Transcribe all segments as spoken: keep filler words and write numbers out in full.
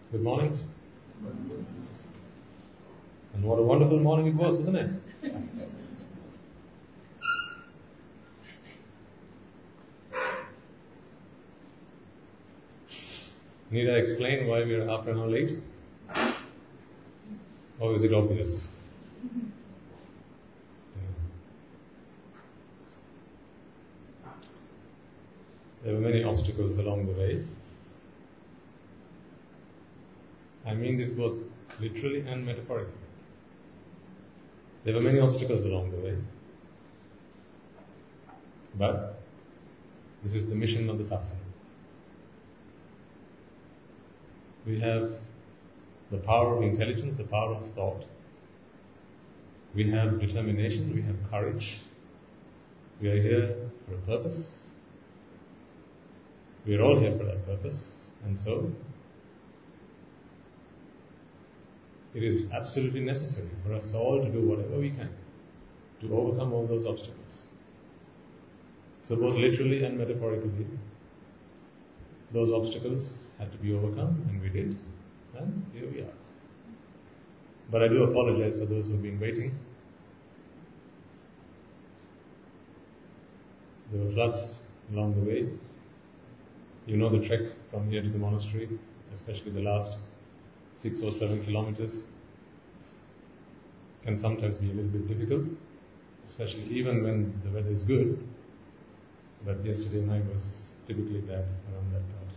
Good morning. And what a wonderful morning it was, isn't it? Need I explain why we are half an hour late? Or is it obvious? There were many obstacles along the way. I mean this both literally and metaphorically. There were many obstacles along the way. But this is the mission of the satsang. We have the power of intelligence, the power of thought. We have determination, we have courage. We are here for a purpose. We are all here for that purpose. And so, it is absolutely necessary for us all to do whatever we can to overcome all those obstacles. So both literally and metaphorically, those obstacles had to be overcome, and we did, and here we are. But I do apologize for those who have been waiting. There were floods along the way. You know the trek from here to the monastery, especially the last six or seven kilometers, can sometimes be a little bit difficult, especially even when the weather is good. But yesterday night was typically bad around that part.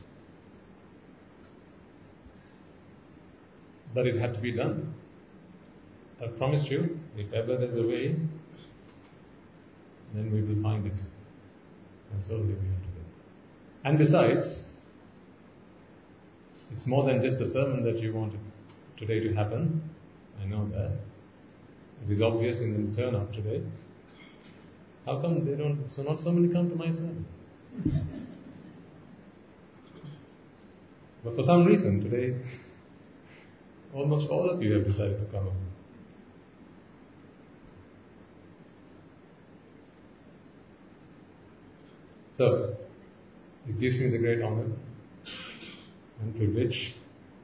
But it had to be done. I promised you, if ever there's a way, then we will find it. And so we have to do. And besides, it's more than just a sermon that you wanted today to happen. I know that. It is obvious in the turn up today. How come they don't, so not so many come to my sermon? But for some reason today, almost all of you have decided to come. So, it gives me the great honor and privilege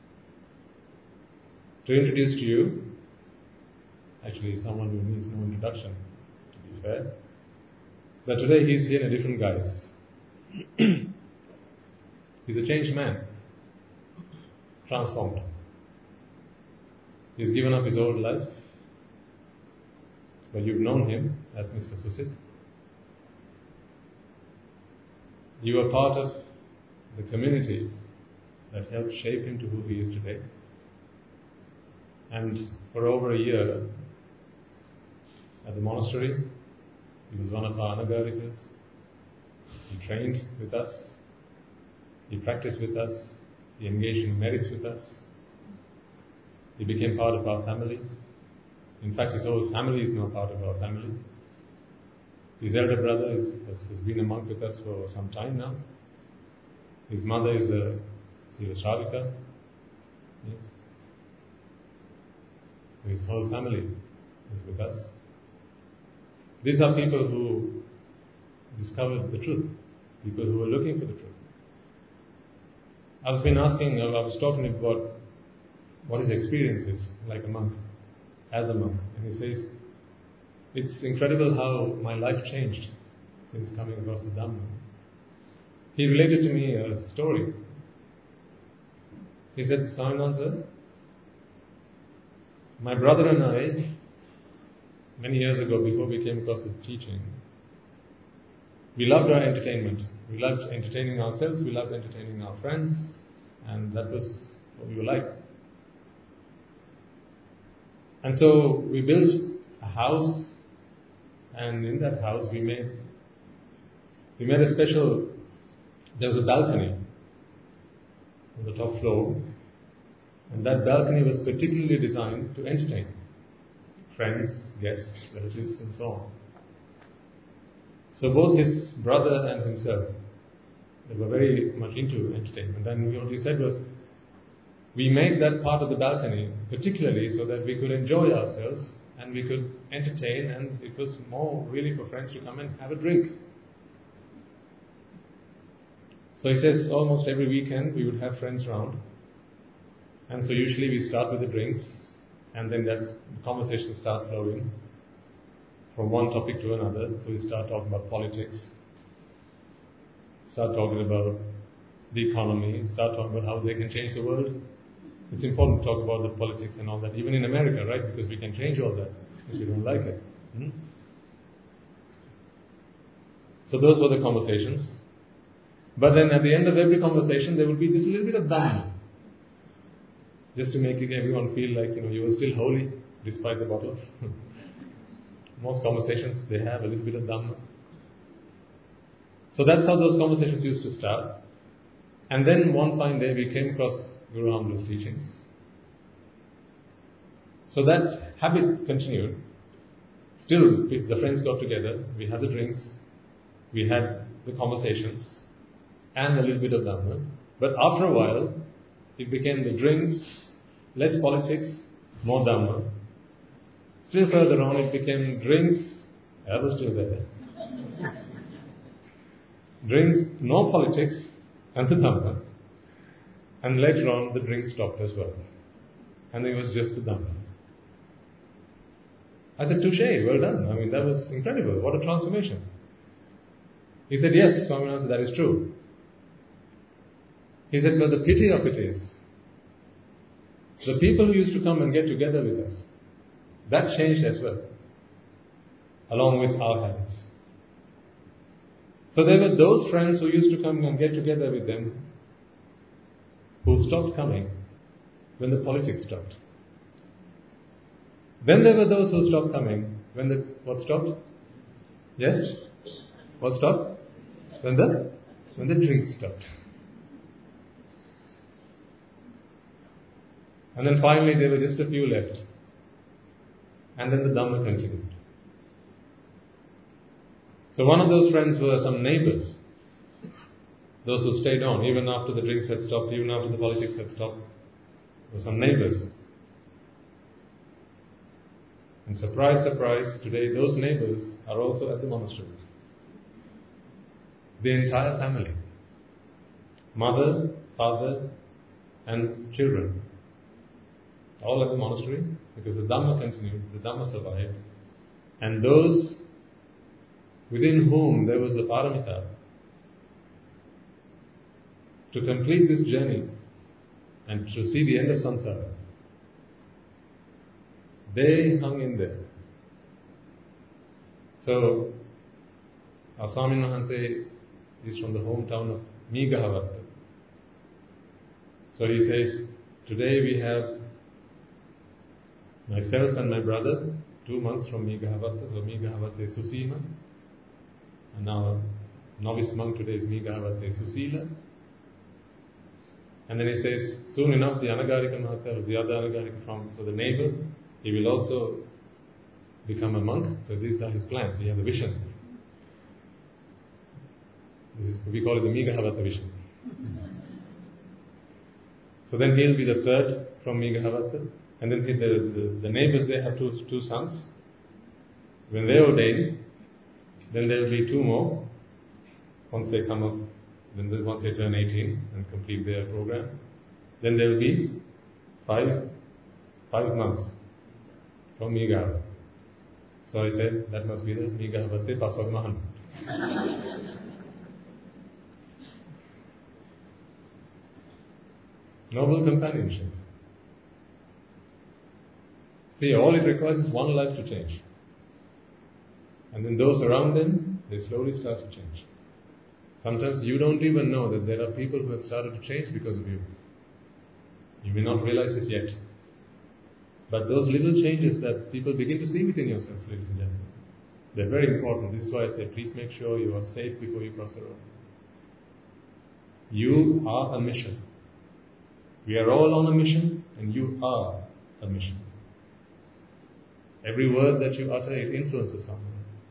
to introduce to you, actually someone who needs no introduction, to be fair, that today he's here in a different guise. He's a changed man, transformed. He's given up his old life, but you've known him as Mister Susit. You are part of the community that helped shape him to who he is today. And for over a year at the monastery, he was one of our Anagarikas. He trained with us. He practiced with us. He engaged in merits with us. He became part of our family. In fact, his whole family is now part of our family. His elder brother is, has, has been a monk with us for some time now. His mother is a Srivastravika. Yes. So his whole family is with us. These are people who discovered the truth. People who are looking for the truth. I've been asking, I was talking about what his experience is like a monk, as a monk. And he says, it's incredible how my life changed since coming across the Dhamma. He related to me a story. He said, Swaminathan sir, my brother and I, many years ago before we came across the teaching, we loved our entertainment. We loved entertaining ourselves, we loved entertaining our friends, and that was what we were like. And so we built a house, and in that house we made we made a special, there was a balcony on the top floor, and that balcony was particularly designed to entertain friends, guests, relatives, and so on. So both his brother and himself, they were very much into entertainment, and what he said was, we made that part of the balcony particularly so that we could enjoy ourselves and we could entertain, and it was more really for friends to come and have a drink. So he says almost every weekend we would have friends round, And so usually we start with the drinks, and then that's, the conversations start flowing from one topic to another. So we start talking about politics, start talking about the economy, start talking about how they can change the world. It's important to talk about the politics and all that, even in America, right? Because we can change all that if we don't like it. Hmm? So those were the conversations. But then at the end of every conversation, there would be just a little bit of Dhamma. Just to make everyone feel like, you know, you were still holy despite the bottle. Most conversations, they have a little bit of Dhamma. So that's how those conversations used to start. And then one fine day we came across Guru Amru's teachings. So that habit continued. Still, the friends got together, we had the drinks, we had the conversations, and a little bit of Dhamma. But after a while, it became the drinks, less politics, more Dhamma. Still further on, it became drinks, I was still there. Drinks, no politics, and the Dhamma. And later on, the drinks stopped as well. And it was just the Dhamma. I said, touche, well done. I mean, that was incredible. What a transformation. He said, yes, Swami answered, that is true. He said, but the pity of it is, the people who used to come and get together with us, that changed as well, along with our habits. So there were those friends who used to come and get together with them, who stopped coming when the politics stopped. Then there were those who stopped coming when the, what stopped? Yes? What stopped? When the, when the drinks stopped. And then finally there were just a few left. And then the Dhamma continued. So one of those friends were some neighbors. Those who stayed on, even after the drinks had stopped, even after the politics had stopped, were some neighbors. And surprise, surprise, today those neighbors are also at the monastery. The entire family. Mother, father, and children. All at the monastery, because the Dhamma continued, the Dhamma survived. And those within whom there was the paramita, to complete this journey and to see the end of samsara, they hung in there. So, our Swami Mahanse is from the hometown of Megahavatta. So he says, today we have myself and my brother, two monks from Megahavatta. So Megahavatta is Susima. And our novice monk today is Megahavatta Susila. And then he says, soon enough the Anagarika Mahata, or the other Anagarika from, so the neighbor, he will also become a monk. So these are his plans. He has a vision. This is, we call it the Megahavatta vision. So then he'll be the third from Megahavatta. And then the, the, the neighbors, they have two, two sons. When they ordain, then there will be two more. Once they come up, then once they turn eighteen and complete their program, then there will be five, five months from Megahavatta. So I said, that must be the Megahavatta Paswagmahan. Noble companionship. See, all it requires is one life to change. And then those around them, they slowly start to change. Sometimes you don't even know that there are people who have started to change because of you. You may not realize this yet. But those little changes that people begin to see within yourselves, ladies and gentlemen, they're very important. This is why I say, please make sure you are safe before you cross the road. You are a mission. We are all on a mission, and you are a mission. Every word that you utter, it influences someone.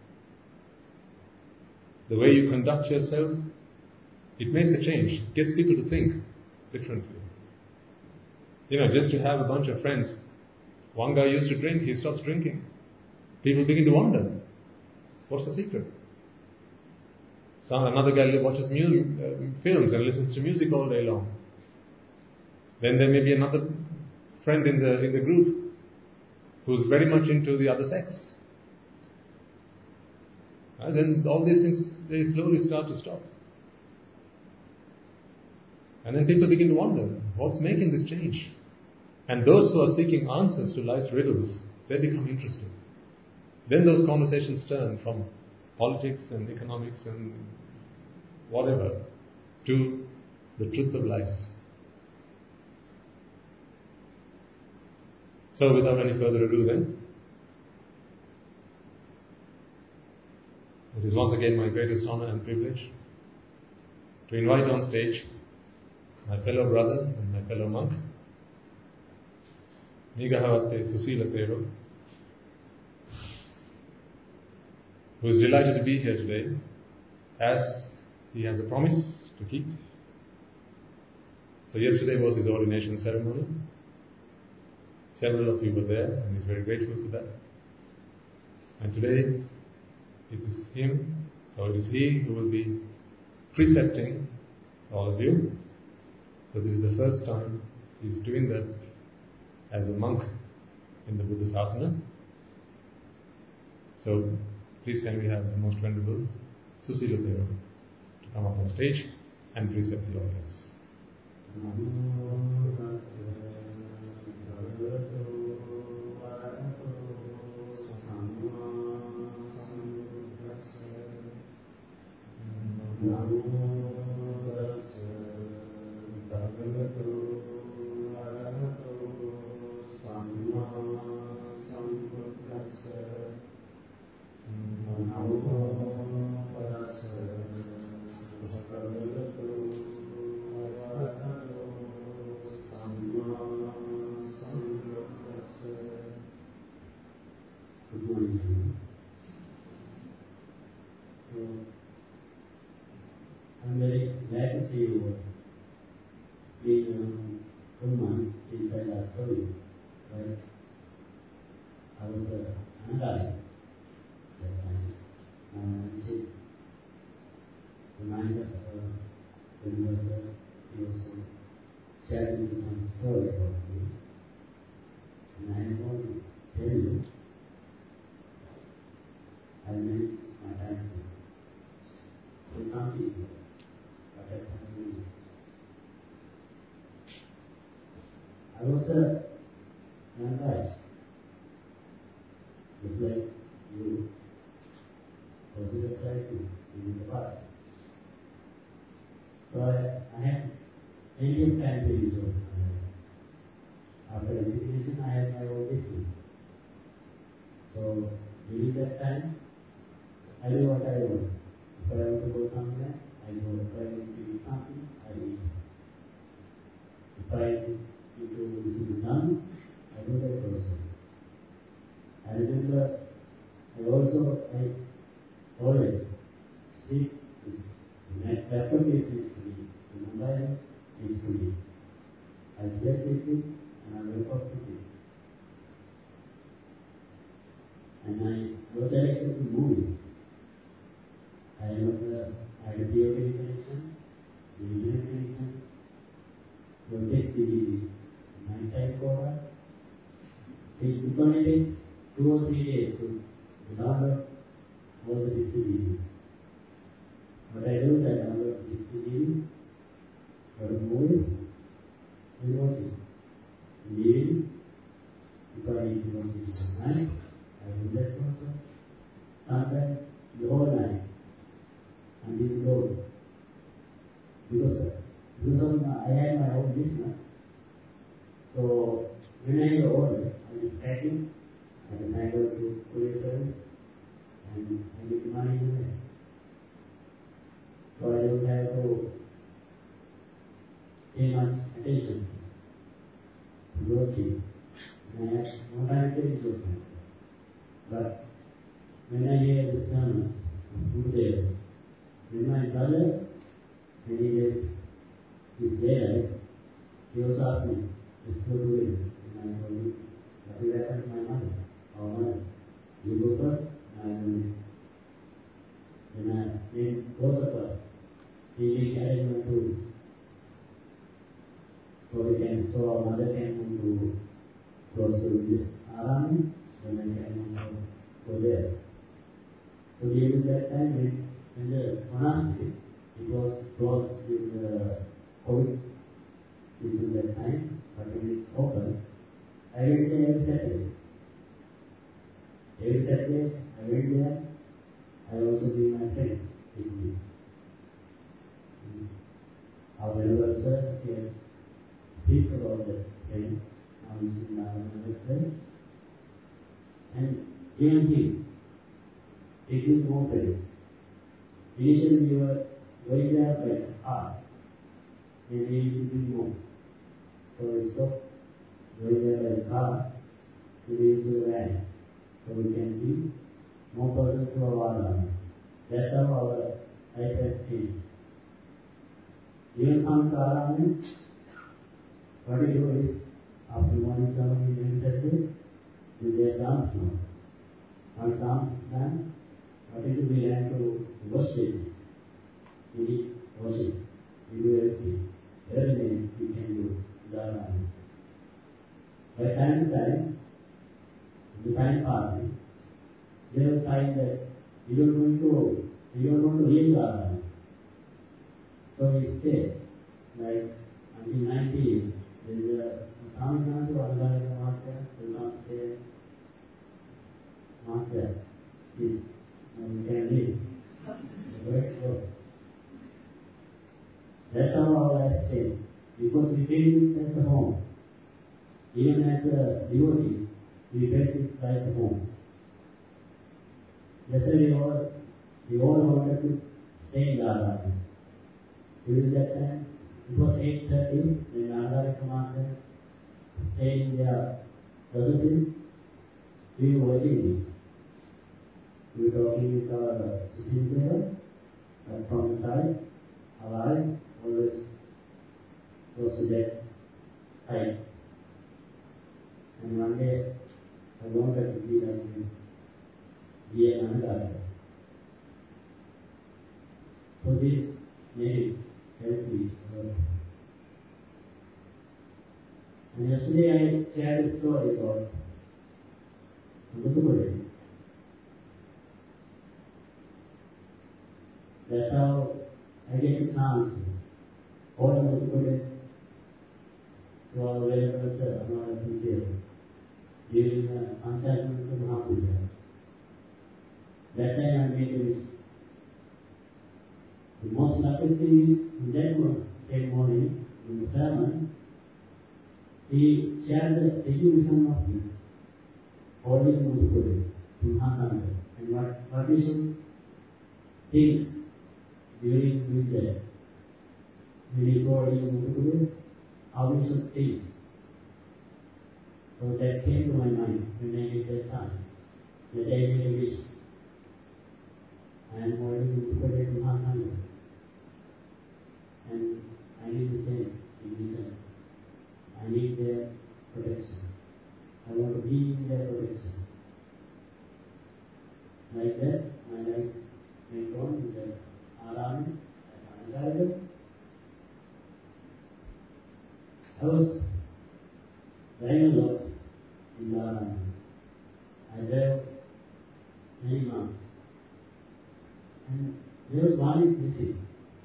The way you conduct yourself, it makes a change. It gets people to think differently. You know, just to have a bunch of friends. One guy used to drink, he stops drinking. People begin to wonder, what's the secret? So another guy watches mu- uh, films and listens to music all day long. Then there may be another friend in the in the group who's very much into the other sex. And then all these things, they slowly start to stop. And then people begin to wonder, what's making this change? And those who are seeking answers to life's riddles, they become interested. Then those conversations turn from politics and economics and whatever to the truth of life. So without any further ado then, it is once again my greatest honor and privilege to invite on stage my fellow brother and my fellow monk, Nigahavatte Susila Thero, who is delighted to be here today, as he has a promise to keep. So yesterday was his ordination ceremony. Several of you were there, and he's very grateful for that. And today, it is him, or it is he who will be precepting all of you. So this is the first time he's doing that as a monk in the Buddhasasana. So please can we have the most venerable Susila Thero to come up on stage and precept the audience. I'm very glad to see you. It's been uh, two months since I last saw you. Right? I was uh, analyzed that time. Uh, she reminded uh, when he was, uh, he was uh, sharing some story about me. And I just want to tell you, I miss my time with some people. I was a young guy, just like you, was just like you in the past. So I, I had plenty of time to use it. After education, I had my own business. So during that time, I do what I want. If I want to go somewhere, I go. If I want to eat something, I eat. If I need to visit none, I do that also. I remember, I also, I always sit, my laptop is next to me, the mobile is next to me. I sit with it, and I wake up with it. And I was directed to movies. I remember I had a D O V connection, the internet connection, was six D V D, nine type cover. It took only two or three days to download all the sixty D V D. What I do is I download sixty D V D for the movies and watch it. In the evening, if I need to watch it at night, I do that also. Sometimes the whole night. And this goal. Because, because of my, I had my own business. So when I get older, I just pack it, I just hand over to courier service, and I get money in there. So I don't have to pay much attention to working. And I have no time to take it. But when I hear the sermons of Buddha, when my brother, when he is there, he also asked me, let's go to him. And I told him, what will happen to my mother? Our mother. You go first, and I will. Then I, then both of us, we make arrangement to, so we can, so our mother can come to close to the Aram, then I can also go there. So during that time, when, when the monastery, it was closed with the COVID during that time, but when it's open, I went there every Saturday. Every Saturday, I went there. I also bring my friends with me. Our anniversary is people of the friend, now is in our anniversary. And even him, it is more place. Initially we were going there by car, then we used to be more. So we stopped going there by car, we used to van, so we can be more person to our army. That's how our life has changed. Even come to our army, what we do is, after morning ceremony, we Saturday, we do a dance now. Once dance is done, what we do, we learn to worship. We worship. We do everything. Everything we can do in our army. By time to time, the time passing, they will find that you don't want to, you don't want to leave the army. So we stay, like until ninety, there is a Swami Nanda who is a master, will not stay, master, please, and we can leave. Very close. That's how our life changed, because we feel it as a home. Even as a devotee, we felt it like a home. That's why we all, we all wanted to stay in the Radha. During that time, it was eight thirty, when Radha Master stayed in their residence, we were watching it. We were talking with our sitting there, and from the side, our eyes always close to that side. And one day, I wanted to be like him, be an Ananda. So this made it help me. And yesterday I shared a story about Muthukudu. That's how I get a chance to all the Muthukudu to our relatives and our people during the Panchayat Mahapuja. That time I made a wish. The most lucky thing is, in that same morning, in the sermon, he shared the education of him, holding Muthukudu to Mahasanga, and what, what we should think during this day. When he is holding Muthukudu, how we should think. So that came to my mind when I made that chance. That I made a wish. I am holding Muthukudu to Mahasanga. And I need the same in return. I need their protection. I want to be in their protection. Like that, my life went on with the Arami as an guide. I was driving a lot in the Arami. I drove many months. And there was one is missing.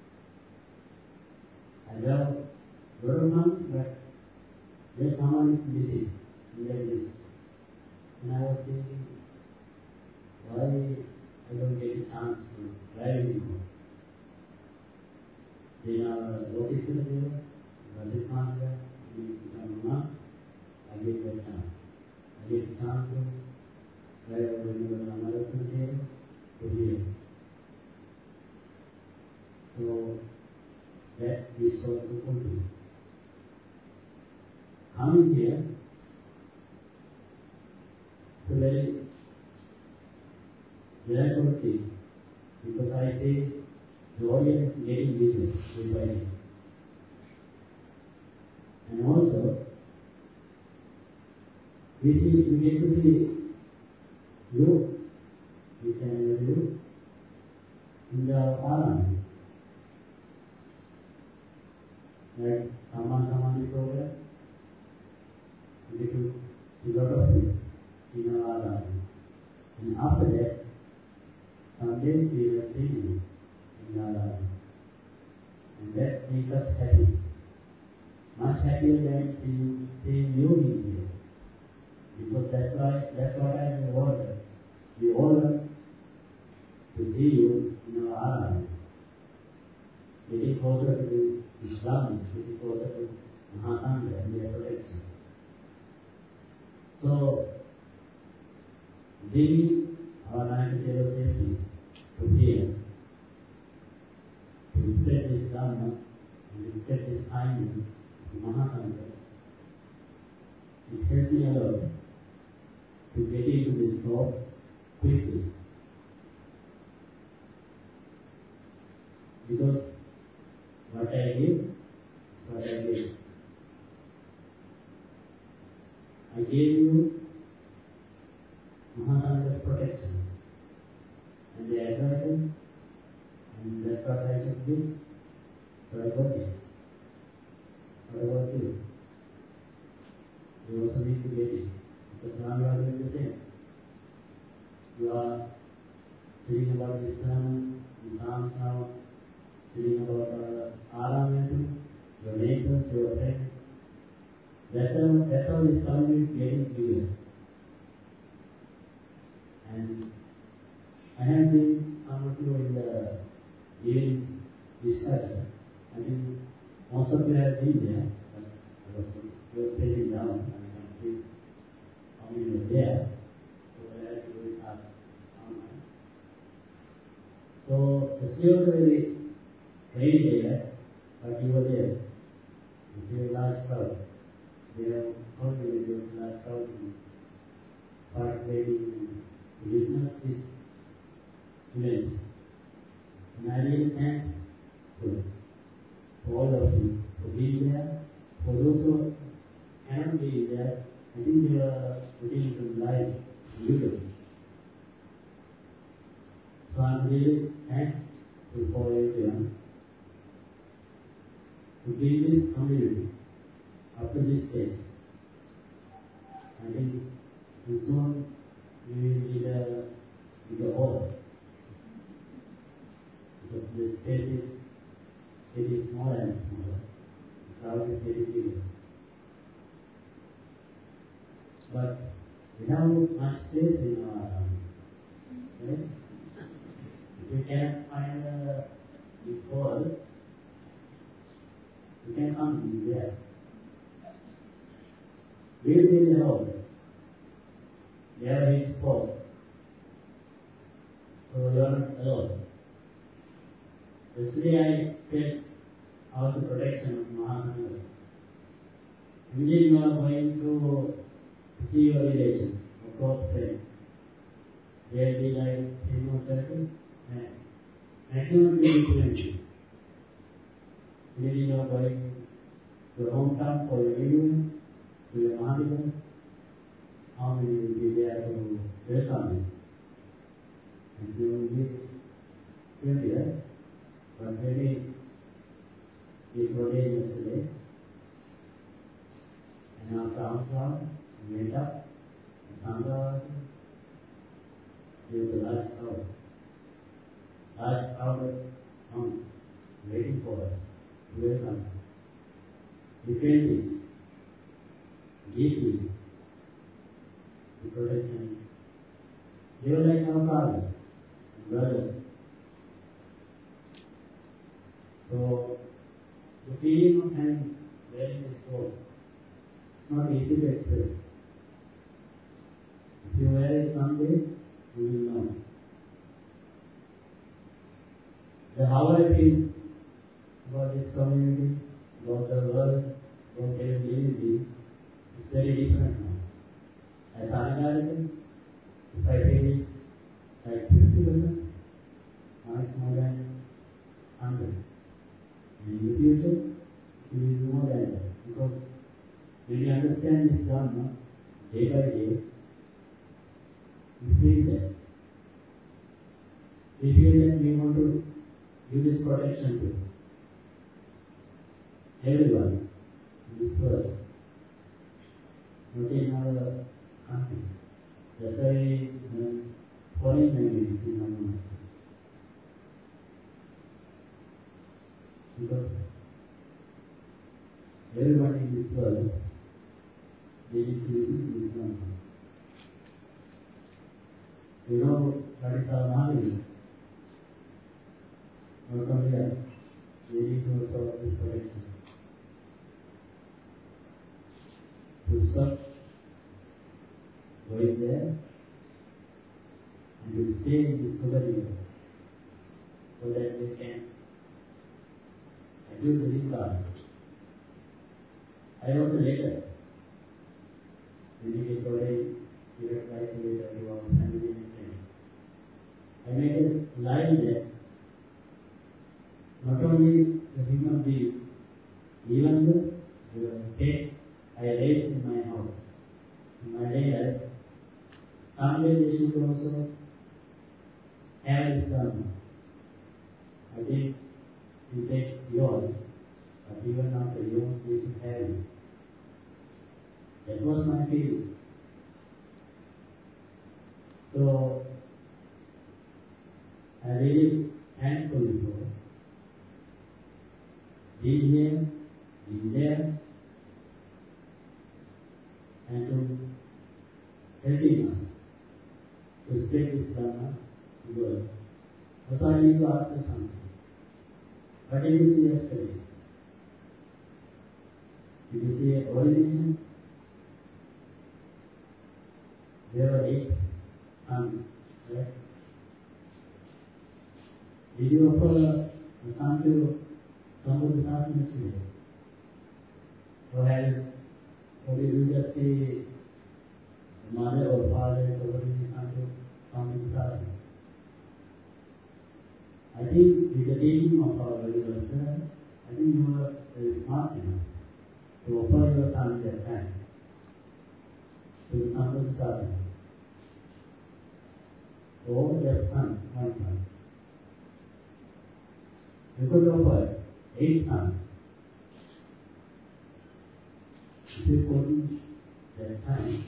I drove a lot of months, but there's someone is missing in that list. And I was thinking, why I don't get a chance to drive anymore. Then our officer there, Rajit Master, he became a monk. I get that chance. I get a chance to drive over another cemetery to here. So that is so important. Coming here, it's a very very thing, because I say the audience is getting business day by day. And also, we see, we get to see you, each and every you, in the Aram. Like Saman Samani program, we get to a lot of it in our life. And after that, some days we were singing in our life. And that makes us happy. Much happier than seeing, seeing you in here. Because that's why that's what I want. We all want to see you in our life. Getting closer to the Islam, getting closer to Mahasangha and their protection. So, bringing our ninety-zero safety to here, to spread this Dharma and spread this kindness to Mahasangha, it helped me a lot to get into this job quickly. Because what I give, what I give. I gave you Mahasangha's protection and the advice, and that's what I should give. So I got it. What about you? You also need to get it. Because now you are doing the same. You are telling about the Islam, the Psalms now, telling about uh, Aram, your neighbors, your friends. That's how, that's how this community is getting bigger. And I have seen some of you in the evening discussion. I think most of you have been there. I was, I was sitting down and I can see how many were there. So I had to do it online. So the C E O was very rainy day, but you were there. You see a large crowd. They have contributed to a large crowd in participating in business this event. And I really thank you for all of you for being there. For those who cannot be there, I think they are putting it live on YouTube. So I'm really thankful for everyone to bring this community up to this stage. I think soon we will need a bigger hall. Because the space is getting smaller and smaller. The crowd is getting bigger. But without much space in our army, right? If we can find a big hall, we can come there. We will be in the hall. There is force. So you are not alone. Yesterday I felt how the protection of Mahasangha. Immediately you are going to see your relation, of close friend. There will be like chemotherapy and maximum twenty. Immediately you are going to your hometown for your reunion, to your Mahadeva. How many will be there to welcome you? And you will be twenty, right? But maybe it was yesterday. And after Amsterdam, we went up, and Sangha, there was a large crowd. Large crowd of monks waiting for us to welcome. Defending, giving the protection. They were like our fathers and brothers. So, the feeling of having wearing this coat, it's not easy to express. If you wear it someday, you will know. The how I feel about this community, about the world, about their living beings, is very different now. As an American, if I feel it like fifty percent, now it's more than one hundred. And in the future, it will be more than that. Because when you understand this Dharma, day by day, you feel that. We feel that we want to give this protection to everyone in this world. Not in our That's why the foreign language is not much. Because everyone in this world, they need to listen to this one. You know what is our knowledge? Not only us, we need to also this correction. To stop going there and to stay in this Sugariya so that they can achieve the result. I wrote a letter. When you get already, you can write a letter to our family and friends. I made a line that not only the human beings, even the, the pets I raised in my house, in my daily life, someday they should also have this dharma. I think you take yours, but even after yours, they should have it. That was my feeling. So, I really thankful for being here, being there, and to helping us to spread this Dharma to the world. Also, I need to ask you something. What did you see yesterday? Did you see origination? There were eight sons, right? Did you offer a son to somebody yesterday? Or had or did you just see the mother or father offering the son to somebody? I think with the teaching of our Master, I think you were very smart enough to offer your son at that time to somebody. Or just son, one son. You could offer eight sons. If you put that time,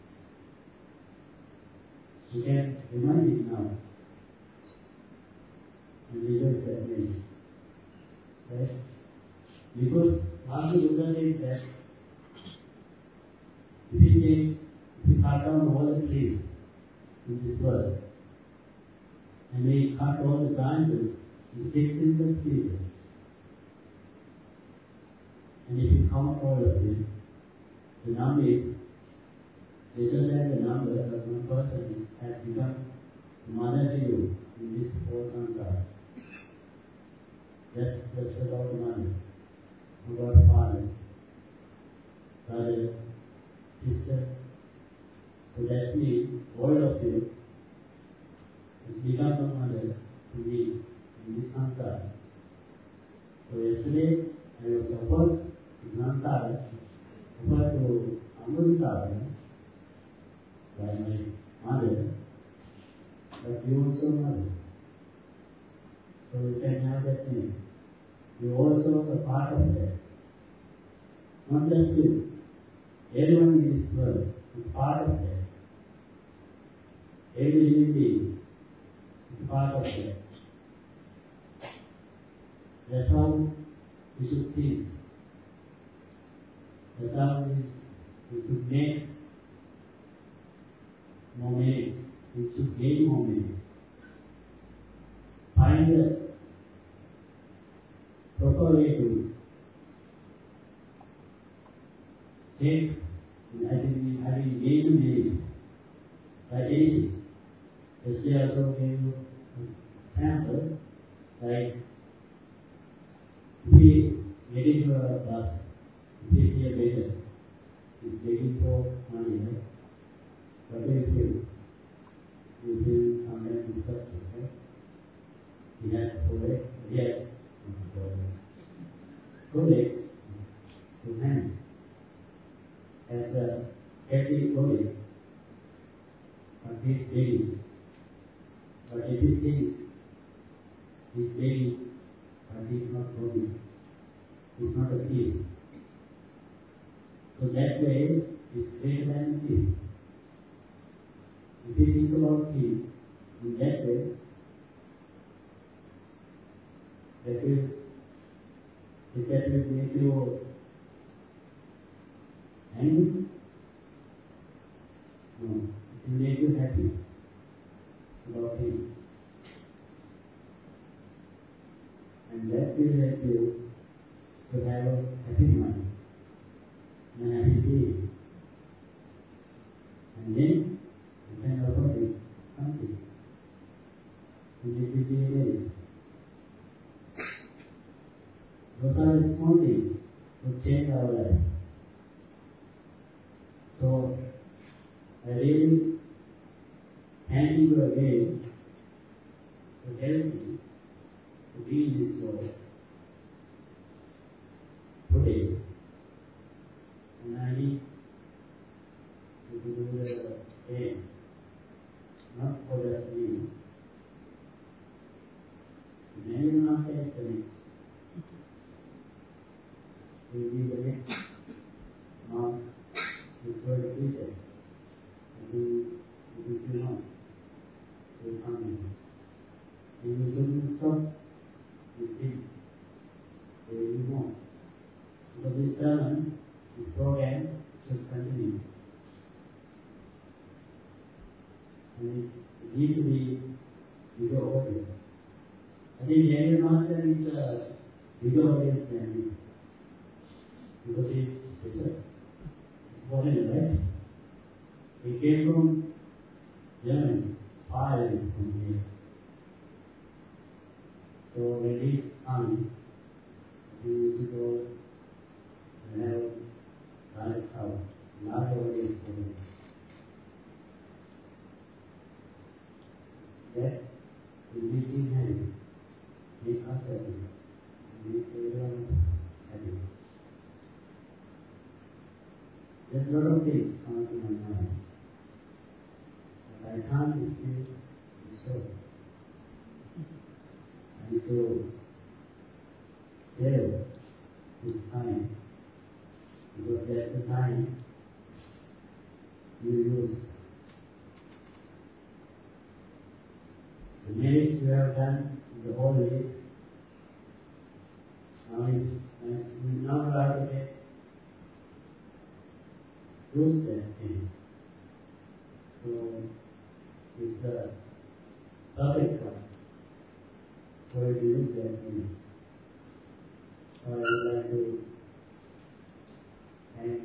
you can remind it now. And realize that way. Right? Because after Buddha said that if you take, if you cut down all the trees in this world, and we cut all the branches in six simple pieces, and if you count all of them, the number is greater than the number that one person has become the mother to you in this whole samsara. That's, that's about the mother, about father, brother, sister. So that means all of you has become a mother to me in this samsara. So yesterday I was offered to Nantara, offered to Amritsara by my mother, but you also mother. So you can have that name. You also a part of that. Not just you. Everyone in this world is part of that. Every living being is part of that. That's how we should think. That's how we, we should make more merits. We should gain more merits. Find the proper way to take, having, having gained merit by anything. Yesterday also gave you a sample, like if we get into a bus, if we see a beggar, he's begging for money, right? What do you feel? You feel sometimes disgusted, right? He has to go away. Yes. Go away. Two hands. As a healthy body, but he's begging. But if you think he's begging, but he's not body, he's not a thief. So that way is greater than a thief. Is that will make you angry? No. It will make you happy about things. And that will help you to have a happy mind and a happy day. And then you can offer it something. And it will be ready. Those are the small things to change our life. So, I really thank you again to help me to be in this world today. And I need to do the same, not for just me. And anyone after the next will be the next mark this world future. And we will be on. Will come in. And we don't stop with him. There will be more. So this sermon, this program should continue. And it needs to be video audio. I think Daniel Master is a video audience than me. Because he is special. He's foreigner, right? He came from Germany, far away from here. So when he's coming, he used to go and have large crowd, large audience for him. That will make him happy, make us happy, make everyone happy. There's a lot of things coming to my mind, but I can't explain the story. I need to save this time, because that's the time you use. The merits you have done in the whole week, now is now you have to get use that things. So it's a perfect one for you to use that thing. So I would like to thank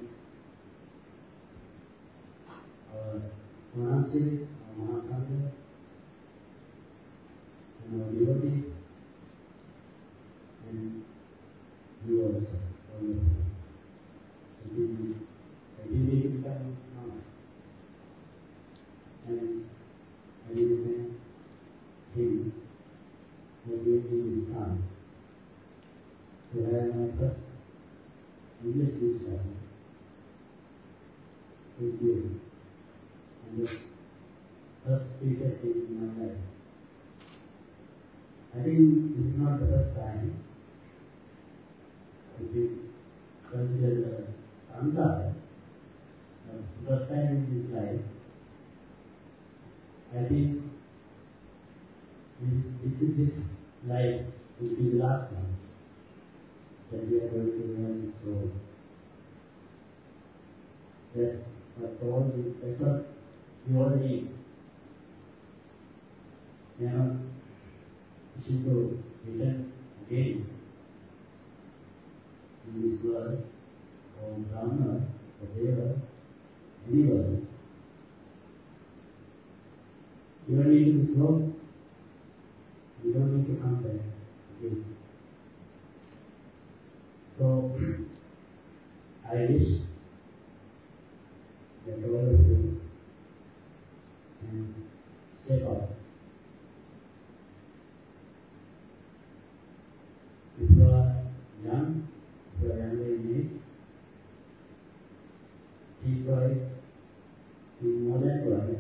our Maharshi, our Mahasangha, and our devotees, and you also, all of you. I didn't, I didn't even come now. And I will thank him for giving his time to have my first English discussion with you. And the first speaker in my life. I think this is not the first time. If you consider the samsara, the first time in this life, I think this, this, this life will be the last one that we are going to learn this soul. That's what all we, that's what we all need. We are not wishing to return again in this world, or Brahma, or Deva, any world. You don't need to this world. You don't need to come back again. So, I wish that all of you can step up. If you are young, if you are younger in age, think twice, think more than twice.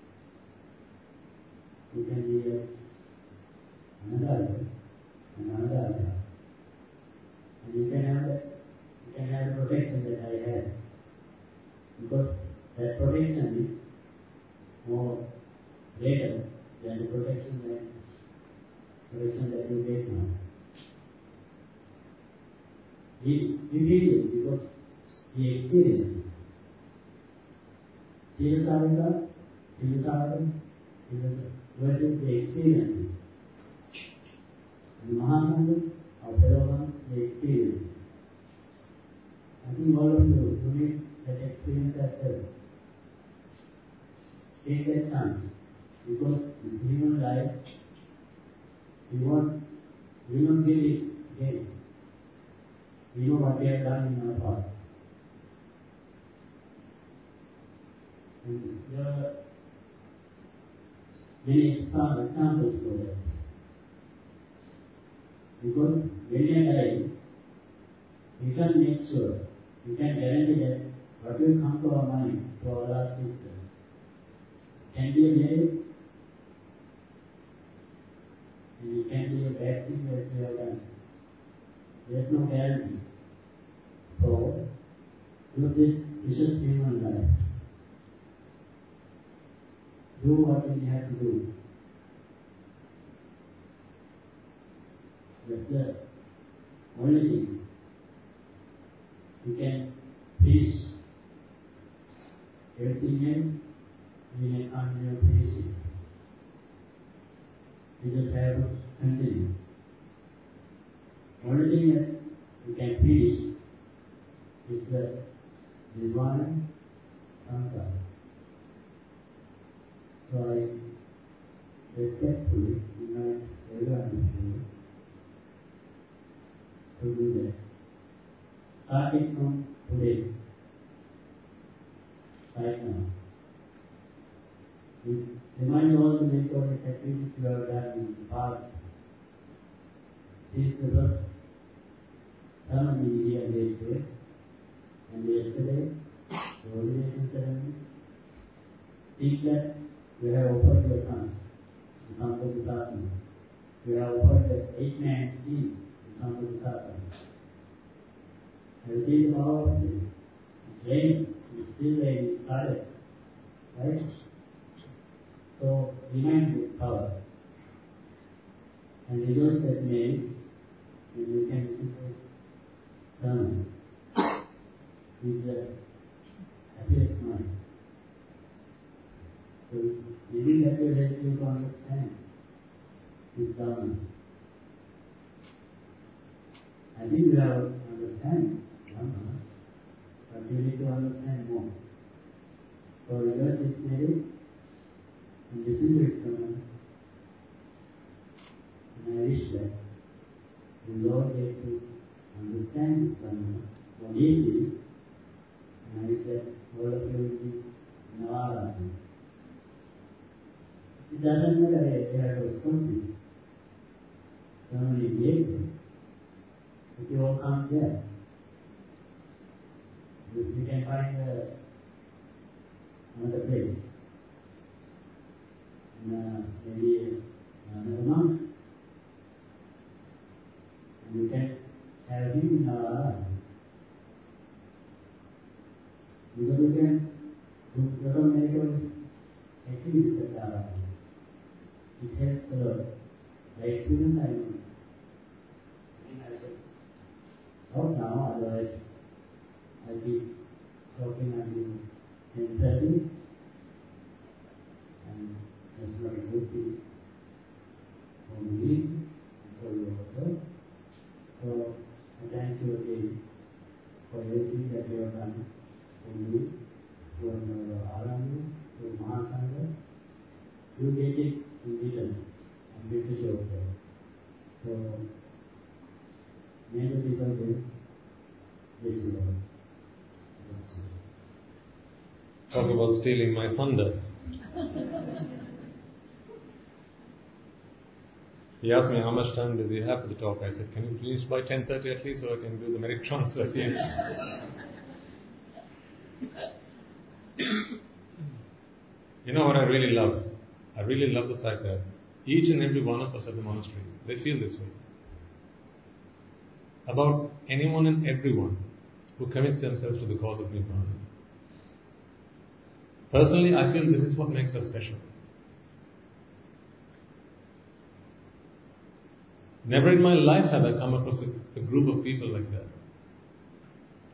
You can be a, another and another other. And you can have that, you can have the protection that I had. Because that protection is more greater than the protection that protection that you get now. He, he feel it because he experienced it. Silasarika, Silasarika, versus the experience. And Mahasangha, our fellow ones, they experience it. I think all of you who need that experience as well. Take that chance. Because in human life, we won't, we won't get it again. We know what we have done in our past. And there are many examples for that. Because when we are dying, we can make sure, we can guarantee that what will come to our mind, to our last sisters, can be a merit, and it can be a bad thing that we have done. There is no guarantee. So, use this precious human life. Do what you have to do. That's the only thing. You can finish. Everything else, you can continue finishing. You just have to continue. Only thing that you can finish is the divine samsara. So I respectfully invite everyone to do that. Starting from today, right now. We remind all the meritorious activities you have done in the past. This is the first ceremony here at Gateway, and yesterday, the ordination ceremony. Think that you have offered your son, the son of the Sasana. You have offered the eight-man team, the son of the Sasana. You see the power of it. It's raining, it's still raining, it's started. Right? So, remind the power. And rejoice that means, and you can see the sermon with the happiest mind. So, maybe that will help you to understand this Dharma. I think you have understand Dharma, but you need to understand more. So, reverse this merit and listen to its command. And I wish that we all get to understand this Dharma more deeply, and I wish that all of you will be Navarati. It doesn't matter if you have a something, only Gateway. If you all come there, you, you can find uh, another place. And, uh, maybe another monk. And you can have him in our life. Because you can do lot of medical activities at our life. It helps a lot. The experience I know. I said, not now, otherwise I'll be talking until ten thirty, and that's not a good thing for me and for you also. So I thank you again for everything that you have done for me, for Aramu, for Mahasangha. You get it in return and get to show them. So many people will bless you all. Talk about stealing my thunder. He asked me how much time does he have for the talk. I said, can you finish by ten thirty at least so I can do the merit transfer at the end? You know what I really love? I really love the fact that each and every one of us at the monastery, they feel this way. About anyone and everyone who commits themselves to the cause of Nibbana. Personally, I feel this is what makes us special. Never in my life have I come across a, a group of people like that.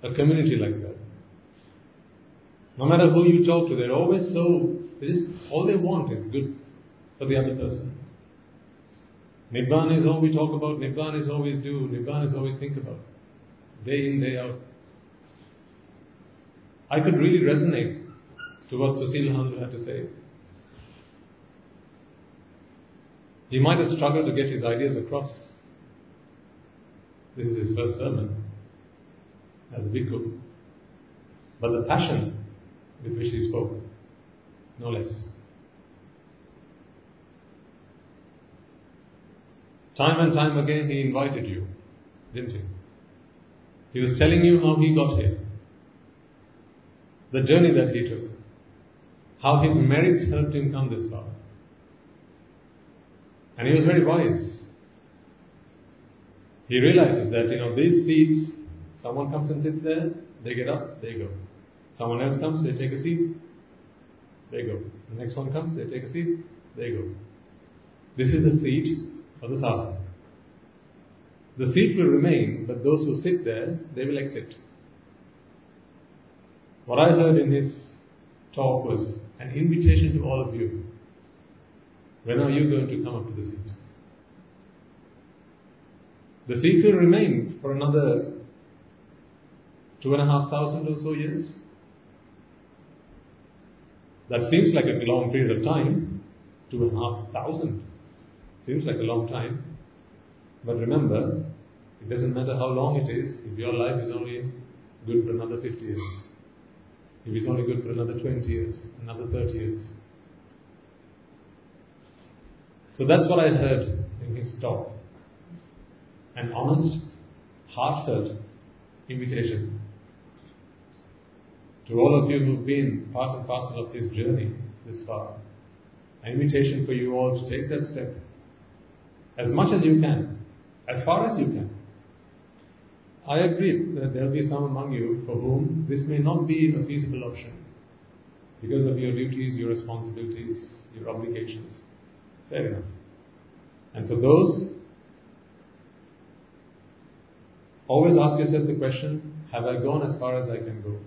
a community like that. No matter who you talk to, they're always so, they just, all they want is good for the other person. Nibbana is all we talk about, Nibbana is all we do, Nibbana is all we think about. Day in, day out. I could really resonate to what Susila had to say. He might have struggled to get his ideas across. This is his first sermon as a bhikkhu. But the passion with which he spoke, no less. Time and time again he invited you, didn't he? He was telling you how he got here, the journey that he took, how his merits helped him come this far. And he was very wise. He realizes that, you know, these seats, someone comes and sits there, they get up, they go. Someone else comes, they take a seat, they go. The next one comes, they take a seat, they go. This is the seat of the sasana. The seat will remain, but those who sit there, they will exit. What I heard in his talk was an invitation to all of you. When are you going to come up to the seat? The seat will remain for another two and a half thousand or so years. That seems like a long period of time. It's two and a half thousand. Seems like a long time. But remember, it doesn't matter how long it is, if your life is only good for another fifty years. If it's only good for another twenty years, another thirty years. So that's what I heard in his talk. An honest, heartfelt invitation to all of you who've been part and parcel of his journey this far. An invitation for you all to take that step as much as you can, as far as you can. I agree that there will be some among you for whom this may not be a feasible option because of your duties, your responsibilities, your obligations. Fair enough. And for those, always ask yourself the question, have I gone as far as I can go?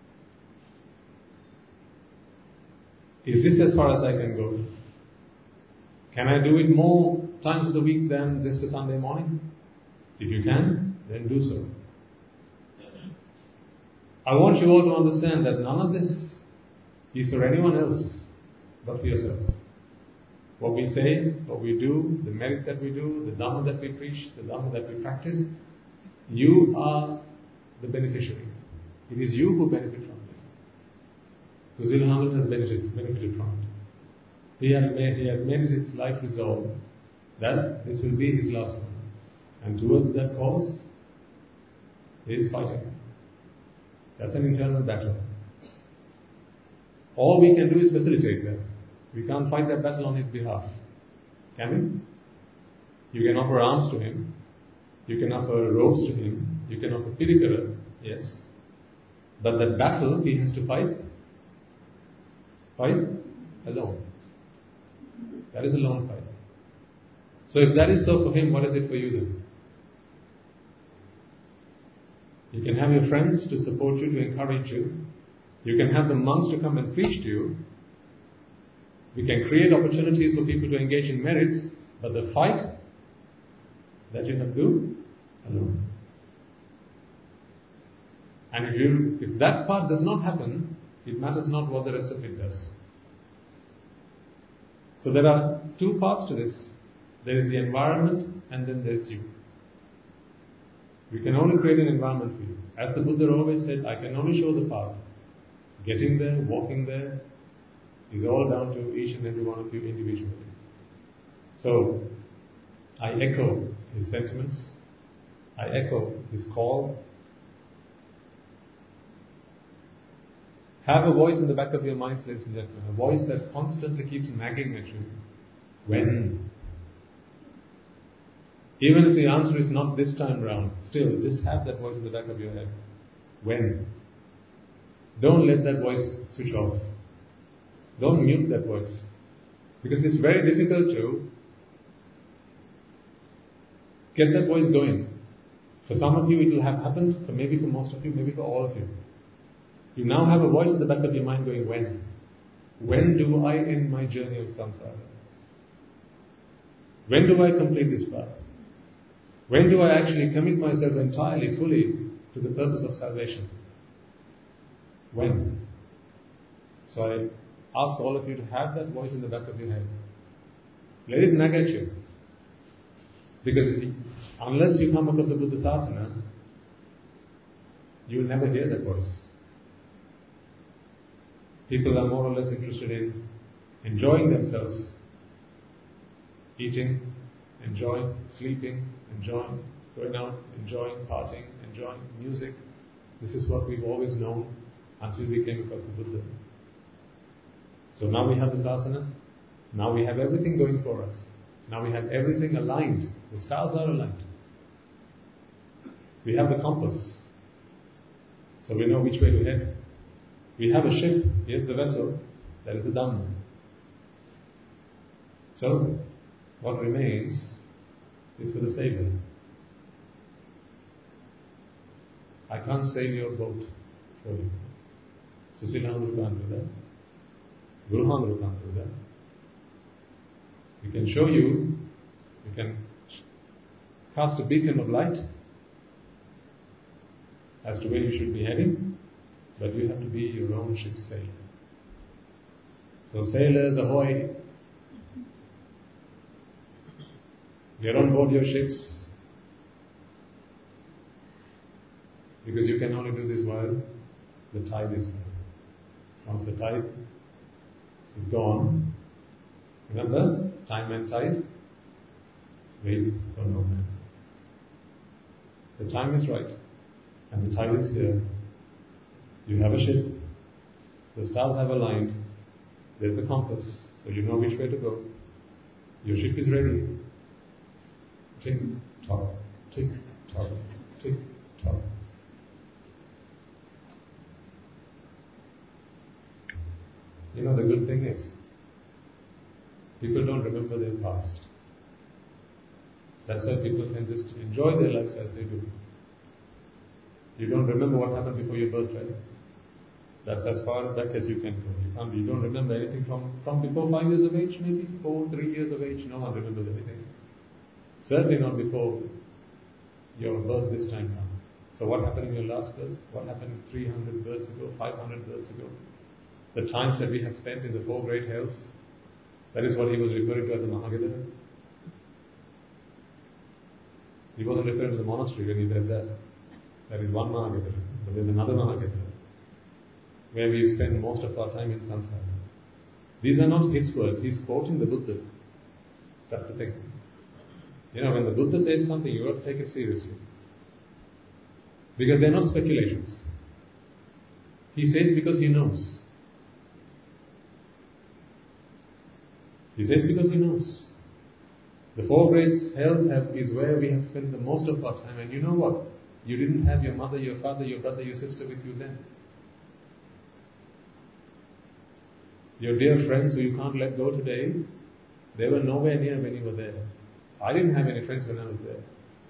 Is this as far as I can go? Can I do it more times of the week than just a Sunday morning? If you can, then do so. I want you all to understand that none of this is for anyone else but for yourself. What we say, what we do, the merits that we do, the Dhamma that we preach, the Dhamma that we practice, you are the beneficiary. It is you who benefit from it. Susila Hamil has benefited, benefited from it. He has, made, he has made it his life resolve that this will be his last one. And towards that cause, he is fighting. That's an internal battle. All we can do is facilitate that. We can't fight that battle on his behalf. Can we? You can offer arms to him. You can offer robes to him. You can offer pirikara, yes. But that battle he has to fight, fight alone. That is a lone fight. So if that is so for him, what is it for you then? You can have your friends to support you, to encourage you. You can have the monks to come and preach to you. We can create opportunities for people to engage in merits, but the fight that you have to do alone. And if you, if that part does not happen, it matters not what the rest of it does. So there are two parts to this. There is the environment and then there is you. We can only create an environment for you. As the Buddha always said, I can only show the path. Getting there, walking there, is all down to each and every one of you individually. So, I echo his sentiments. I echo his call. Have a voice in the back of your minds, ladies and gentlemen. A voice that constantly keeps nagging at you. When? Even if the answer is not this time round, still, just have that voice in the back of your head. When? Don't let that voice switch off. Don't mute that voice. Because it's very difficult to get that voice going For some of you it will have happened, for maybe for most of you, maybe for all of you. You now have a voice at the back of your mind going, when? When do I end my journey of samsara? When do I complete this path? When do I actually commit myself entirely, fully to the purpose of salvation? When? So I ask all of you to have that voice in the back of your head. Let it nag at you. Because unless you come across a Buddha Sasana, you will never hear that voice. People are more or less interested in enjoying themselves, eating, enjoying, sleeping, enjoying, going out, enjoying, partying, enjoying music. This is what we've always known until we came across the Buddha. So now we have the Sasana, now we have everything going for us. Now we have everything aligned. The stars are aligned. We have the compass. So we know which way to head. We have a ship. Here's the vessel. That is the Dhamma. So what remains is for the Savior. I can't sail your boat for you. Susilahandru can't do that. Guruhandru can't do that. We can show you, we can cast a beacon of light as to where you should be heading, but you have to be your own ship's sailor. So sailors, ahoy! Get on board your ships, because you can only do this while the tide is gone. Once the tide is gone, remember, time and tide, wait for no man. The time is right, and the tide is here. You have a ship, the stars have aligned, there's a compass, so you know which way to go. Your ship is ready. Tick tock, tick tock, tick tock. You know, the good thing is, people don't remember their past. That's why people can just enjoy their lives as they do. You don't remember what happened before your birth, right? That's as far back as you can go. You can't, you don't remember anything from, from before five years of age, maybe? Four, three years of age? No one remembers anything. Certainly not before your birth this time now. So what happened in your last birth? What happened three hundred births ago, five hundred births ago? The times that we have spent in the four great hells, that is what he was referring to as a Mahagita. He wasn't referring to the monastery when he said that. That is one Mahagita, but there's another Mahagita where we spend most of our time in samsara. These are not his words, he's quoting the Buddha. That's the thing. You know, when the Buddha says something, you have to take it seriously. Because they're not speculations. He says because he knows. He says because he knows. The four great hells have, is where we have spent the most of our time. And you know what? You didn't have your mother, your father, your brother, your sister with you then. Your dear friends who you can't let go today, they were nowhere near when you were there. I didn't have any friends when I was there.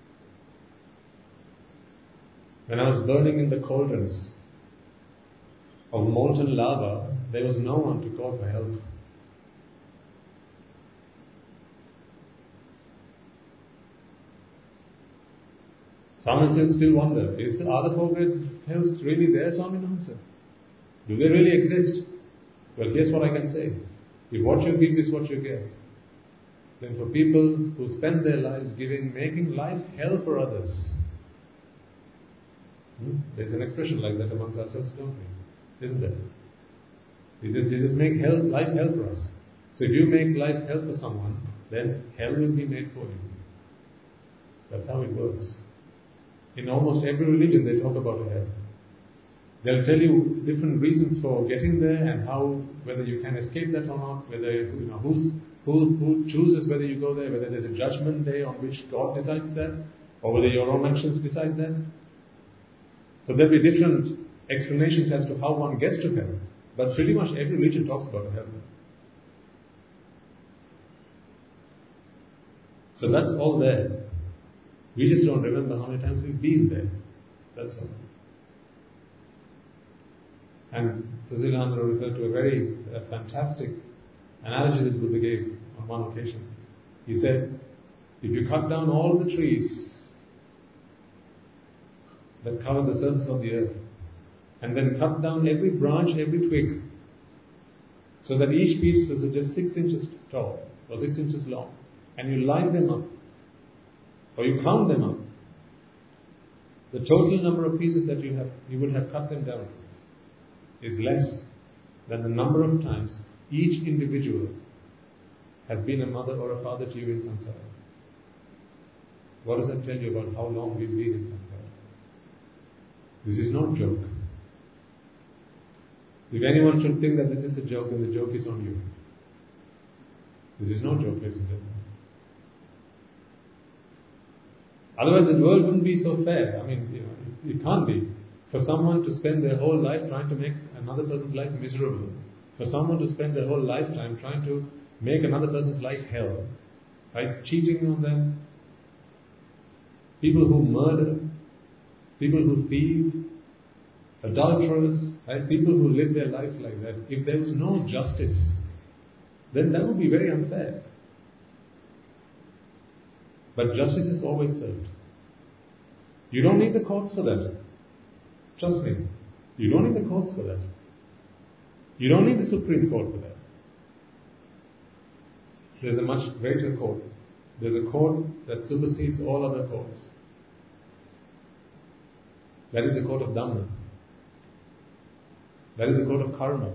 When I was burning in the cauldrons of molten lava, there was no one to call for help. Some still wonder, is the, are the four great hells really there, Swaminathan? Do they really exist? Well, here's what I can say. If what you give is what you get, then for people who spend their lives giving, making life hell for others, hmm? There's an expression like that amongst ourselves, don't we? Isn't there? They just, they just make hell, life hell for us. So if you make life hell for someone, then hell will be made for you. That's how it works. In almost every religion they talk about a hell. They'll tell you different reasons for getting there and how, whether you can escape that or not, whether, you know, who's, who, who chooses whether you go there, whether there's a judgment day on which God decides that, or whether your own actions decide that. So there'll be different explanations as to how one gets to hell. But pretty much every religion talks about a hell. So that's all there. We just don't remember how many times we've been there. That's all. And Sachidananda referred to a very uh, fantastic analogy that Buddha gave on one occasion. He said, if you cut down all the trees that cover the surface of the earth, and then cut down every branch, every twig, so that each piece was just six inches tall or six inches long, and you line them up, or you count them up, the total number of pieces that you have, you would have cut them down is less than the number of times each individual has been a mother or a father to you in samsara. What does that tell you about how long we've been in samsara? This is not a joke. If anyone should think that this is a joke, then the joke is on you. This is not a joke, ladies and gentlemen. Otherwise the world wouldn't be so fair. I mean, you know, it can't be. For someone to spend their whole life trying to make another person's life miserable, for someone to spend their whole lifetime trying to make another person's life hell, right? Cheating on them, people who murder, people who thieve, adulterers, right? People who live their lives like that. If there was no justice, then that would be very unfair. But justice is always served. You don't need the courts for that. Trust me. You don't need the courts for that. You don't need the Supreme Court for that. There's a much greater court. There's a court that supersedes all other courts. That is the court of Dhamma. That is the court of karma.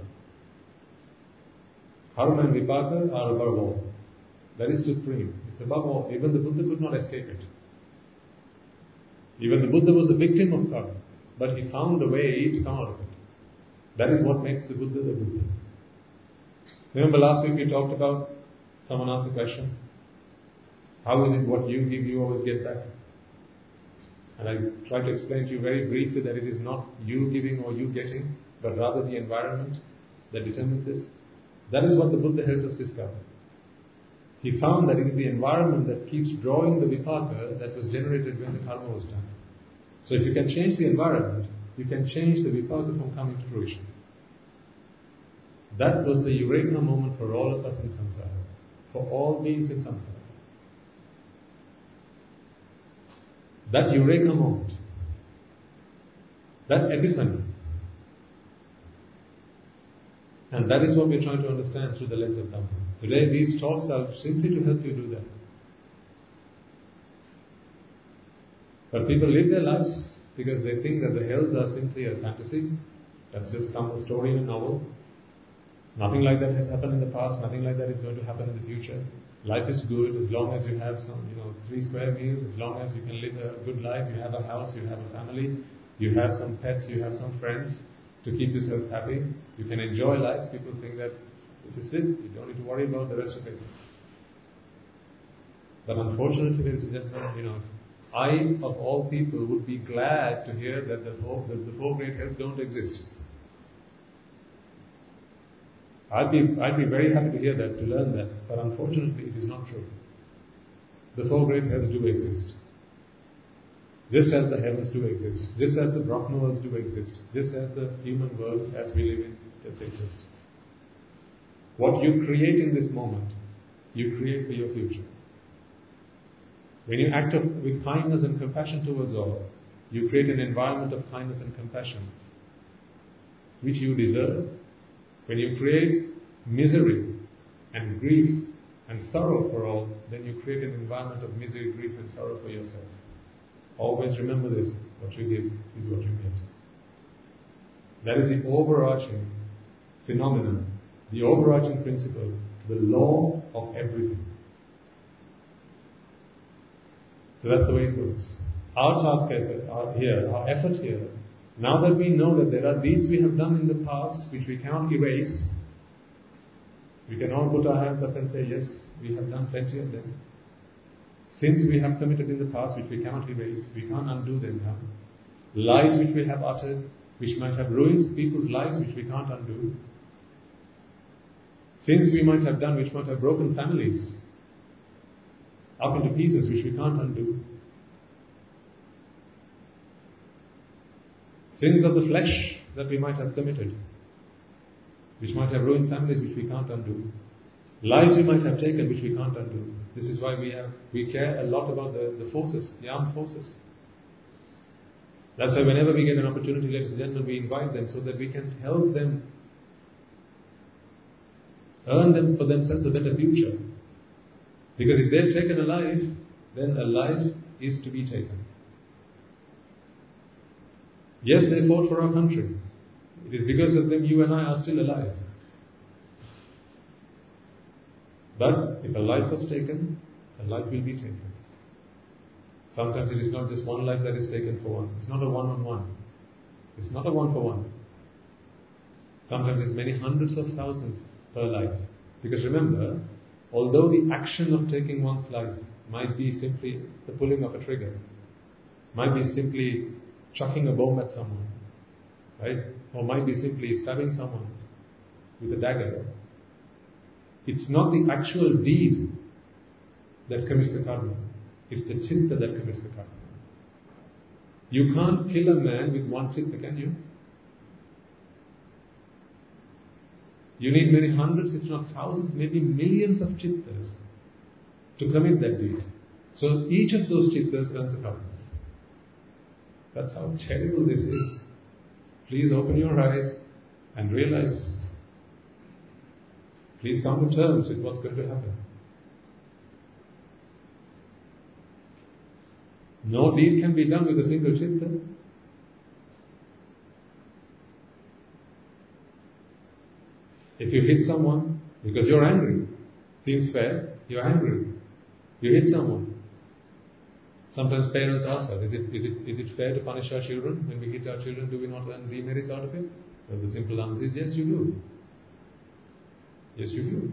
Karma and vipaka are above all. That is supreme. It's above all. Even the Buddha could not escape it. Even the Buddha was a victim of karma, but he found a way to come out of it. That is what makes the Buddha the Buddha. Remember last week we talked about, someone asked a question, how is it what you give, you always get back? And I tried to explain to you very briefly that it is not you giving or you getting, but rather the environment that determines this. That is what the Buddha helped us discover. He found that it is the environment that keeps drawing the vipaka that was generated when the karma was done. So if you can change the environment, you can change the vipaka from coming to fruition. That was the eureka moment for all of us in samsara, for all beings in samsara. That eureka moment, that epiphany. And that is what we're trying to understand through the lens of Dhamma. Today these talks are simply to help you do that. But people live their lives because they think that the hells are simply a fantasy. That's just some story in a novel. Nothing like that has happened in the past, nothing like that is going to happen in the future. Life is good as long as you have some, you know, three square meals, as long as you can live a good life, you have a house, you have a family, you have some pets, you have some friends to keep yourself happy. You can enjoy life. People think that this is it, you don't need to worry about the rest of it. But unfortunately, ladies and gentlemen, you know, I of all people would be glad to hear that the four, that the four great hells don't exist. I'd be, I'd be very happy to hear that, to learn that, but unfortunately it is not true. The four great hells do exist. Just as the heavens do exist, just as the Brahma worlds do exist, just as the human world as we live in does exist. What you create in this moment, you create for your future. When you act of, with kindness and compassion towards all, you create an environment of kindness and compassion, which you deserve. When you create misery and grief and sorrow for all, then you create an environment of misery, grief and sorrow for yourself. Always remember this, what you give is what you get. That is the overarching phenomenon, the overarching principle, the law of everything. So that's the way it works. Our task here, our effort here, now that we know that there are deeds we have done in the past which we cannot erase, we can all put our hands up and say, yes, we have done plenty of them. Sins we have committed in the past which we cannot erase, we can't undo them now. Lies which we have uttered, which might have ruined people's lives, which we can't undo. Sins we might have done which might have broken families up into pieces, which we can't undo. Sins of the flesh that we might have committed, which might have ruined families, which we can't undo. Lives we might have taken, which we can't undo. This is why we have we care a lot about the, the forces, the armed forces. That's why whenever we get an opportunity, ladies and gentlemen, we invite them so that we can help them earn them for themselves a better future. Because if they've taken a life, then a life is to be taken. Yes, they fought for our country. It is because of them you and I are still alive. But if a life was taken, a life will be taken. Sometimes it is not just one life that is taken for one. It's not a one-on-one. It's not a one-for-one. Sometimes it's many hundreds of thousands per life. Because remember, although the action of taking one's life might be simply the pulling of a trigger, might be simply chucking a bomb at someone, right? Or might be simply stabbing someone with a dagger. It's not the actual deed that commits the karma. It's the chitta that commits the karma. You can't kill a man with one chitta, can you? You need many hundreds, if not thousands, maybe millions of chittas to commit that deed. So each of those chittas earns a karma. That's how terrible this is. Please open your eyes and realize. Please come to terms with what's going to happen. No deed can be done with a single chitta. If you hit someone because you're angry, seems fair, you're angry. You hit someone. Sometimes parents ask us, is it, is it, is it fair to punish our children? When we hit our children, do we not earn demerits out of it? Well, the simple answer is yes, you do. Yes, you do.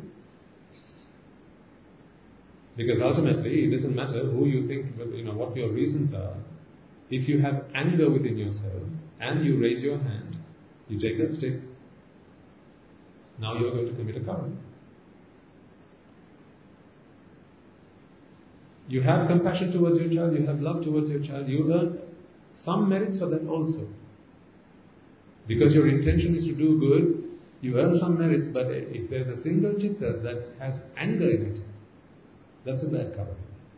Because ultimately, it doesn't matter who you think, you know, what your reasons are. If you have anger within yourself and you raise your hand, you take that stick. Now you are going to commit a karma. You have compassion towards your child, you have love towards your child, you earn some merits for that also. Because your intention is to do good, you earn some merits, but if there's a single chitta that has anger in it, that's a bad karma.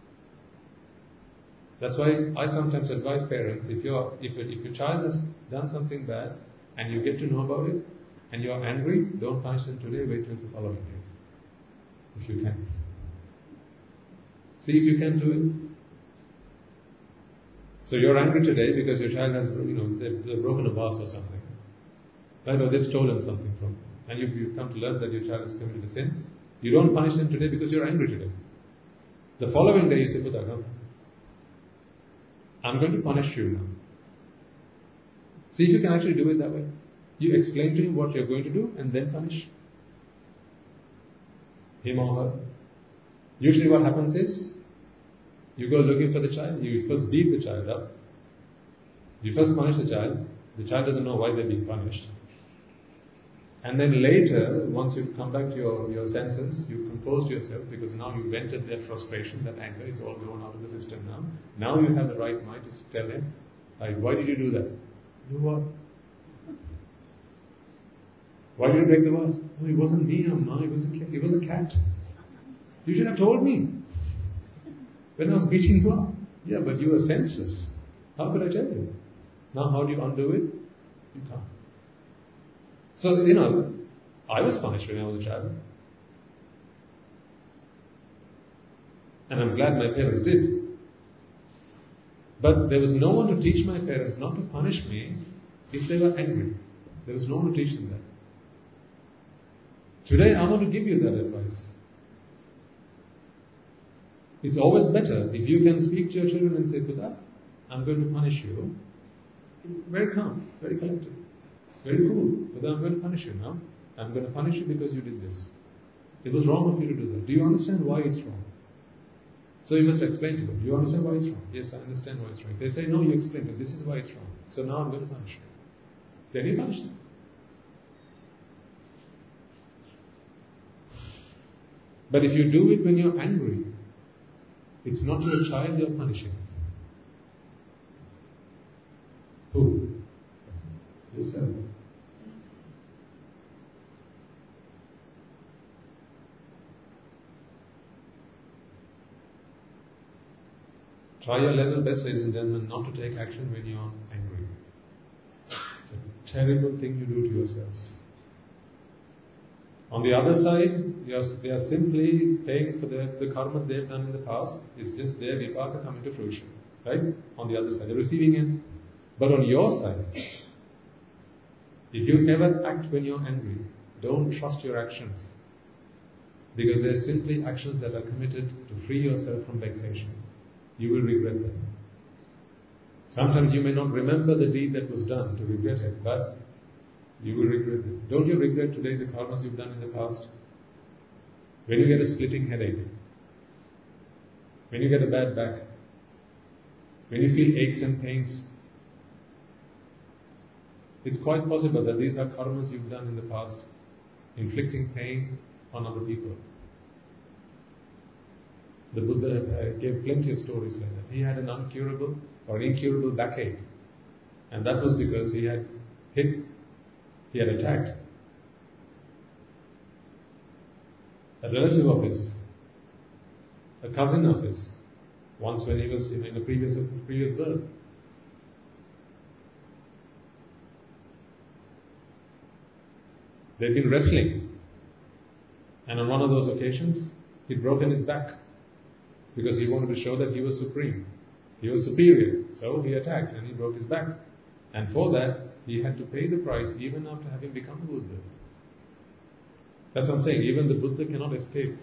That's why I sometimes advise parents, if you're, if, if your child has done something bad and you get to know about it and you're angry, don't punish them today, wait till the following day. If you can. See if you can do it. So you're angry today because your child has, you know, they've, they've broken a vase or something. Right? Or they've stolen something from you. And you, you come to learn that your child has committed a sin. You don't punish them today because you're angry today. The following day you say, Buddha, no, I'm going to punish you now. See if you can actually do it that way. You explain to him what you're going to do and then punish him or her. Usually what happens is, you go looking for the child, you first beat the child up. You first punish the child. The child doesn't know why they're being punished. And then later, once you come back to your, your senses, you compose yourself because now you vented that frustration, that anger, it's all gone out of the system now. Now you have the right mind to tell him, like, why did you do that? Do what? Why did you break the vase? No, it wasn't me, Amma, it was a cat. It was a cat. You should have told me when I was beating you up. Yeah, but you were senseless. How could I tell you? Now how do you undo it? You can't. So, you know, I was punished when I was a child. And I'm glad my parents did. But there was no one to teach my parents not to punish me if they were angry. There was no one to teach them that. Today I want to give you that advice. It's always better if you can speak to your children and say, Buddha, I'm going to punish you. Very calm, very collected. Very cool. Buddha, I'm going to punish you now. I'm going to punish you because you did this. It was wrong of you to do that. Do you understand why it's wrong? So you must explain to them. Do you understand why it's wrong? Yes, I understand why it's wrong. If they say, no, you explain to them. This is why it's wrong. So now I'm going to punish you. Then you punish them. But if you do it when you're angry, it's not your child you're punishing. Who? Yourself. Try your level best, ladies and gentlemen, not to take action when you are angry. It's a terrible thing you do to yourself. On the other side, are, they are simply paying for the, the karmas they have done in the past. It's just their vipaka coming to fruition. Right? On the other side, they're receiving it. But on your side, if you ever act when you're angry, don't trust your actions. Because they're simply actions that are committed to free yourself from vexation. You will regret them. Sometimes you may not remember the deed that was done to regret it, but you will regret it. Don't you regret today the karmas you've done in the past? When you get a splitting headache, when you get a bad back, when you feel aches and pains, it's quite possible that these are karmas you've done in the past, inflicting pain on other people. The Buddha gave plenty of stories like that. He had an uncurable or incurable backache, and that was because he had hit, he had attacked a relative of his, a cousin of his, once when he was in a previous previous birth. They'd been wrestling, and on one of those occasions, he'd broken his back because he wanted to show that he was supreme, he was superior. So he attacked and he broke his back, and for that he had to pay the price even after having become a Buddha. That's what I'm saying. Even the Buddha cannot escape.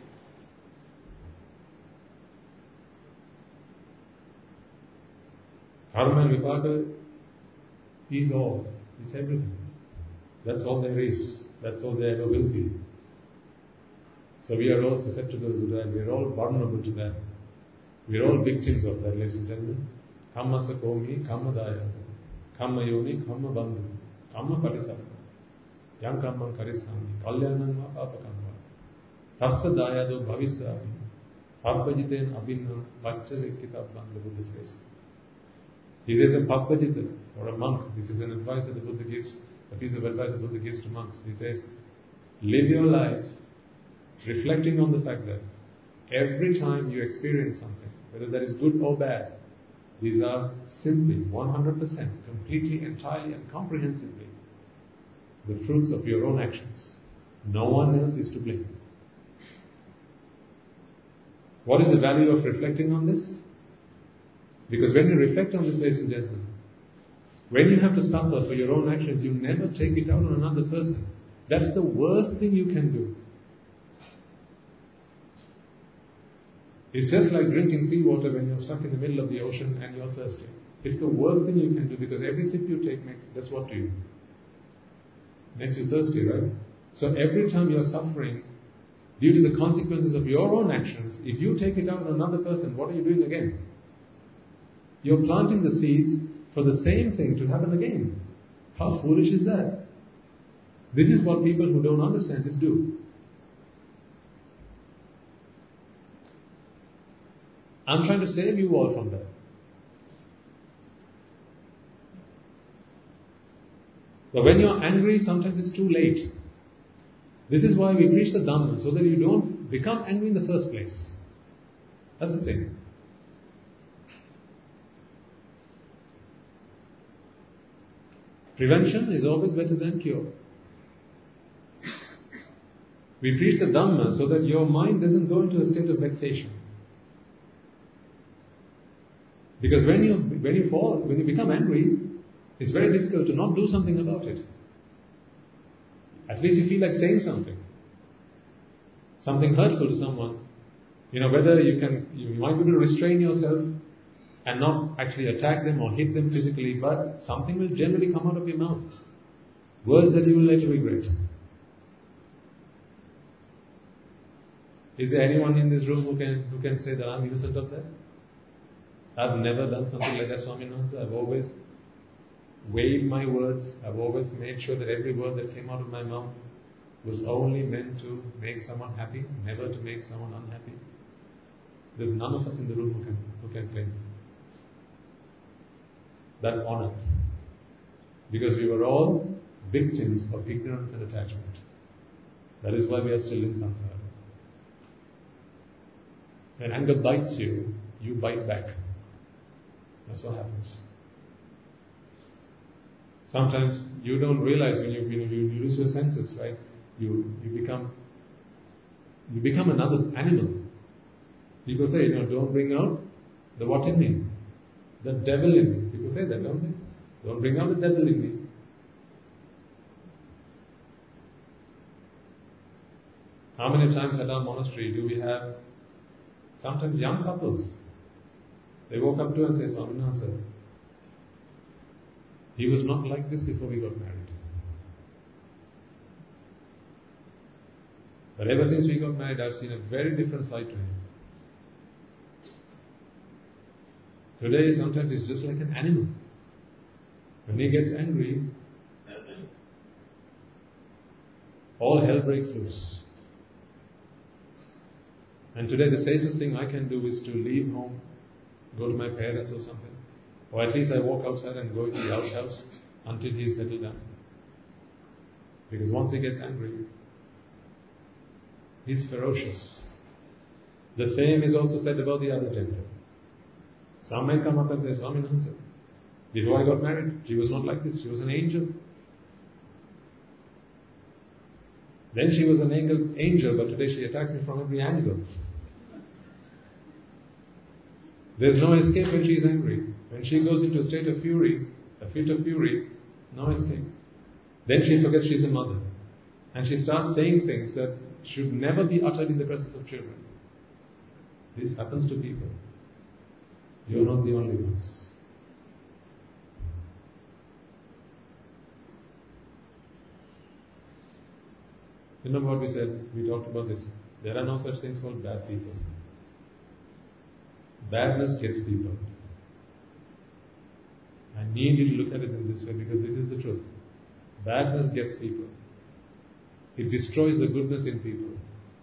Karma and vipaka is all. It's everything. That's all there is. That's all there ever will be. So we are all susceptible to that. We are all vulnerable to that. We are all victims of that, ladies and gentlemen. Kamma sakomi, kamma daya, kamma yoni, kamma bandhu, kamma patisarva, yang kamma karisami, kalyanam va papakamma, tassa dayado bhavisami, pappajiten abhinna, vachchavikkitabban, the Buddha says. He says a pappajita, or a monk, this is an advice that the Buddha gives, a piece of advice the Buddha gives to monks. He says, live your life reflecting on the fact that every time you experience something, whether that is good or bad, these are simply one hundred percent, completely, entirely and comprehensively the fruits of your own actions. No one else is to blame. What is the value of reflecting on this? Because when you reflect on this, ladies and gentlemen, when you have to suffer for your own actions, you never take it out on another person. That's the worst thing you can do. It's just like drinking seawater when you're stuck in the middle of the ocean and you're thirsty. It's the worst thing you can do, because every sip you take makes, that's what to you? Makes you thirsty, right? So every time you're suffering due to the consequences of your own actions, if you take it out on another person, what are you doing again? You're planting the seeds for the same thing to happen again. How foolish is that? This is what people who don't understand this do. I'm trying to save you all from that. But when you're angry, sometimes it's too late. This is why we preach the Dhamma, so that you don't become angry in the first place. That's the thing. Prevention is always better than cure. We preach the Dhamma so that your mind doesn't go into a state of vexation. Because when you when you fall, when you become angry, it's very difficult to not do something about it. At least you feel like saying something. Something hurtful to someone. You know, whether you can, you might be able to restrain yourself and not actually attack them or hit them physically, but something will generally come out of your mouth. Words that you will later regret. Is there anyone in this room who can who can say that I'm innocent of that? I've never done something like that, Swami Namaste. I've always weighed my words. I've always made sure that every word that came out of my mouth was only meant to make someone happy, never to make someone unhappy. There's none of us in the room who can who can claim that honor. Because we were all victims of ignorance and attachment. That is why we are still in samsara. When anger bites you, you bite back. That's what happens. Sometimes you don't realize when you, you, you lose your senses, right? You you become you become another animal. People say, you know, don't bring out the what in me, the devil in me. People say that, don't they? Don't bring out the devil in me. How many times at our monastery do we have sometimes young couples? They walk up to us and say, Swaminathan sir, he was not like this before we got married. But ever since we got married, I've seen a very different side to him. Today, sometimes he's just like an animal. When he gets angry, all hell breaks loose. And today the safest thing I can do is to leave home, go to my parents or something. Or at least I walk outside and go to the outhouse until he's settled down. Because once he gets angry, he's ferocious. The same is also said about the other gender. Some may come up and say, Swaminathan sir, before I got married, she was not like this. She was an angel. Then she was an angel, angel, but today she attacks me from every angle. There's no escape when she is angry. When she goes into a state of fury, a fit of fury, no escape. Then she forgets she's a mother. And she starts saying things that should never be uttered in the presence of children. This happens to people. You're not the only ones. Remember what we said? We talked about this. There are no such things called bad people. Badness gets people. I need you to look at it in this way because this is the truth. Badness gets people. It destroys the goodness in people.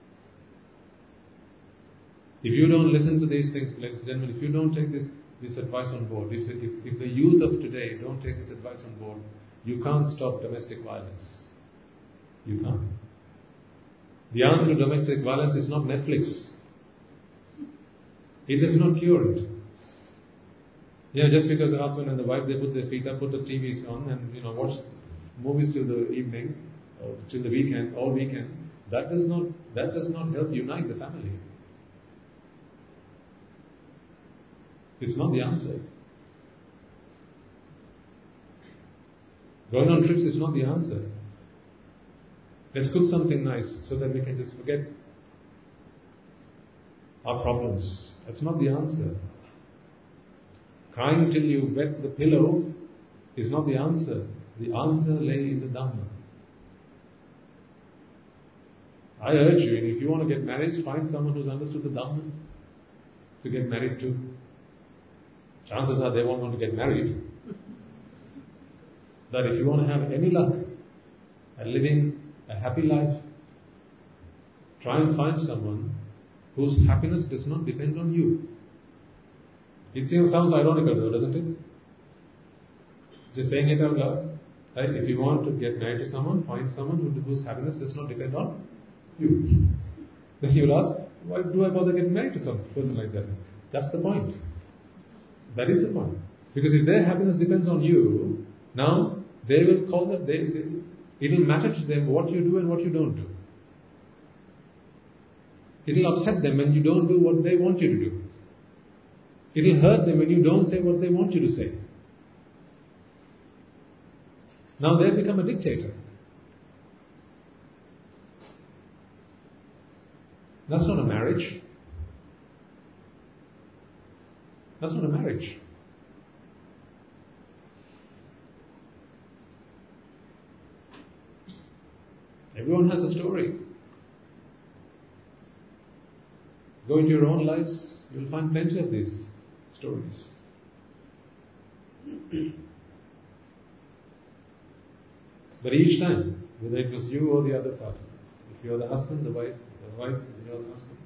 If you don't listen to these things, ladies and gentlemen, if you don't take this, this advice on board, if, if, if the youth of today don't take this advice on board, you can't stop domestic violence. You can't. The answer to domestic violence is not Netflix. It does not cure it. You know, just because the husband and the wife, they put their feet up, put the T Vs on and, you know, watch movies till the evening, or till the weekend, all weekend, that does not, that does not help unite the family. It's not the answer. Going on trips is not the answer. Let's cook something nice so that we can just forget our problems. That's not the answer. Crying till you wet the pillow is not the answer. The answer lay in the Dhamma. I urge you, if you want to get married, find someone who's understood the Dhamma to get married to. Chances are they won't want to get married. But if you want to have any luck at living a happy life, try and find someone whose happiness does not depend on you. It seems, sounds ironical though, doesn't it? Just saying it out loud. Right? If you want to get married to someone, find someone who, whose happiness does not depend on you. Then you will ask, why do I bother getting married to some person like that? That's the point. That is the point. Because if their happiness depends on you, now they will call that, they, they, it will matter to them what you do and what you don't do. It will upset them when you don't do what they want you to do. It will hurt them when you don't say what they want you to say. Now they have become a dictator. That's not a marriage. That's not a marriage. Everyone has a story. Go into your own lives, you'll find plenty of these stories. But each time, whether it was you or the other party, if you're the husband, the wife, the wife, you're the husband,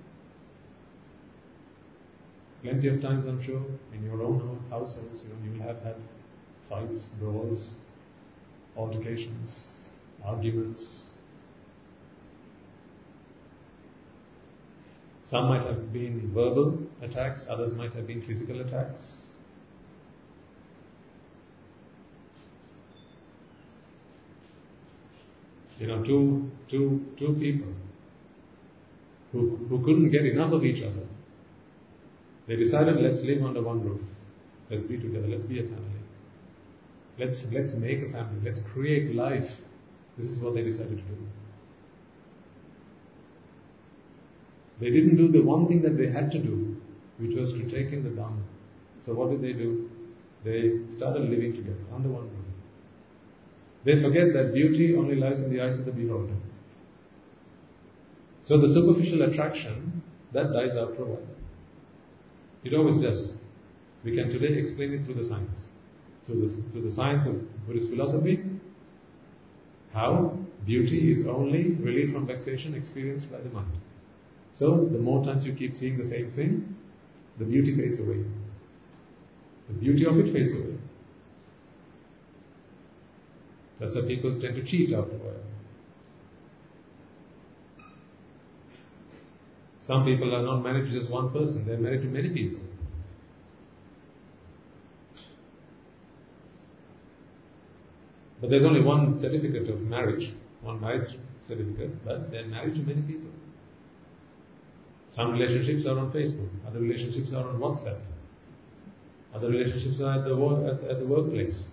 plenty of times I'm sure, in your own households, you know, you will have had fights, brawls, altercations, arguments. Some might have been verbal attacks, others might have been physical attacks. You know, two, two, two people who, who couldn't get enough of each other. They decided, let's live under one roof. Let's be together. Let's be a family. Let's, let's make a family. Let's create life. This is what they decided to do. They didn't do the one thing that they had to do, which was to take in the Dhamma. So what did they do? They started living together under one roof. They forget that beauty only lies in the eyes of the beholder. So the superficial attraction, that dies out for a while. It always does. We can today explain it through the science. Through the, through the science of Buddhist philosophy, how beauty is only relief from vexation experienced by the mind. So, the more times you keep seeing the same thing, the beauty fades away. The beauty of it fades away. That's why people tend to cheat after a while. Some people are not married to just one person, they're married to many people. But there's only one certificate of marriage, one marriage certificate, but they're married to many people. Some relationships are on Facebook, other relationships are on WhatsApp, other relationships are at the, work, at, at the workplace.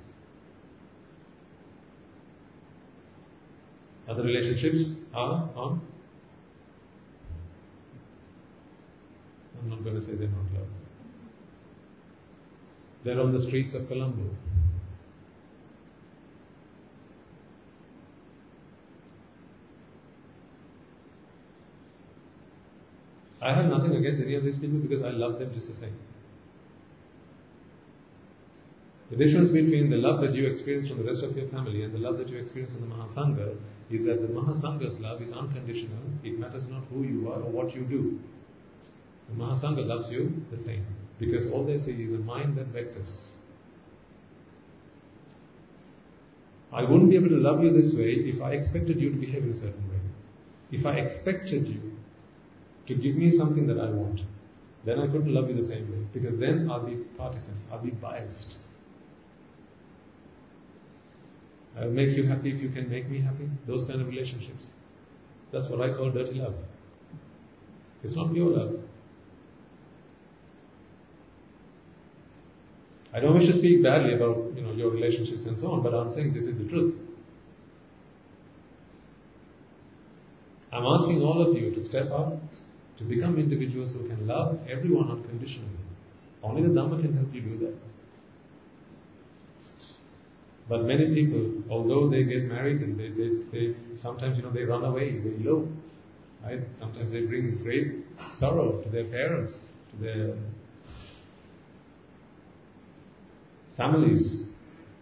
Other relationships are on, I'm not going to say they're not love. They're on the streets of Colombo. I have nothing against any of these people because I love them just the same. The difference between the love that you experience from the rest of your family and the love that you experience from the Mahasangha is that the Mahasangha's love is unconditional. It matters not who you are or what you do. The Mahasangha loves you the same because all they see is a mind that vexes. I wouldn't be able to love you this way if I expected you to behave in a certain way. If I expected you to give me something that I want, then I couldn't love you the same way because then I'll be partisan, I'll be biased. I'll make you happy if you can make me happy. Those kind of relationships. That's what I call dirty love. It's not pure love. I don't wish to speak badly about, you know, your relationships and so on, but I'm saying this is the truth. I'm asking all of you to step up, to become individuals who can love everyone unconditionally. Only the Dhamma can help you do that. But many people, although they get married and they, they, they sometimes, you know, they run away, they elope, right? Sometimes they bring great sorrow to their parents, to their families.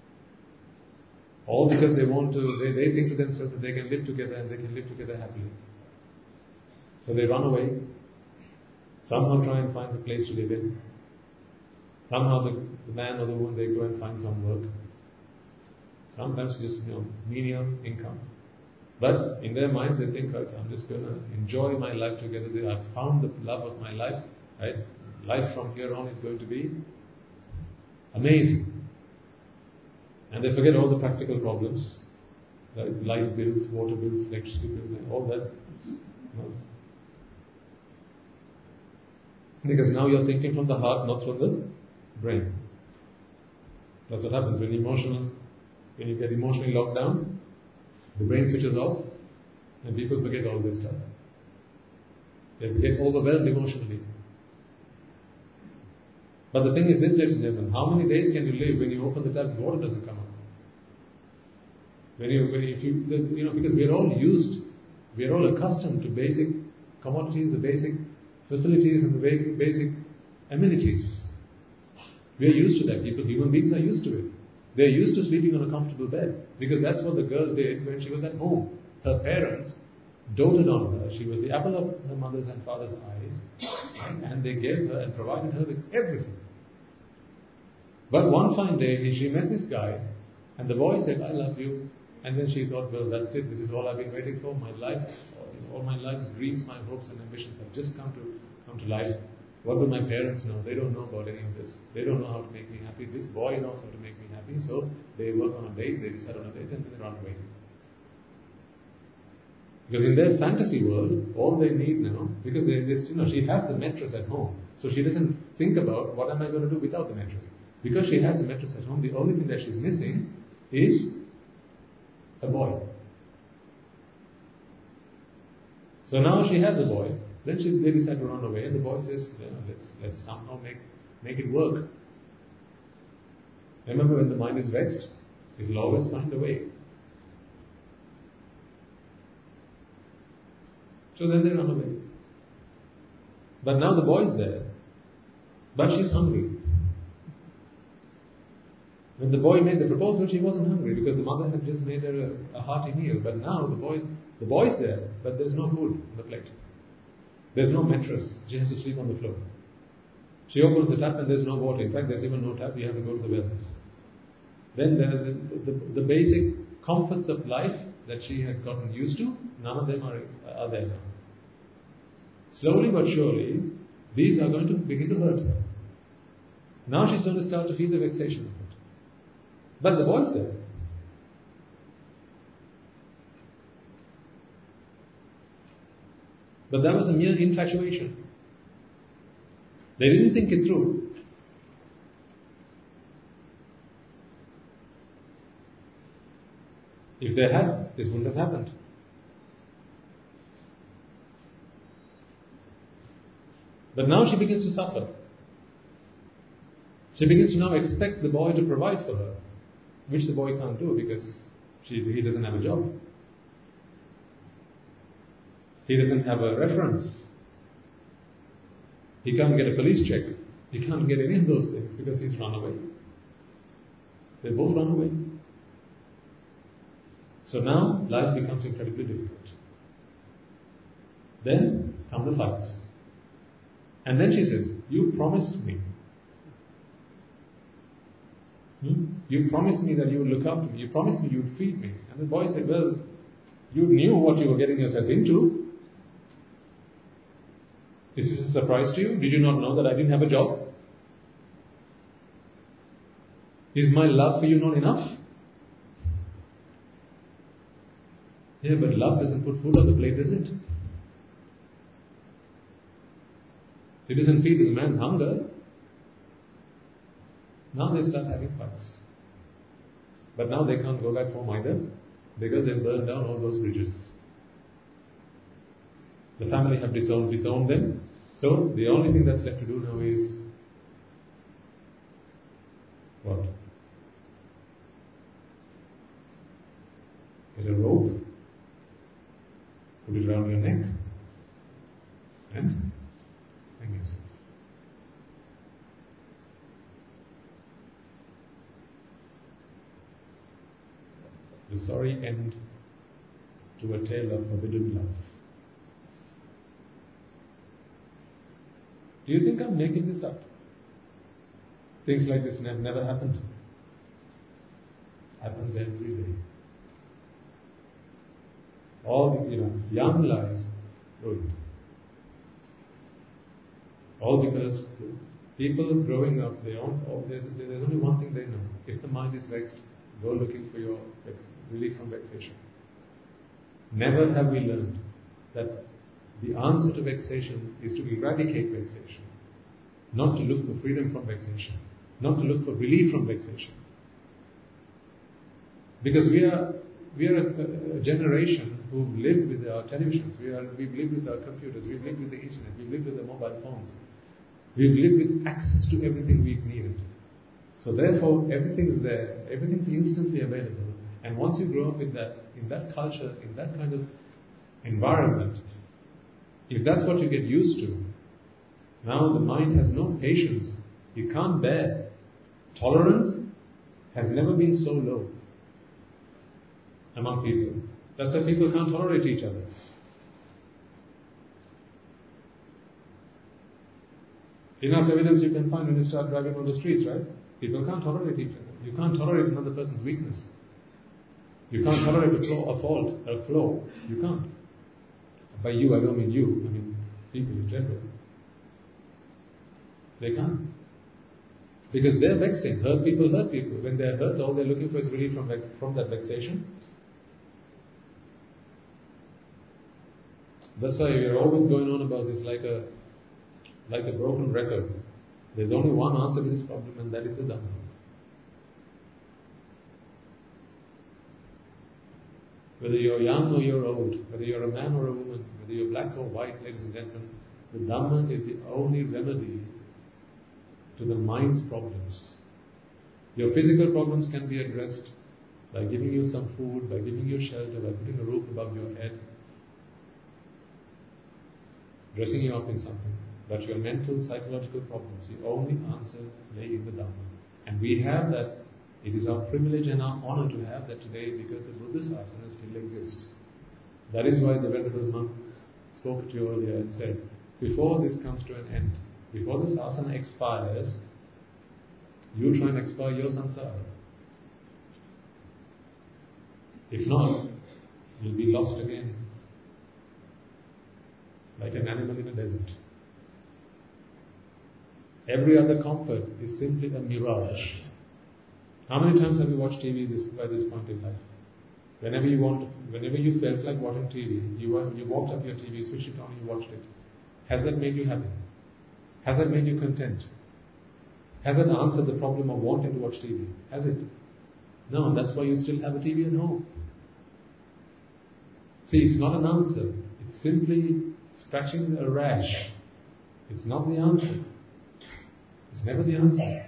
All because they want to, they, they think to themselves that they can live together and they can live together happily. So they run away, somehow try and find a place to live in. Somehow the, the man or the woman, they go and find some work. Sometimes just, you know, menial income. But in their minds they think, right, I'm just going to enjoy my life together. I've found the love of my life. Right? Life from here on is going to be amazing. And they forget all the practical problems. Right? Light bills, water bills, electricity bills, all that. No. Because now you're thinking from the heart, not from the brain. That's what happens when emotional, when you get emotionally locked down, the brain switches off, and people forget all this stuff. They get overwhelmed emotionally. But the thing is this, ladies and gentlemen, how many days can you live when you open the tap and water doesn't come up? When you, when if you, you know, because we're all used, we're all accustomed to basic commodities, the basic facilities and the basic, basic amenities. We are used to that. People, human beings are used to it. They are used to sleeping on a comfortable bed because that's what the girl did when she was at home. Her parents doted on her. She was the apple of her mother's and father's eyes, and they gave her and provided her with everything. But one fine day, she met this guy And the boy said, I love you. And then she thought, well, that's it. This is all I've been waiting for. My life, all my life's dreams, my hopes and ambitions have just come to come to life. What will my parents know? They don't know about any of this. They don't know how to make me happy. This boy knows how to make me happy. So they work on a date, they decide on a date, and then they run away. Because in their fantasy world, all they need now, because they, they, you know, she has the mattress at home, so she doesn't think about what am I going to do without the mattress. Because she has the mattress at home, the only thing that she's missing is a boy. So now she has a boy. Then she, they decide to run away, and the boy says, yeah, let's let's somehow make make it work. Remember, when the mind is vexed, it will always find a way. So then they run away. But now the boy's there, but she's hungry. When the boy made the proposal, she wasn't hungry because the mother had just made her a, a hearty meal. But now the boy's the boy's there, but there's no food on the plate. There's no mattress. She has to sleep on the floor. She opens the tap and there's no water. In fact, there's even no tap. You have to go to the well. Then the, the, the, the basic comforts of life that she had gotten used to, none of them are, are there now. Slowly but surely, these are going to begin to hurt her. Now she's going to start to feel the vexation of it. But the boy's there. But that was a mere infatuation. They didn't think it through. If they had, this wouldn't have happened. But now she begins to suffer. She begins to now expect the boy to provide for her, which the boy can't do because she, he doesn't have a job. He doesn't have a reference. He can't get a police check. He can't get any of those things because he's run away. They both run away. So now life becomes incredibly difficult. Then come the fights. And then she says, you promised me. Hmm? You promised me that you would look after me. You promised me you would feed me. And the boy said, well, you knew what you were getting yourself into. Is this a surprise to you? Did you not know that I didn't have a job? Is my love for you not enough? Yeah, but love doesn't put food on the plate, does it? It doesn't feed the man's hunger. Now they start having fights. But now they can't go back home either because they've burned down all those bridges. The family have disowned, disowned them. So the only thing that's left to do now is what? Get a rope, put it around your neck, and hang yourself. The sorry end to a tale of forbidden love. Do you think I'm making this up? Things like this have never happened. Happens every day. All the, you know, young lives ruined. All because people growing up, they don't, oh, there's, there's only one thing they know. If the mind is vexed, go looking for your vex, relief from vexation. Never have we learned that the answer to vexation is to eradicate vexation, not to look for freedom from vexation, not to look for relief from vexation. Because we are we are a, a generation who've lived with our televisions, we are we've lived with our computers, we've lived with the internet, we've lived with the mobile phones, we've lived with access to everything we've needed. So therefore, everything's there, everything's instantly available. And once you grow up with that, in that culture, in that kind of environment, if that's what you get used to, now the mind has no patience. You can't bear. Tolerance has never been so low among people. That's why people can't tolerate each other. Enough evidence you can find when you start driving on the streets, right? People can't tolerate each other. You can't tolerate another person's weakness. You can't tolerate a, flaw, a fault, a flaw. You can't. By you, I don't mean you. I mean people in general. They can't. Because they're vexing. Hurt people hurt people. When they're hurt, all they're looking for is relief from, from that vexation. That's why we're always going on about this like a like a broken record. There's only one answer to this problem, and that is the Dhamma. Whether you're young or you're old, whether you're a man or a woman, whether you're black or white, ladies and gentlemen, the Dhamma is the only remedy to the mind's problems. Your physical problems can be addressed by giving you some food, by giving you shelter, by putting a roof above your head, dressing you up in something. But your mental, psychological problems, the only answer lay in the Dhamma. And we have that. It is our privilege and our honor to have that today because the Buddhasasana still exists. That is why the Venerable monk spoke to you earlier and said, before this comes to an end, before this asana expires, you try and expire your samsara. If not, you'll be lost again, like an animal in a desert. Every other comfort is simply a mirage. How many times have you watched T V this, by this point in life? Whenever you want, whenever you felt like watching T V, you were, you walked up your T V, switched it on, and you watched it. Has that made you happy? Has that made you content? Has that answered the problem of wanting to watch T V? Has it? No, that's why you still have a T V at home. See, it's not an answer. It's simply scratching a rash. It's not the answer. It's never the answer.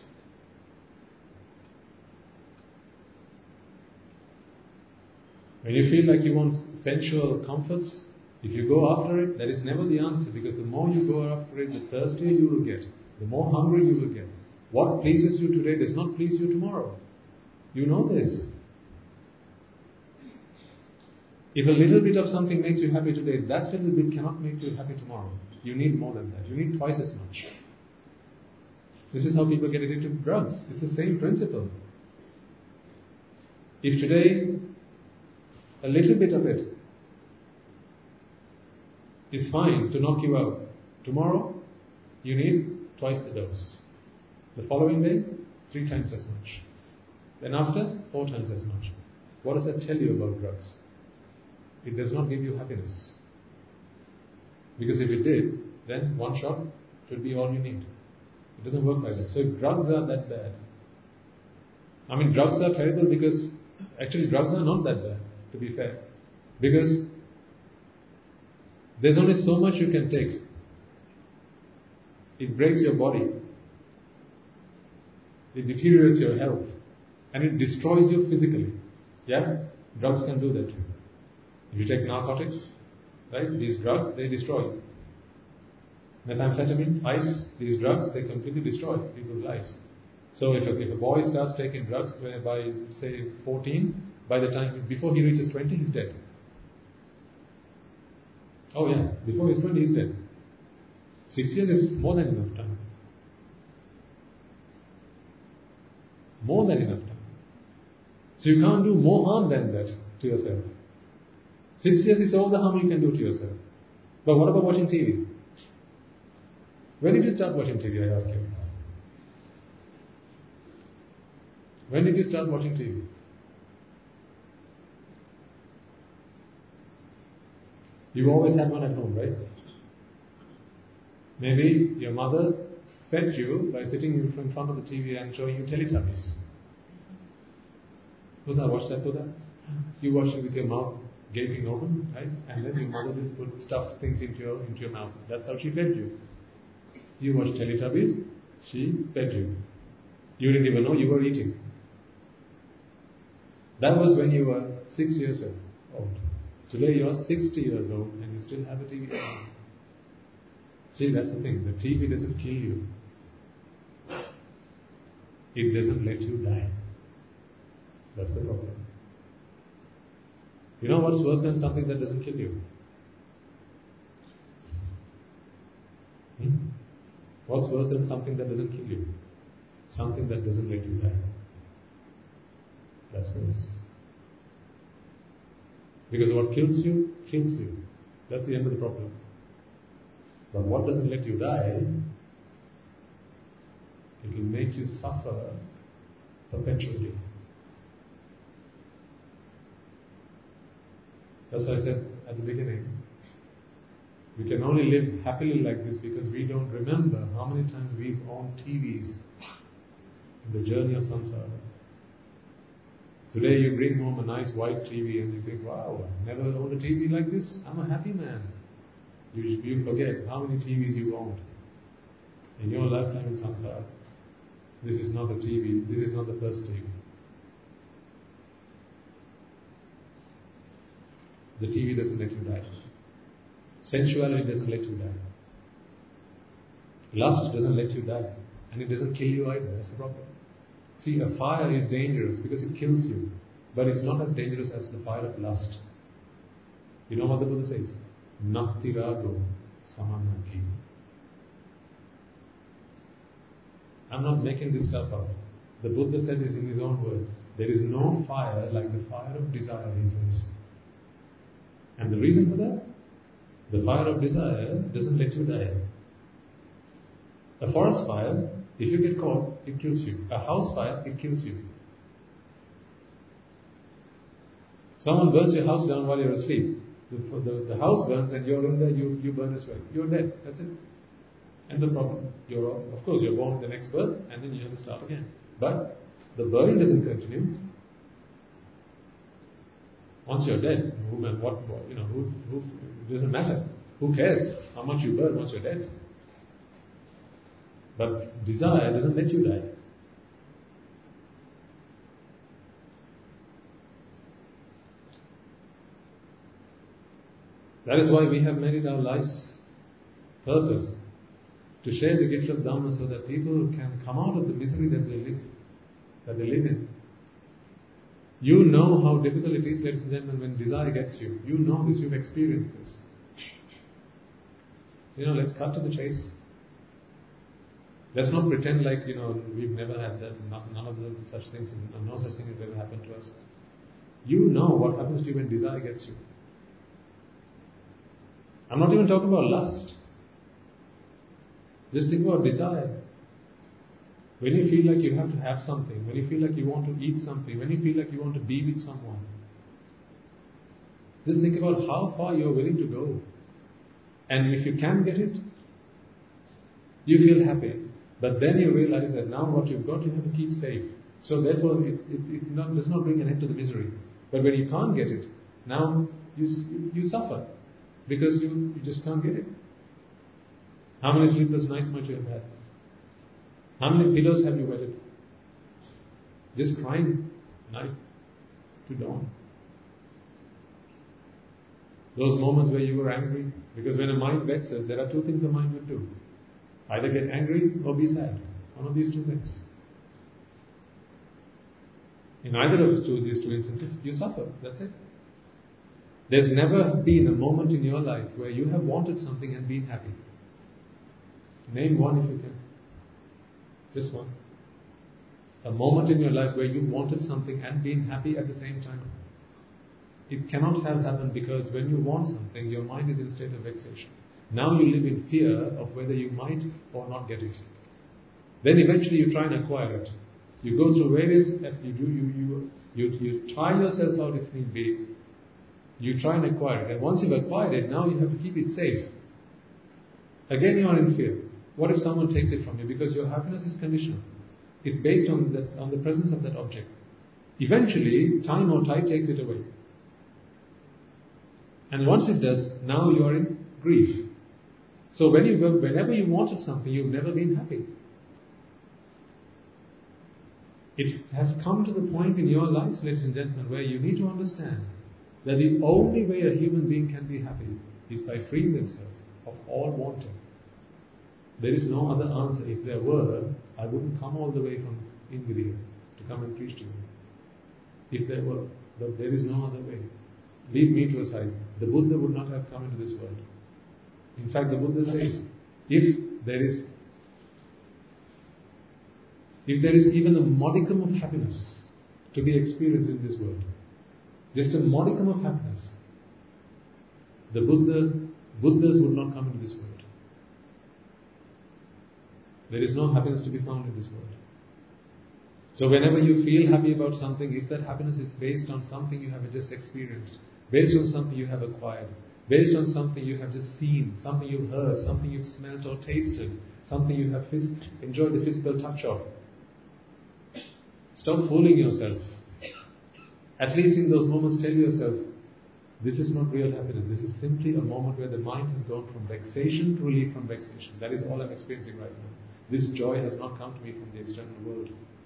When you feel like you want sensual comforts, if you go after it, that is never the answer, because the more you go after it, the thirstier you will get, the more hungry you will get. What pleases you today does not please you tomorrow. You know this. If a little bit of something makes you happy today, that little bit cannot make you happy tomorrow. You need more than that. You need twice as much. This is how people get addicted to drugs. It's the same principle. If today a little bit of it is fine to knock you out, tomorrow you need twice the dose. The following day, three times as much. Then after, four times as much. What does that tell you about drugs? It does not give you happiness. Because if it did, then one shot should be all you need. It doesn't work like that. So if drugs are that bad, I mean drugs are terrible because actually drugs are not that bad, to be fair. Because there's only so much you can take. It breaks your body. It deteriorates your health. And it destroys you physically. Yeah? Drugs can do that to you. If you take narcotics, right, these drugs, they destroy you. Methamphetamine, ice, these drugs, they completely destroy people's lives. So if a, if a boy starts taking drugs by, say, fourteen, by the time, before he reaches twenty, he's dead. Oh yeah, before he's twenty, he's dead. Six years is more than enough time. More than enough time. So you can't do more harm than that to yourself. Six years is all the harm you can do to yourself. But what about watching T V? When did you start watching T V, I ask you? When did you start watching T V? You always had one at home, right? Maybe your mother fed you by sitting in front of the T V and showing you Teletubbies. Buddha, watch that, Buddha? You watch it with your mouth gaping open, right? And then your mother just put stuffed things into your into your mouth. That's how she fed you. You watched Teletubbies, she fed you. You didn't even know you were eating. That was when you were six years old. Today you are sixty years old and you still have a T V at home. See, that's the thing. The T V doesn't kill you. It doesn't let you die. That's the problem. You know what's worse than something that doesn't kill you? Hmm? What's worse than something that doesn't kill you? Something that doesn't let you die. That's bliss. Because what kills you, kills you. That's the end of the problem. But what doesn't let you die, it will make you suffer perpetually. That's why I said at the beginning, we can only live happily like this because we don't remember how many times we've owned T Vs in the journey of samsara. Today you bring home a nice white T V and you think, wow, I never owned a T V like this. I'm a happy man. You, you forget how many T Vs you owned in your lifetime in samsara. This is not a T V. This is not the first T V. The T V doesn't let you die. Sensuality doesn't let you die. Lust doesn't let you die. And it doesn't kill you either. That's the problem. See, a fire is dangerous because it kills you. But it's not as dangerous as the fire of lust. You know what the Buddha says? Nakti rago samanaki. I'm not making this stuff up. The Buddha said this in his own words. There is no fire like the fire of desire, he says. And the reason for that? The fire of desire doesn't let you die. A forest fire, if you get caught, it kills you. A house fire, it kills you. Someone burns your house down while you're asleep. The, the, the house burns and you're in there, you, you burn as well. You're dead. That's it. And the problem. You're, of course, you're born in the next birth and then you have to start again. But the burning doesn't continue. Once you're dead, who, what, you know, who, who, it doesn't matter. Who cares how much you burn once you're dead? But desire doesn't let you die. That is why we have made it our life's purpose to share the gift of Dhamma so that people can come out of the misery that they live, that they live in. You know how difficult it is, ladies and gentlemen, when desire gets you. You know this, you've experienced this. You know, let's cut to the chase. Let's not pretend like, you know, we've never had that, none of the, such things, and no such thing has ever happened to us. You know what happens to you when desire gets you. I'm not even talking about lust. Just think about desire. When you feel like you have to have something, when you feel like you want to eat something, when you feel like you want to be with someone, just think about how far you're willing to go. And if you can get it, you feel happy. But then you realize that now what you've got, you have to keep safe. So therefore, it, it, it not, does not bring an end to the misery. But when you can't get it, now you you suffer. Because you, you just can't get it. How many sleepless nights might you have had? How many pillows have you wetted? Just crying night to dawn. Those moments where you were angry. Because when a mind vexes, there are two things a mind will do. Either get angry or be sad. One of these two things. In either of these two, these two instances, you suffer. That's it. There's never been a moment in your life where you have wanted something and been happy. Name one if you can. Just one. A moment in your life where you wanted something and been happy at the same time. It cannot have happened because when you want something, your mind is in a state of vexation. Now you live in fear of whether you might or not get it. Then eventually you try and acquire it. You go through various, you do, you, you, you, you try yourself out if need be. You try and acquire it. And once you've acquired it, now you have to keep it safe. Again you are in fear. What if someone takes it from you? Because your happiness is conditional. It's based on the, on the presence of that object. Eventually, time or tide takes it away. And once it does, now you are in grief. So when you, whenever you wanted something, you've never been happy. It has come to the point in your lives, ladies and gentlemen, where you need to understand that the only way a human being can be happy is by freeing themselves of all wanting. There is no other answer. If there were, I wouldn't come all the way from India to come and preach to you. If there were, but there is no other way. Leave me to a side. The Buddha would not have come into this world. In fact, the Buddha says, if there is if there is even a modicum of happiness to be experienced in this world. Just a modicum of happiness. The Buddha, Buddhas would not come into this world. There is no happiness to be found in this world. So whenever you feel happy about something, if that happiness is based on something you have just experienced, based on something you have acquired, based on something you have just seen, something you've heard, something you've smelt or tasted, something you have phys- enjoyed the physical touch of, stop fooling yourself. At least in those moments tell yourself, this is not real happiness. This is simply a moment where the mind has gone from vexation to relief from vexation. That is all I'm experiencing right now. This joy has not come to me from the external world.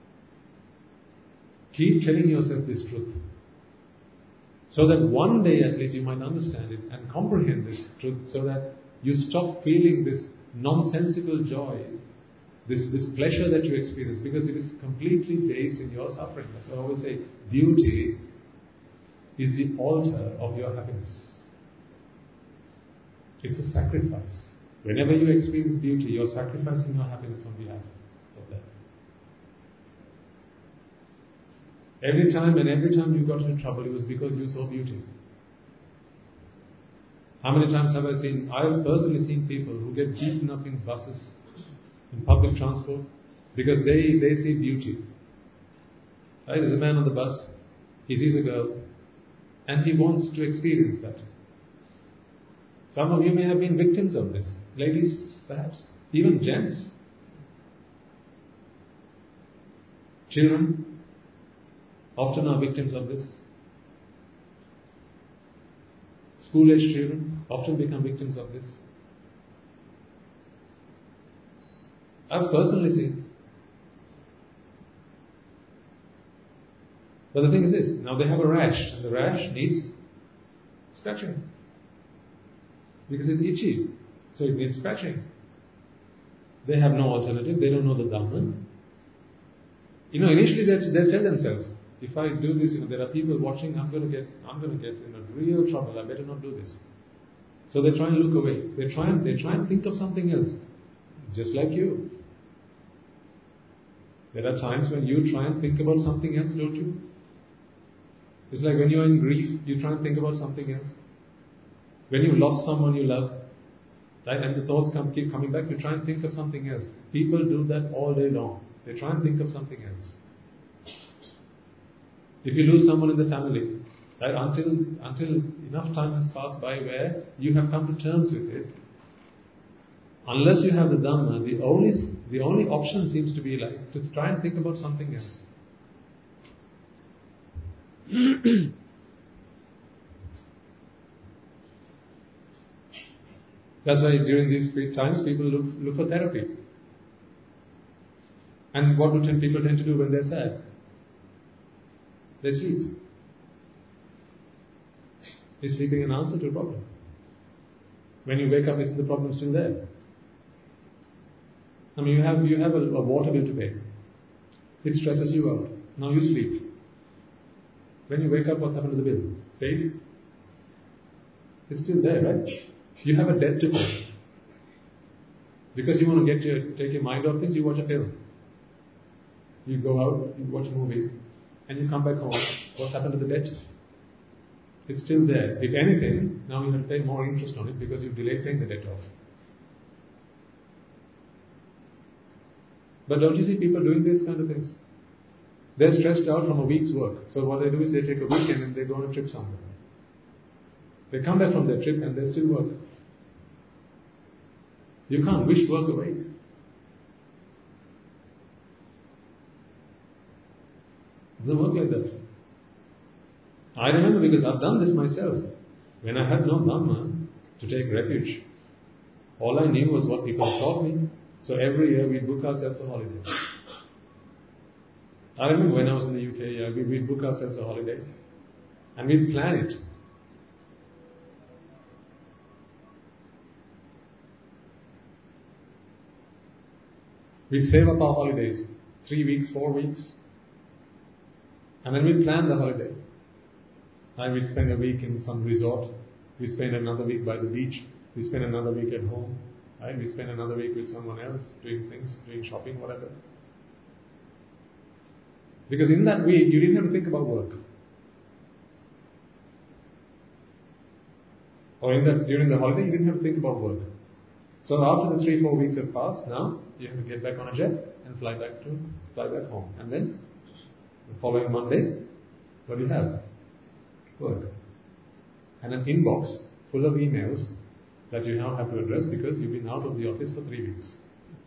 Keep telling yourself this truth. So that one day at least you might understand it and comprehend this truth, so that you stop feeling this nonsensical joy, this, this pleasure that you experience, because it is completely based in your suffering. So I always say, beauty is the altar of your happiness. It's a sacrifice. Whenever you experience beauty, you're sacrificing your happiness on behalf of that. Every time and every time you got into trouble, it was because you saw beauty. How many times have I seen, I've personally seen people who get beaten up in buses, in public transport, because they, they see beauty. Right? There's a man on the bus, he sees a girl, and he wants to experience that. Some of you may have been victims of this. Ladies, perhaps. Even gents. Children often are victims of this. School-aged children often become victims of this. I've personally seen. But the thing is this, now they have a rash, and the rash needs scratching. Because it's itchy, so it needs scratching. They have no alternative, they don't know the Dhamma. You know, initially they they tell themselves, if I do this, you know, there are people watching, I'm going to get, I'm going to get in a real trouble. I better not do this. So they try and look away. They try and they try and think of something else, just like you. There are times when you try and think about something else, don't you? It's like when you're in grief, you try and think about something else. When you lost someone you love, right, and the thoughts come, keep coming back, you try and think of something else. People do that all day long. They try and think of something else. If you lose someone in the family, right, until until enough time has passed by where you have come to terms with it, unless you have the Dhamma, the only the only option seems to be like to try and think about something else. That's why during these times people look look for therapy. And what do people tend to do when they're sad? They sleep. Is sleeping an answer to a problem? When you wake up, isn't the problem still there? I mean, you have you have a, a water bill to pay. It stresses you out. Now you sleep. When you wake up, what's happened to the bill? Paid? It's still there, right? You have a debt to pay. Because you want to get your take your mind off things, you watch a film. You go out, you watch a movie, and you come back home. What's happened to the debt? It's still there. If anything, now you have to pay more interest on it because you've delayed paying the debt off. But don't you see people doing these kind of things? They're stressed out from a week's work. So what they do is they take a weekend and they go on a trip somewhere. They come back from their trip and they still work. You can't wish work away. It doesn't work like that. I remember because I've done this myself. When I had no Dhamma to take refuge, all I knew was what people taught me. So every year we'd book ourselves a holiday. I remember when I was in the U K, yeah, we'd book ourselves a holiday and we'd plan it. We'd save up our holidays, three weeks, four weeks, and then we'd plan the holiday. And we'd spend a week in some resort, we'd spend another week by the beach, we'd spend another week at home, right? We'd spend another week with someone else, doing things, doing shopping, whatever. Because in that week, you didn't have to think about work. Or in that, during the holiday, you didn't have to think about work. So after the three, four weeks have passed, now you have to get back on a jet and fly back to fly back home. And then the following Monday, what do you have? Work. And an inbox full of emails that you now have to address because you've been out of the office for three weeks.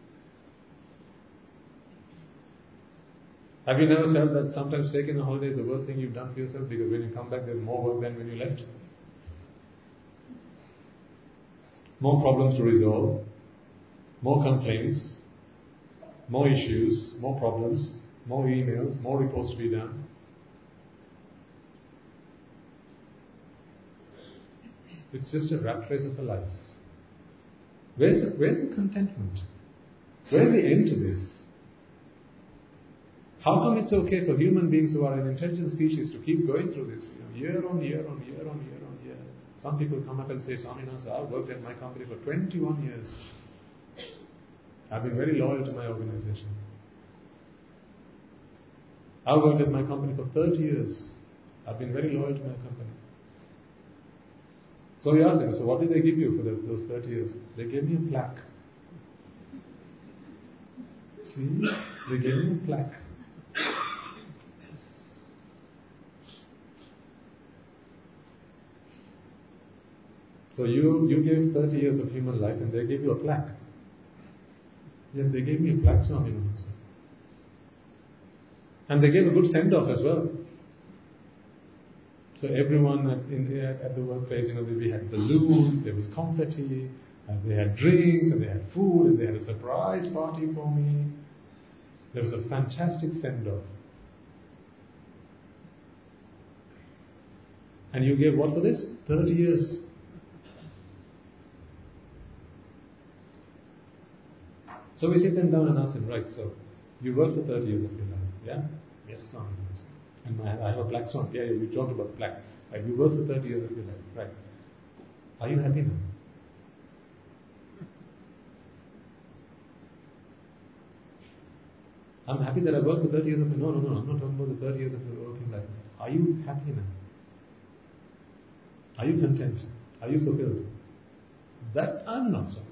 Have you never felt that sometimes taking a holiday is the worst thing you've done for yourself because when you come back there's more work than when you left? More problems to resolve, more complaints, more issues, more problems, more emails, more reports to be done. It's just a rat race of a life. Where's the, where's the contentment? Where's the end to this? How come it's okay for human beings who are an intelligent species to keep going through this, you know, year on year on year on year on year? Some people come up and say, Swaminathan, I've worked at my company for twenty-one years. I've been very loyal to my organization. I've worked at my company for thirty years. I've been very loyal to my company. So we asked him, so what did they give you for the, those thirty years? They gave me a plaque. See? They gave me a plaque. So you, you gave thirty years of human life and they gave you a plaque. Yes, they gave me a plaque, Swaminathan. And they gave a good send-off as well. So everyone at, in, at the workplace, you know, we had balloons, there was confetti, and they had drinks, and they had food, and they had a surprise party for me. There was a fantastic send-off. And you gave what for this? thirty years. So we sit them down and ask them, right, so you worked for thirty years of your life, yeah? Yes, Swami. And my, I have a black swan. Yeah, yeah, you talked about black. Right, you worked for thirty years of your life, right? Are you happy now? I'm happy that I worked for thirty years of my life. No, no, no, I'm not talking about the thirty years of your working life. Are you happy now? Are you content? Are you fulfilled? That I'm not so.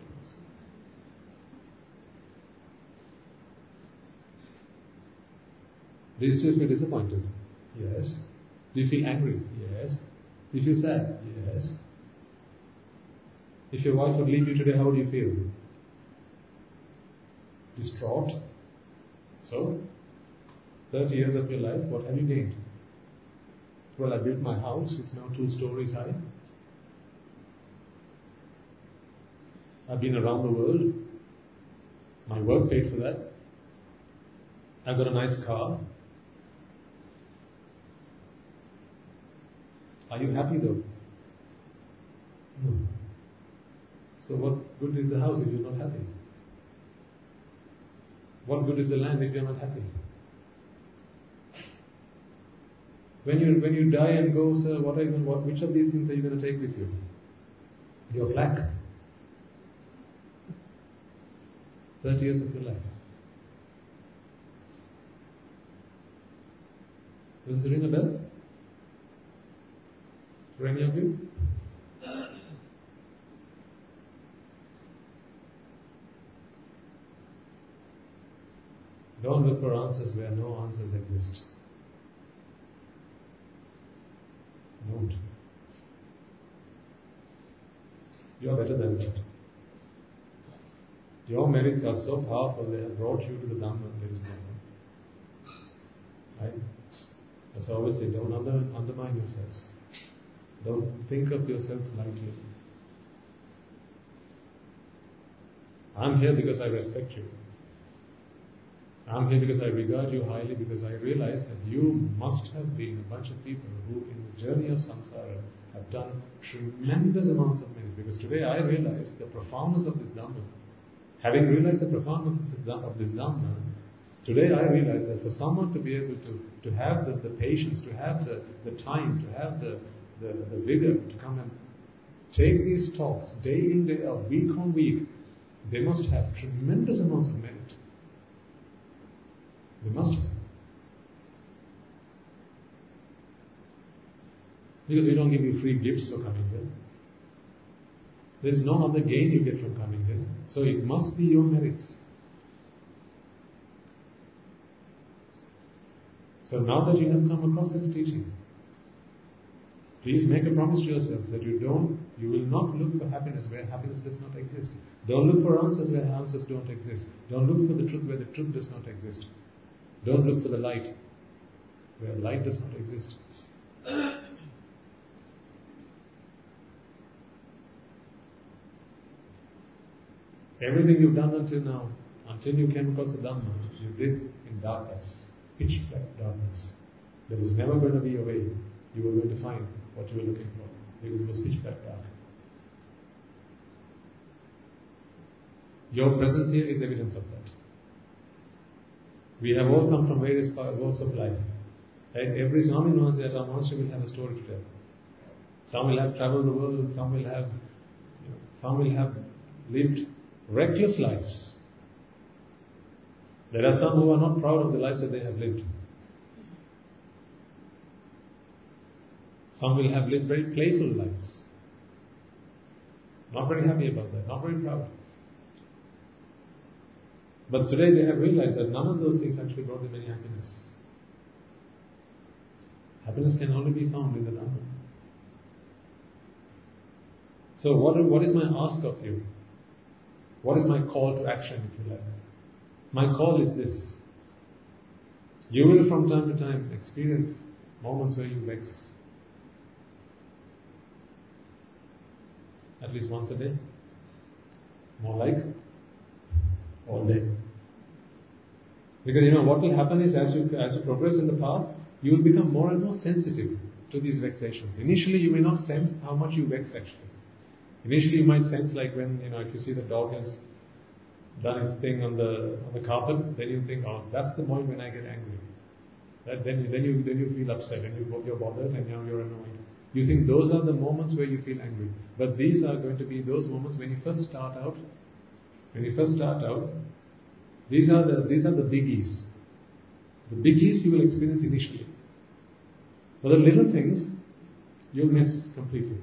Do you still feel disappointed? Yes. Do you feel angry? Yes. Do you feel sad? Yes. If your wife would leave you today, how would you feel? Distraught. So, thirty years of your life, what have you gained? Well, I built my house, it's now two stories high. I've been around the world. My work paid for that. I've got a nice car. Are you happy though? No. So what good is the house if you're not happy? What good is the land if you're not happy? When you when you die and go, sir, what are you going, what which of these things are you going to take with you? Your plaque. Thirty years of your life. Does this ring a bell? For any of you? Don't look for answers where no answers exist. Don't. You are better than that. Your merits are so powerful, they have brought you to the Dhamma. There is no one. Right? That's why I always say, don't under, undermine yourselves. Don't think of yourself lightly. I'm here because I respect you. I'm here because I regard you highly, because I realize that you must have been a bunch of people who in this journey of samsara have done tremendous amounts of merits. Because today I realize the profoundness of this Dhamma. Having realized the profoundness of this Dhamma, today I realize that for someone to be able to, to have the, the patience, to have the, the time, to have the, the, the vigor to come and take these talks day in, day out, week on week, they must have tremendous amounts of merit. They must have. Because we don't give you free gifts for coming here. There is no other gain you get from coming here. So it must be your merits. So now that you have come across this teaching, please make a promise to yourselves that you don't, you will not look for happiness where happiness does not exist. Don't look for answers where answers don't exist. Don't look for the truth where the truth does not exist. Don't look for the light where light does not exist. Everything you've done until now, until you came across the Dhamma, you did in darkness, pitch black darkness. There was never going to be a way you were going to find what you were looking for, because it was pitch black dark. Your presence here is evidence of that. We have all come from various walks of life. Right? Every Swami knows that our master will have a story to tell. Some will have traveled the world, some will have, you know, some will have lived reckless lives. There are some who are not proud of the lives that they have lived. Some will have lived very playful lives. Not very happy about that, not very proud. But today they have realized that none of those things actually brought them any happiness. Happiness can only be found in the Dhamma. So what, what is my ask of you? What is my call to action, if you like? My call is this. You will from time to time experience moments where you vex. At least once a day. More like all day. Because you know what will happen is as you as you progress in the path, you will become more and more sensitive to these vexations. Initially you may not sense how much you vex actually. Initially you might sense like when, you know, if you see the dog has done its thing on the on the carpet, then you think, oh, that's the moment when I get angry. That then then you then you feel upset and you you're bothered and now you're annoyed. You think those are the moments where you feel angry. But these are going to be those moments when you first start out. When you first start out, these are the these are the biggies. The biggies you will experience initially. But the little things you'll miss completely.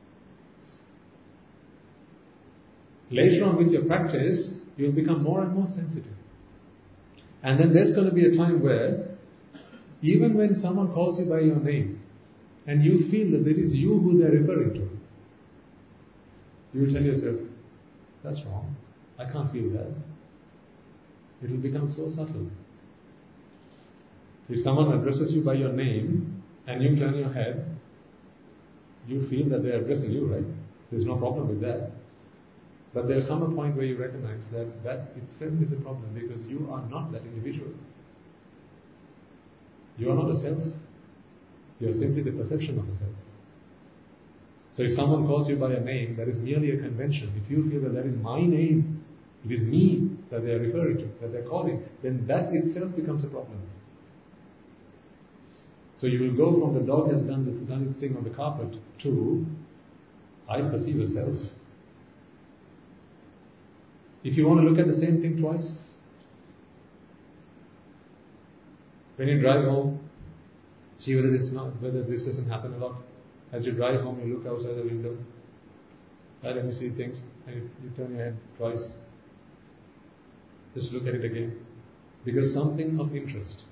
Later on with your practice, you'll become more and more sensitive. And then there's going to be a time where, even when someone calls you by your name, and you feel that it is you who they're referring to, you will tell yourself, that's wrong. I can't feel that. It will become so subtle. If someone addresses you by your name, and you turn your head, you feel that they're addressing you, right? There's no problem with that. But there'll come a point where you recognize that that itself is a problem because you are not that individual. You are not a self. You are simply the perception of a self. So if someone calls you by a name, that is merely a convention. If you feel that that is my name, it is me that they are referring to, that they are calling, then that itself becomes a problem. So you will go from the dog has done, the, done its thing on the carpet to I perceive a self. If you want to look at the same thing twice, when you drive home, see whether this not whether this doesn't happen a lot. As you drive home, you look outside the window, right, and you see things, and you, you turn your head twice. Just look at it again, because something of interest.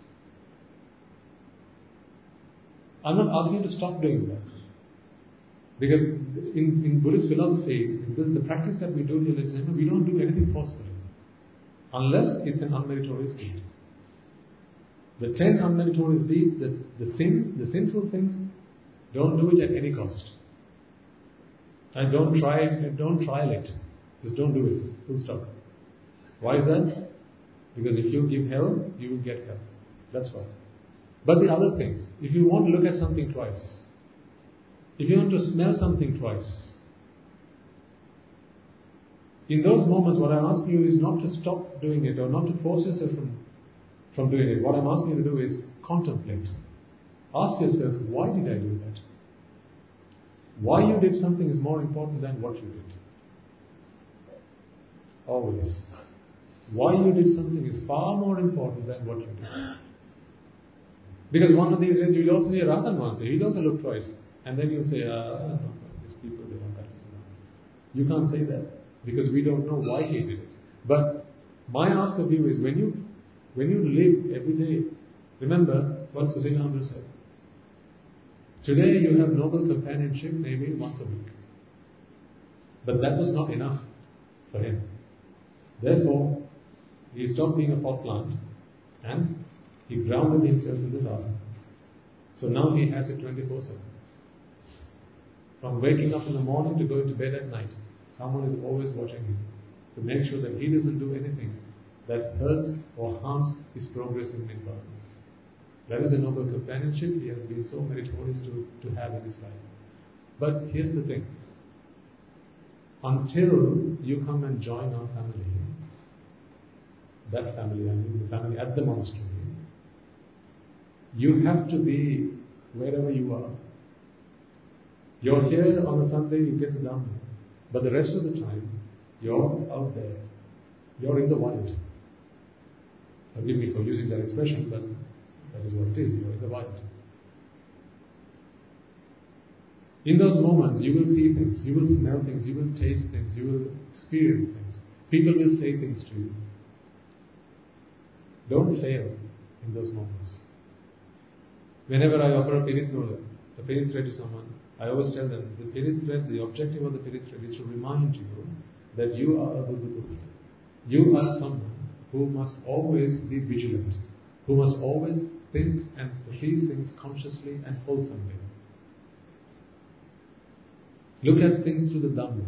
I'm not asking you to stop doing that, because in, in Buddhist philosophy, the, the practice that we do here is, you know, we don't do anything forcefully, unless it's an unmeritorious deed. The ten unmeritorious deeds, the, the sin, the sinful things, don't do it at any cost. And don't try it, don't trial it. Just don't do it. Full stop. Why is that? Because if you give hell, you will get hell. That's why. But the other things, if you want to look at something twice, if you want to smell something twice, in those moments what I'm asking you is not to stop doing it or not to force yourself from, from doing it. What I'm asking you to do is contemplate. Ask yourself, why did I do that? Why you did something is more important than what you did. Always. Why you did something is far more important than what you did. Because one of these days you'll also see a Rahan Maharaj, he'll also look twice. And then you'll say, ah, no, these people, they want that. You can't say that because we don't know why he did it. But my ask of you is when you when you live every day, remember what Susilandu said. Today you have noble companionship maybe once a week. But that was not enough for him. Therefore, he stopped being a pot plant and he grounded himself in this asana. So now he has it twenty-four seven. From waking up in the morning to going to bed at night, someone is always watching him to make sure that he doesn't do anything that hurts or harms his progress in Nibbana. That is a noble companionship he has been so meritorious to, to have in his life. But here's the thing. Until you come and join our family, that family, I mean the family at the monastery, you have to be wherever you are. You're here on a Sunday, you get the Dhamma. But the rest of the time, you're out there. You're in the wild. Forgive me for using that expression, but that is what it is. You're in the wild. In those moments, you will see things, you will smell things, you will taste things, you will experience things. People will say things to you. Don't fail in those moments. Whenever I offer a Pirit roller, the Pirit thread to someone, I always tell them, the Pirit thread, the objective of the Pirit thread is to remind you that you are a Buddha. You are someone who must always be vigilant, who must always think and perceive things consciously and wholesomely. Look at things through the Dhamma.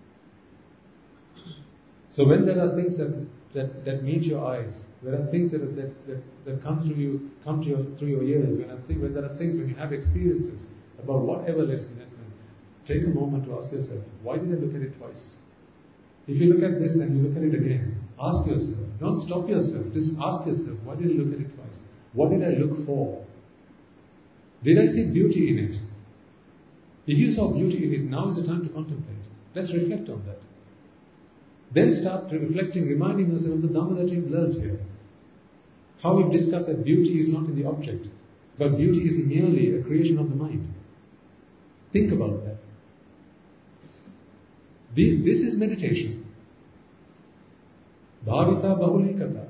So when there are things that, that, that meet your eyes, there are things that, that, that, that come through you, come to your, through your ears, when, I think, when there are things, when you have experiences about whatever lesson that can, take a moment to ask yourself, why did I look at it twice? If you look at this and you look at it again, ask yourself, don't stop yourself, just ask yourself, why did I look at it twice? What did I look for? Did I see beauty in it? If you saw beauty in it, now is the time to contemplate. Let's reflect on that. Then start reflecting, reminding yourself of the Dhamma that you've learned here. How we've discussed that beauty is not in the object, but beauty is merely a creation of the mind. Think about that. This, this is meditation. Bhavita Bahulikata.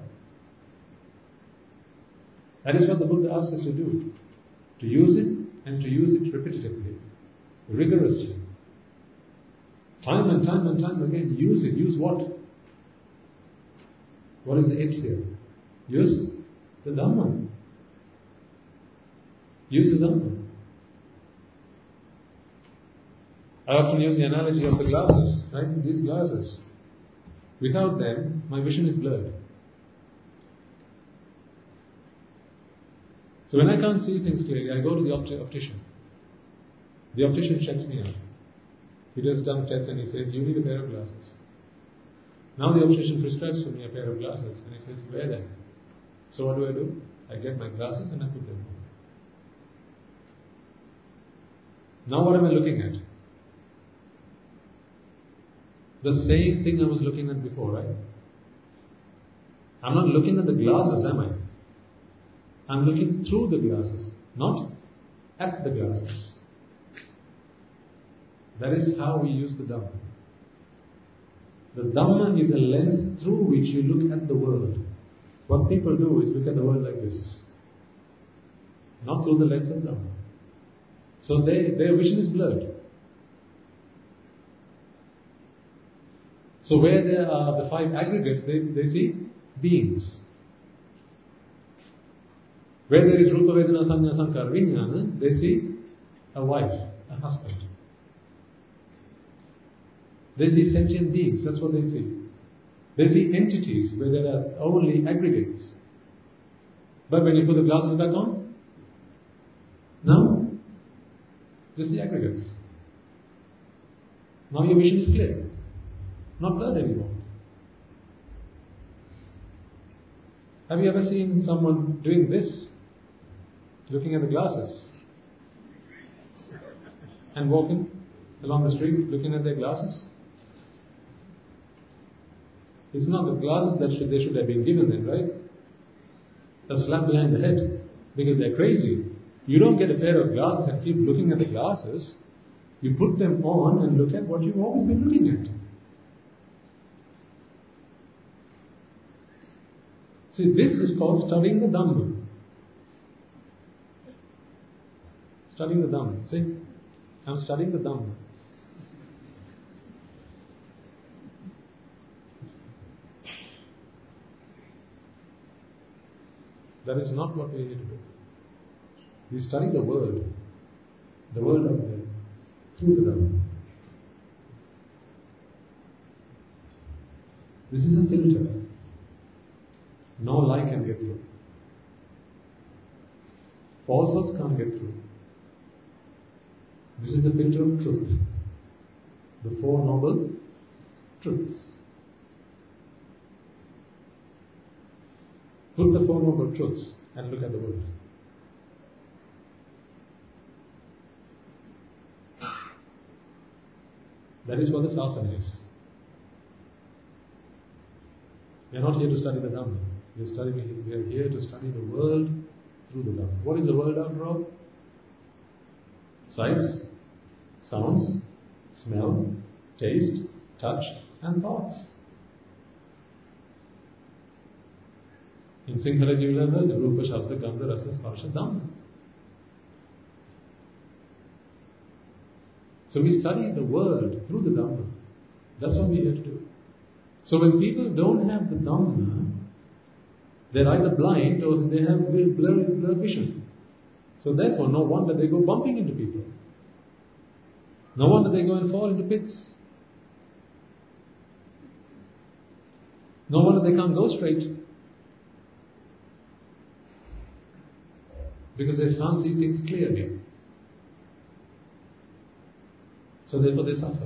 That is what the Buddha asks us to do. To use it and to use it repetitively, rigorously. Time and time and time again, use it. Use what? What is the it here? Use the Dhamma. Use the Dhamma. I often use the analogy of the glasses, right? These glasses. Without them, my vision is blurred. So when I can't see things clearly, I go to the opti- optician. The optician checks me out. He does some tests and he says, you need a pair of glasses. Now the optician prescribes for me a pair of glasses and he says, wear them. So what do I do? I get my glasses and I put them on. Now what am I looking at? The same thing I was looking at before, right? I'm not looking at the glasses, am I? I'm looking through the glasses, not at the glasses. That is how we use the Dhamma. The Dhamma is a lens through which you look at the world. What people do is look at the world like this, not through the lens of Dhamma. So they, their vision is blurred. So where there are the five aggregates, they, they see beings. Where there is Rupa Vedana Sanya Sankara Vijnana, they see a wife, a husband. They see sentient beings, that's what they see. They see entities where there are only aggregates. But when you put the glasses back on, now, just the aggregates. Now your vision is clear. Not blurred anymore. Have you ever seen someone doing this? Looking at the glasses? And walking along the street looking at their glasses? It's not the glasses that should, they should have been given then, right? A slap behind the head. Because they're crazy. You don't get a pair of glasses and keep looking at the glasses. You put them on and look at what you've always been looking at. See, this is called studying the Dhamma. Studying the Dhamma. See, I'm studying the Dhamma. That is not what we are here to do. We study the world, the world out there, through the Dhamma. This is a filter. No lie can get through. Falsehoods can't get through. This is the filter of truth. The Four Noble Truths. Put the Four Noble Truths and look at the world. That is what the Sasana is. We are not here to study the Dhamma. We are, studying, we are here to study the world through the Dhamma. What is the world after all? Sights, sounds, smell, taste, touch, and thoughts. In Sinhala Jivana, the Rupa, Shabda, Gandha, Rasa, Sparsha, Dhamma. So we study the world through the Dhamma. That's what we are here to do. So when people don't have the Dhamma, they're either blind or they have blurred, blurred vision. So therefore, no wonder they go bumping into people. No wonder they go and fall into pits. No wonder they can't go straight. Because they can't see things clearly. So therefore they suffer.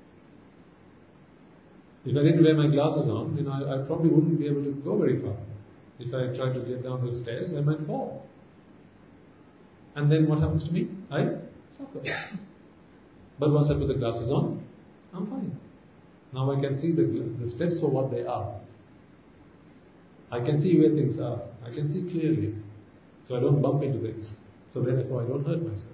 If I didn't wear my glasses on, then I, I probably wouldn't be able to go very far. If I tried to get down the stairs, I might fall. And then what happens to me? I suffer. But once I put the glasses on, I'm fine. Now I can see the, the steps for what they are. I can see where things are. I can see clearly. So I don't bump into things. So therefore I don't hurt myself.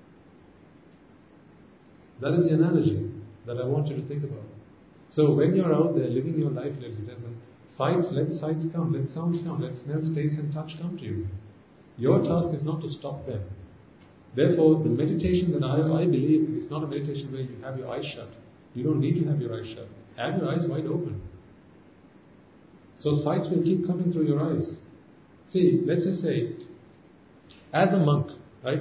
That is the analogy that I want you to think about. So when you're out there living your life, ladies and gentlemen, sights, let sights come, let sounds come, let smells, taste and touch come to you. Your task is not to stop them. Therefore, the meditation that I, I believe is not a meditation where you have your eyes shut. You don't need to have your eyes shut. Have your eyes wide open. So sights will keep coming through your eyes. See, let's just say, as a monk, right?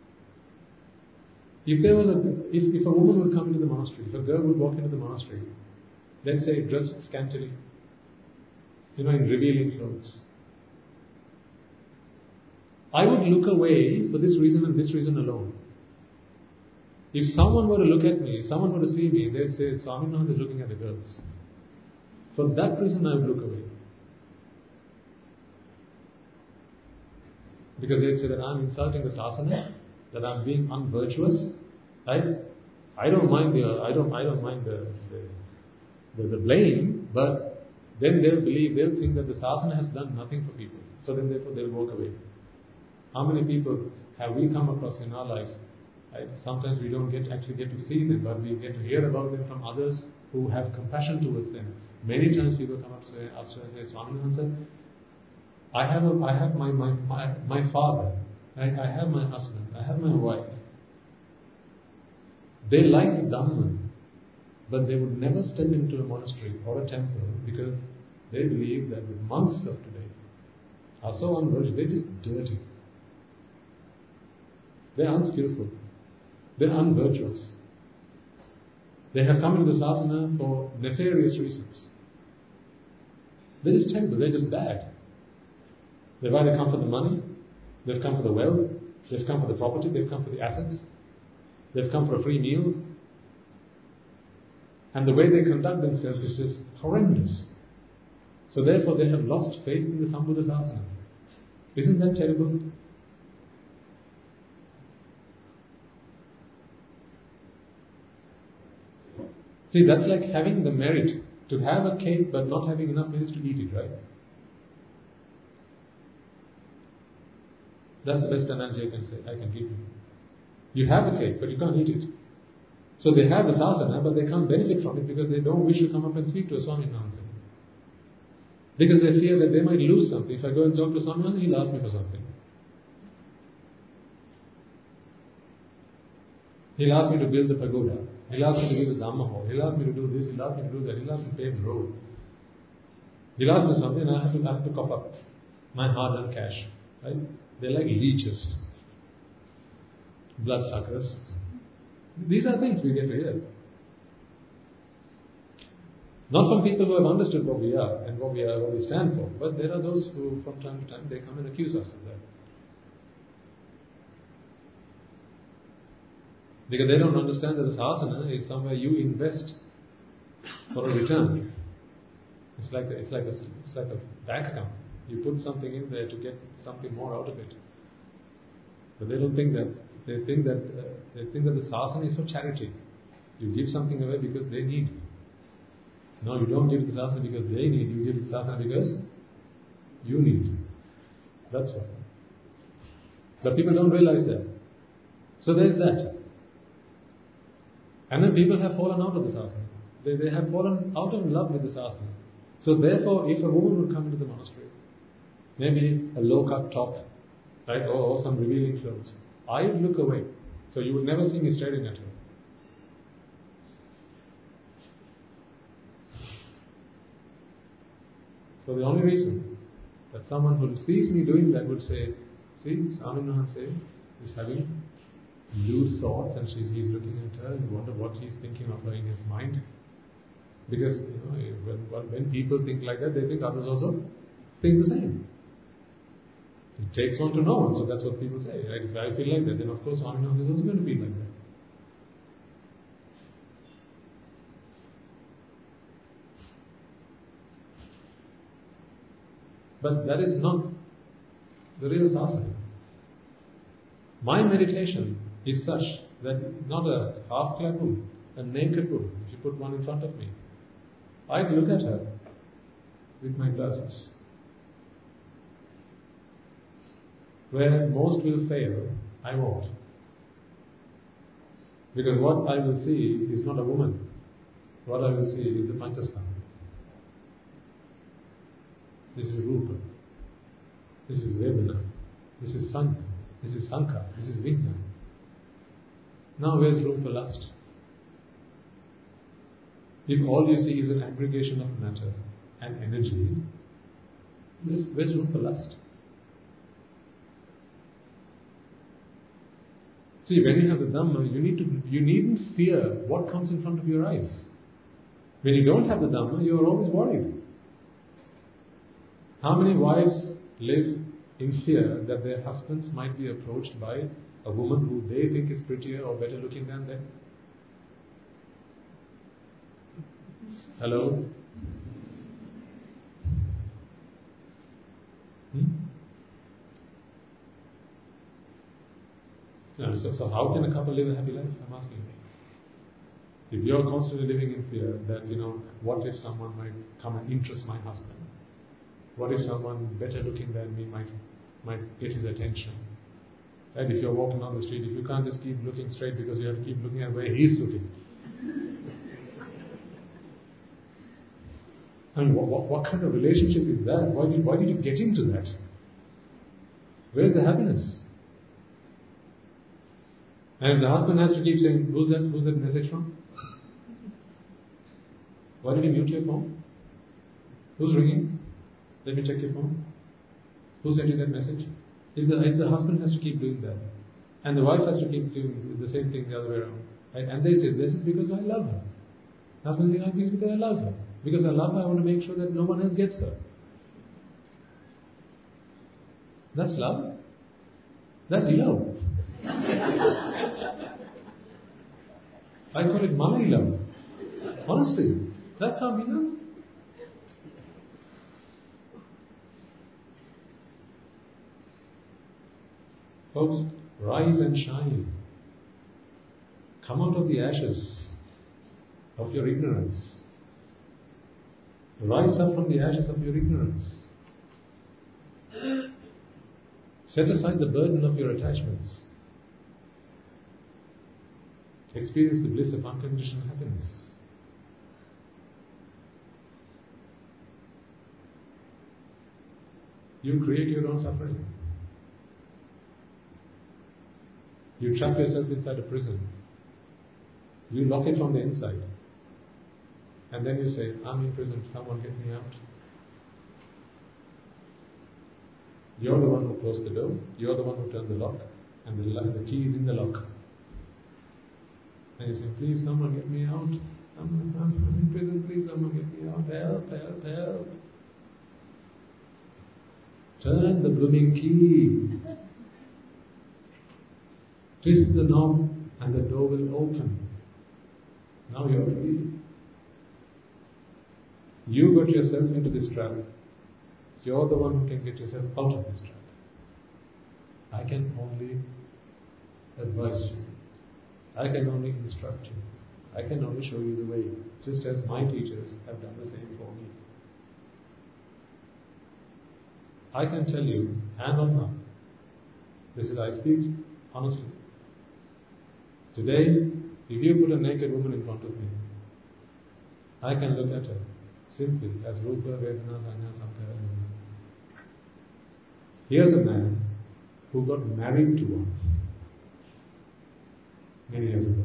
If there was a, if, if a woman would come into the monastery, if a girl would walk into the monastery, let's say dressed scantily, you know, in revealing clothes, I would look away for this reason and this reason alone. If someone were to look at me, if someone were to see me, they'd say, Swaminathan is looking at the girls. For that reason I would look away. Because they'd say that I'm insulting the Sasana, that I'm being unvirtuous, right? I don't mind the I don't I don't mind the the, the, the blame, but then they'll believe they'll think that the Sasana has done nothing for people. So then therefore they'll walk away. How many people have we come across in our lives? Right? Sometimes we don't get actually get to see them, but we get to hear about them from others who have compassion towards them. Many times people come up to say, up to and say, Swaminathan sir, I have a, I have my my my, my father. Right? I have my husband, I have my wife. They like the Dhamma, but they would never step into a monastery or a temple because they believe that the monks of today are so unvirtuous, they're just dirty. They're unskillful. They're unvirtuous. They have come into the Sasana for nefarious reasons. They're just terrible, they're just bad. They've either come for the money, they've come for the wealth, they've come for the property, they've come for the assets, they've come for a free meal. And the way they conduct themselves is just horrendous. So therefore they have lost faith in the Sambuddha Sasana. Isn't that terrible? See, that's like having the merit to have a cake but not having enough minutes to eat it, right? That's the best analogy I can say, I can give you. You have a cake, but you can't eat it. So they have this asana, but they can't benefit from it because they don't wish to come up and speak to a Swaminathan. Because they fear that they might lose something. If I go and talk to someone, he'll ask me for something. He'll ask me to build the pagoda. He'll ask me to build the Dhamma hall. He'll ask me to do this. He'll ask me to do that. He'll ask me to pave the road. He'll ask me something and I have to, I have to cough up my hard-earned cash. Right? They're like leeches. Bloodsuckers. These are things we get to hear. Not from people who have understood what we are and what we are, what we stand for, but there are those who, from time to time, they come and accuse us of that. Because they don't understand that this asana is somewhere you invest for a return. It's like a, it's like a, it's like a bank account. You put something in there to get something more out of it. But they don't think that. They think that uh, they think that the asana is for charity. You give something away because they need. No, you don't give the asana because they need. You give the asana because you need. That's why. But people don't realize that. So there's that. And then people have fallen out of this asana. They, they have fallen out of love with this asana. So therefore, if a woman would come into the monastery, maybe a low-cut top, right, or, or some revealing clothes, I would look away. So you would never see me staring at her. So the only reason that someone who sees me doing that would say, see, Swaminathan is having loose thoughts and she's, he's looking at her and wonder what he's thinking of her in his mind. Because you know, when, when people think like that, they think others also think the same. It takes one to know one, so that's what people say. Right? If I feel like that, then of course Swaminathan is also going to feel like that. But that is not the real asana. My meditation is such that not a half-clad woman, a naked woman, if you put one in front of me, I'd look at her with my glasses. Where most will fail, I won't. Because what I will see is not a woman. What I will see is the Panchaskhanda. This is Rupa. This is Vedana. This is Sangha. This is Sankha. This is Vijnana. Now where's room for lust? If all you see is an aggregation of matter and energy, where's, where's room for lust? See, when you have the Dhamma, you need to you needn't fear what comes in front of your eyes. When you don't have the Dhamma, you are always worried. How many wives live in fear that their husbands might be approached by a woman who they think is prettier or better looking than them? Hello? Hmm? No, so, so how can a couple live a happy life? I'm asking you. If you're constantly living in fear that, you know, what if someone might come and interest my husband? What if someone better looking than me might might get his attention? Right? If you're walking down the street, if you can't just keep looking straight because you have to keep looking at where he's looking. I mean, what, what, what kind of relationship is that? Why did, why did you get into that? Where's the happiness? And the husband has to keep saying, who's that, who's that message from? Why did you mute your phone? Who's ringing? Let me check your phone. Who sent you that message? If the, if the husband has to keep doing that, and the wife has to keep doing the same thing the other way around, right? And they say, this is because I love her. The husband says, this is because I love her. Because I love her, I want to make sure that no one else gets her. That's love. That's love. I call it Malay love. Honestly, that can't be love. Folks, rise and shine. Come out of the ashes of your ignorance. Rise up from the ashes of your ignorance. Set aside the burden of your attachments. Experience the bliss of unconditional happiness. You create your own suffering. You trap yourself inside a prison. You lock it from the inside. And then you say, I'm imprisoned, someone get me out. You're the one who closed the door. You're the one who turned the lock. And the, the key is in the lock. And you say, please, someone get me out. I'm, I'm, I'm in prison, please, someone get me out. Help, help, help. Turn the blooming key. Twist the knob and the door will open. Now you're free. You got yourself into this trap. You're the one who can get yourself out of this trap. I can only advise you. I can only instruct you. I can only show you the way, just as my teachers have done the same for me. I can tell you, hand on heart, this is I speak honestly. Today, if you put a naked woman in front of me, I can look at her simply as Rupa, Vedana, Sanya, Sankhara. Here's a man who got married to one many years ago.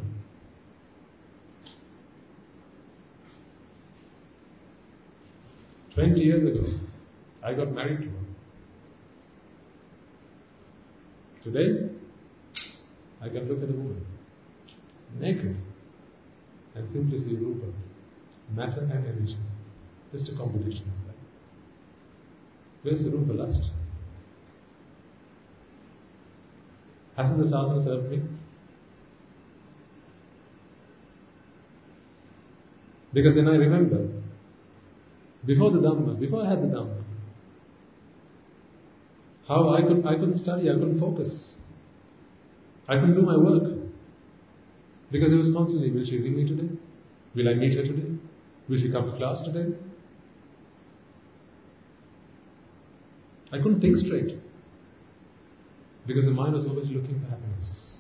Twenty years ago, I got married to one. Today, I can look at a woman naked and simply see Rupa, matter and energy. Just a competition of that. Where's the room for lust? Hasn't the sadhana served me? Because then I remember, before the Dhamma, before I had the Dhamma, how I could I couldn't study, I couldn't focus. I couldn't do my work. Because it was constantly, will she ring me today? Will I meet her today? Will she come to class today? I couldn't think straight. Because the mind was always looking for happiness.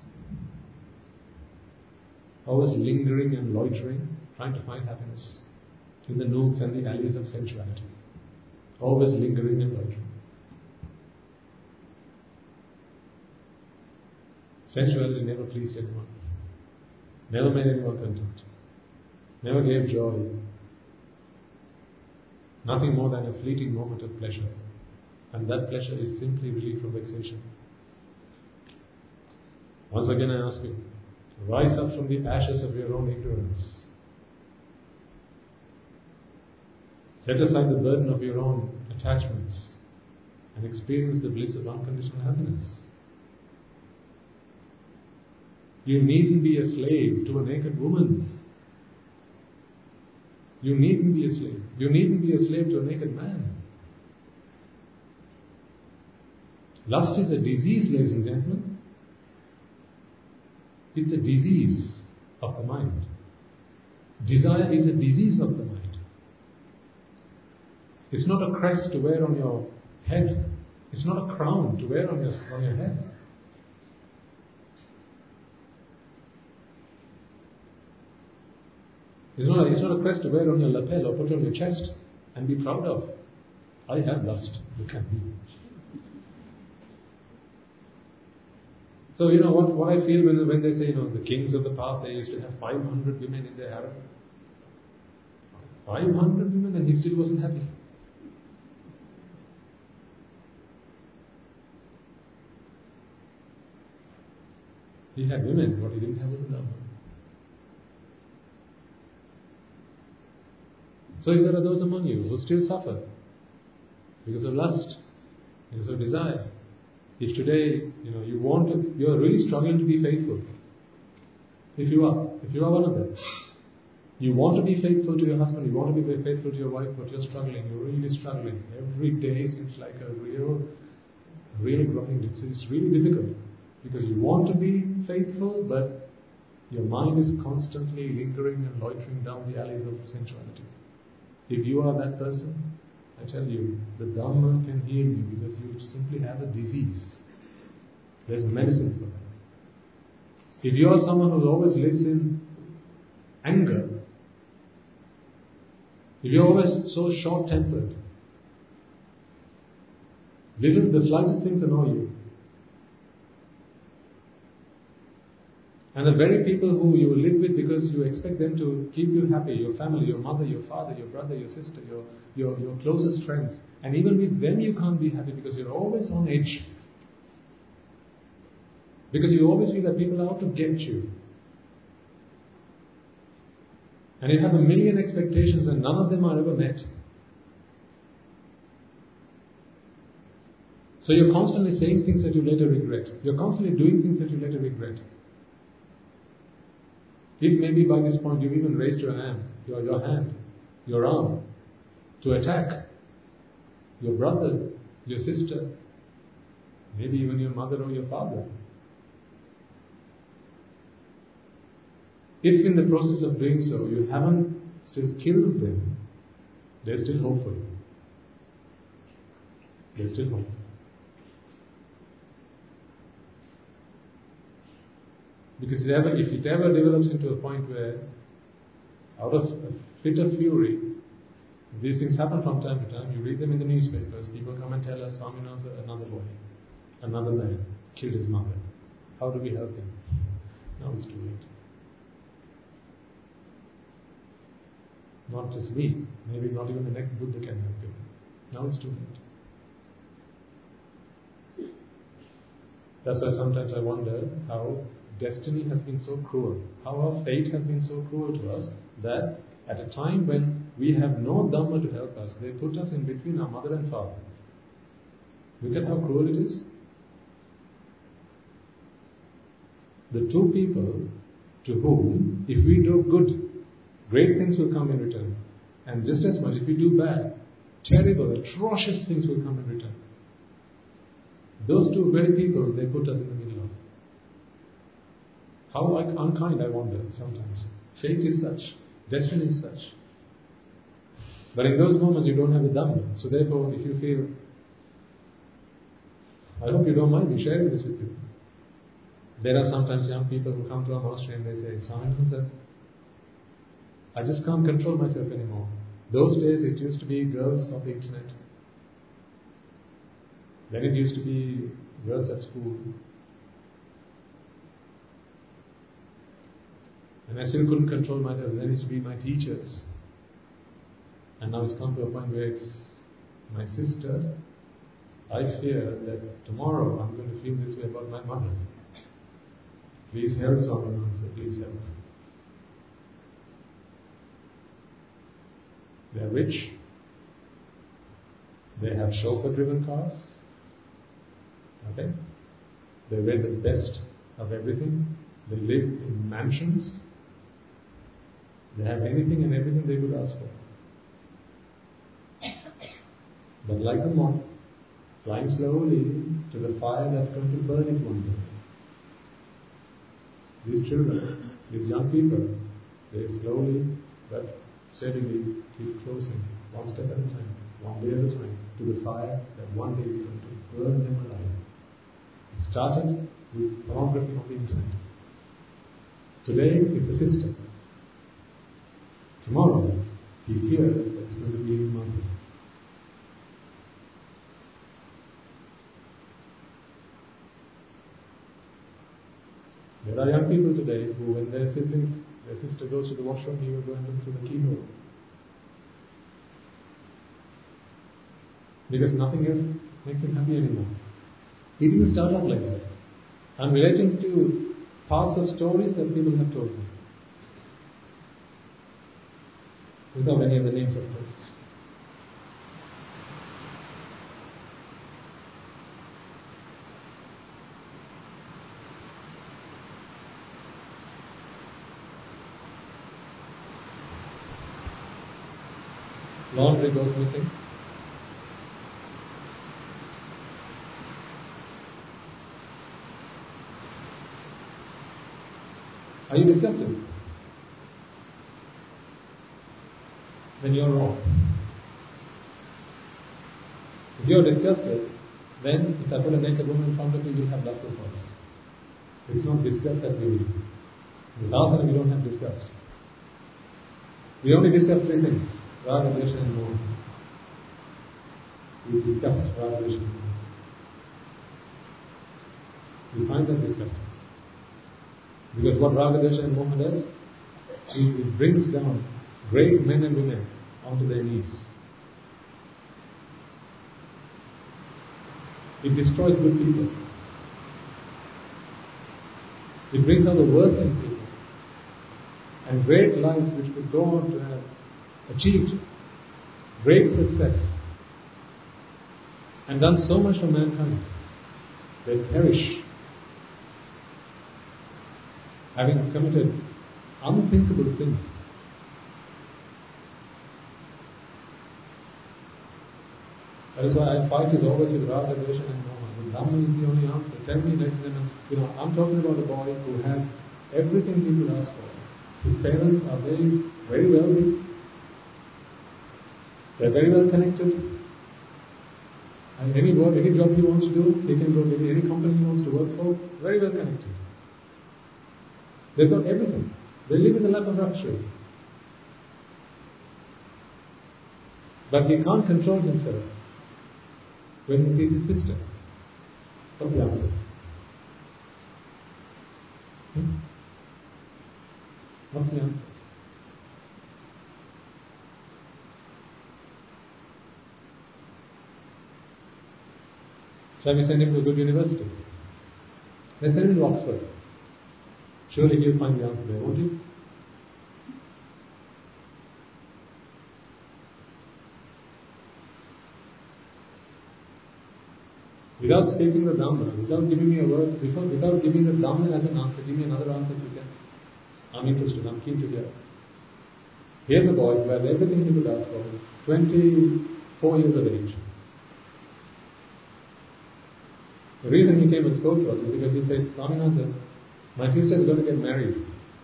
Always lingering and loitering, trying to find happiness in the nooks and the alleys of sensuality. Always lingering and loitering. Sensuality never pleased anyone. Never made anyone content. Never gave joy. Nothing more than a fleeting moment of pleasure. And that pleasure is simply relief from vexation. Once again I ask you, rise up from the ashes of your own ignorance. Set aside the burden of your own attachments and experience the bliss of unconditional happiness. You needn't be a slave to a naked woman. You needn't be a slave. You needn't be a slave to a naked man. Lust is a disease, ladies and gentlemen. It's a disease of the mind. Desire is a disease of the mind. It's not a crest to wear on your head. It's not a crown to wear on your, on your head. It's not, a, it's not a crest to wear on your lapel or put on your chest and be proud of. I have lust. Look at me. So, you know, what, what I feel when, when they say, you know, the kings of the past, they used to have five hundred women in their harem. five hundred women and he still wasn't happy. He had women, what he didn't have was a Dhamma. So if there are those among you who still suffer because of lust, because of desire, if today, you know, you want to, you are really struggling to be faithful. If you are, if you are one of them, you want to be faithful to your husband, you want to be faithful to your wife, but you're struggling, you're really struggling. Every day seems like a real, real grind. It's, it's really difficult because you want to be faithful, but your mind is constantly lingering and loitering down the alleys of sensuality. If you are that person, I tell you, the Dhamma can heal you because you simply have a disease. There's medicine for that. If you are someone who always lives in anger, if you're always so short-tempered, little, the slightest things annoy you. And the very people who you live with because you expect them to keep you happy, your family, your mother, your father, your brother, your sister, your, your, your closest friends, and even with them you can't be happy because you're always on edge. Because you always feel that people are out to get you. And you have a million expectations and none of them are ever met. So you're constantly saying things that you later regret. You're constantly doing things that you later regret. If maybe by this point you've even raised your hand, your, your hand, your arm, to attack your brother, your sister, maybe even your mother or your father. If in the process of doing so you haven't still killed them, there's still hope for you. There's still hope. Because it ever, if it ever develops into a point where, out of a fit of fury, these things happen from time to time, you read them in the newspapers, people come and tell us, Swaminatha, another boy, another man, killed his mother. How do we help him? Now it's too late. Not just we, maybe not even the next Buddha can help him. Now it's too late. That's why sometimes I wonder how destiny has been so cruel, how our fate has been so cruel to us, that at a time when we have no Dhamma to help us, they put us in between our mother and father. Look at how cruel it is. The two people to whom, if we do good, great things will come in return. And just as much, if we do bad, terrible, atrocious things will come in return. Those two very people, they put us in the middle of. How unkind, I wonder, sometimes. Fate is such. Destiny is such. But in those moments, you don't have the Dhamma. So therefore, if you feel, I hope you don't mind me sharing this with you. There are sometimes young people who come to our monastery and they say, Swaminatha, I just can't control myself anymore. Those days it used to be girls of the internet. Then it used to be girls at school. And I still couldn't control myself. Then it used to be my teachers. And now it's come to a point where it's my sister. I fear that tomorrow I'm going to feel this way about my mother. Please help someone. Please help. They are rich. They have chauffeur-driven cars. Okay? They wear the best of everything. They live in mansions. They have anything and everything they could ask for. But like a moth, flying slowly to the fire that's going to burn it one day. These children, these young people, they slowly but steadily keep closing, one step at a time, one day at a time, to the fire that one day is going to burn them alive. It started with pornography on the internet. Today it's the system. Tomorrow he fears that it's going to be his mother. There are young people today who, when their siblings, their sister goes to the washroom, he will go and look through the keyhole. Because nothing else makes him happy anymore. He didn't start off like that. I'm relating to parts of stories that people have told me. Without any of the names, of course. Laundry goes missing. Are you disgusted? Then you're wrong. If you're disgusted, then if I put a naked woman in front of you, you'll have lustful thoughts. It's not disgust that we will. In sadhana, we don't have disgust. We only discuss three things: raga, dvesha and moha. We discussed raga, dvesha and moha. We find that disgusting. Because what raga, dvesha and moha does, it brings down great men and women onto their knees. It destroys good people. It brings out the worst in people. And great lives which could go on to have achieved great success and done so much for mankind, they perish having committed unthinkable sins. That is why I fight is always with raga, dvesha and moha. The Dhamma is the only answer. Tell me next time, you know, I'm talking about a boy who has everything he could ask for. His parents are very, very wealthy. They're very well connected. And any work, any job he wants to do, he can go to any company he wants to work for. Very well connected. They've got everything. They live in the lap of luxury. But he can't control himself when he sees his sister. What's the answer? Hmm? What's the answer? Shall we send him to a good university? Let's send him to Oxford. Surely he'll find the answer there, won't he? Without speaking the Dhamma, without giving me a word, before, without giving the Dhamma as an answer, give me another answer if you can. I'm interested, I'm keen to hear. Here's a boy who has everything he could ask for, twenty-four years of age. The reason he came and spoke to us is because he said, Swaminatha, my sister is going to get married.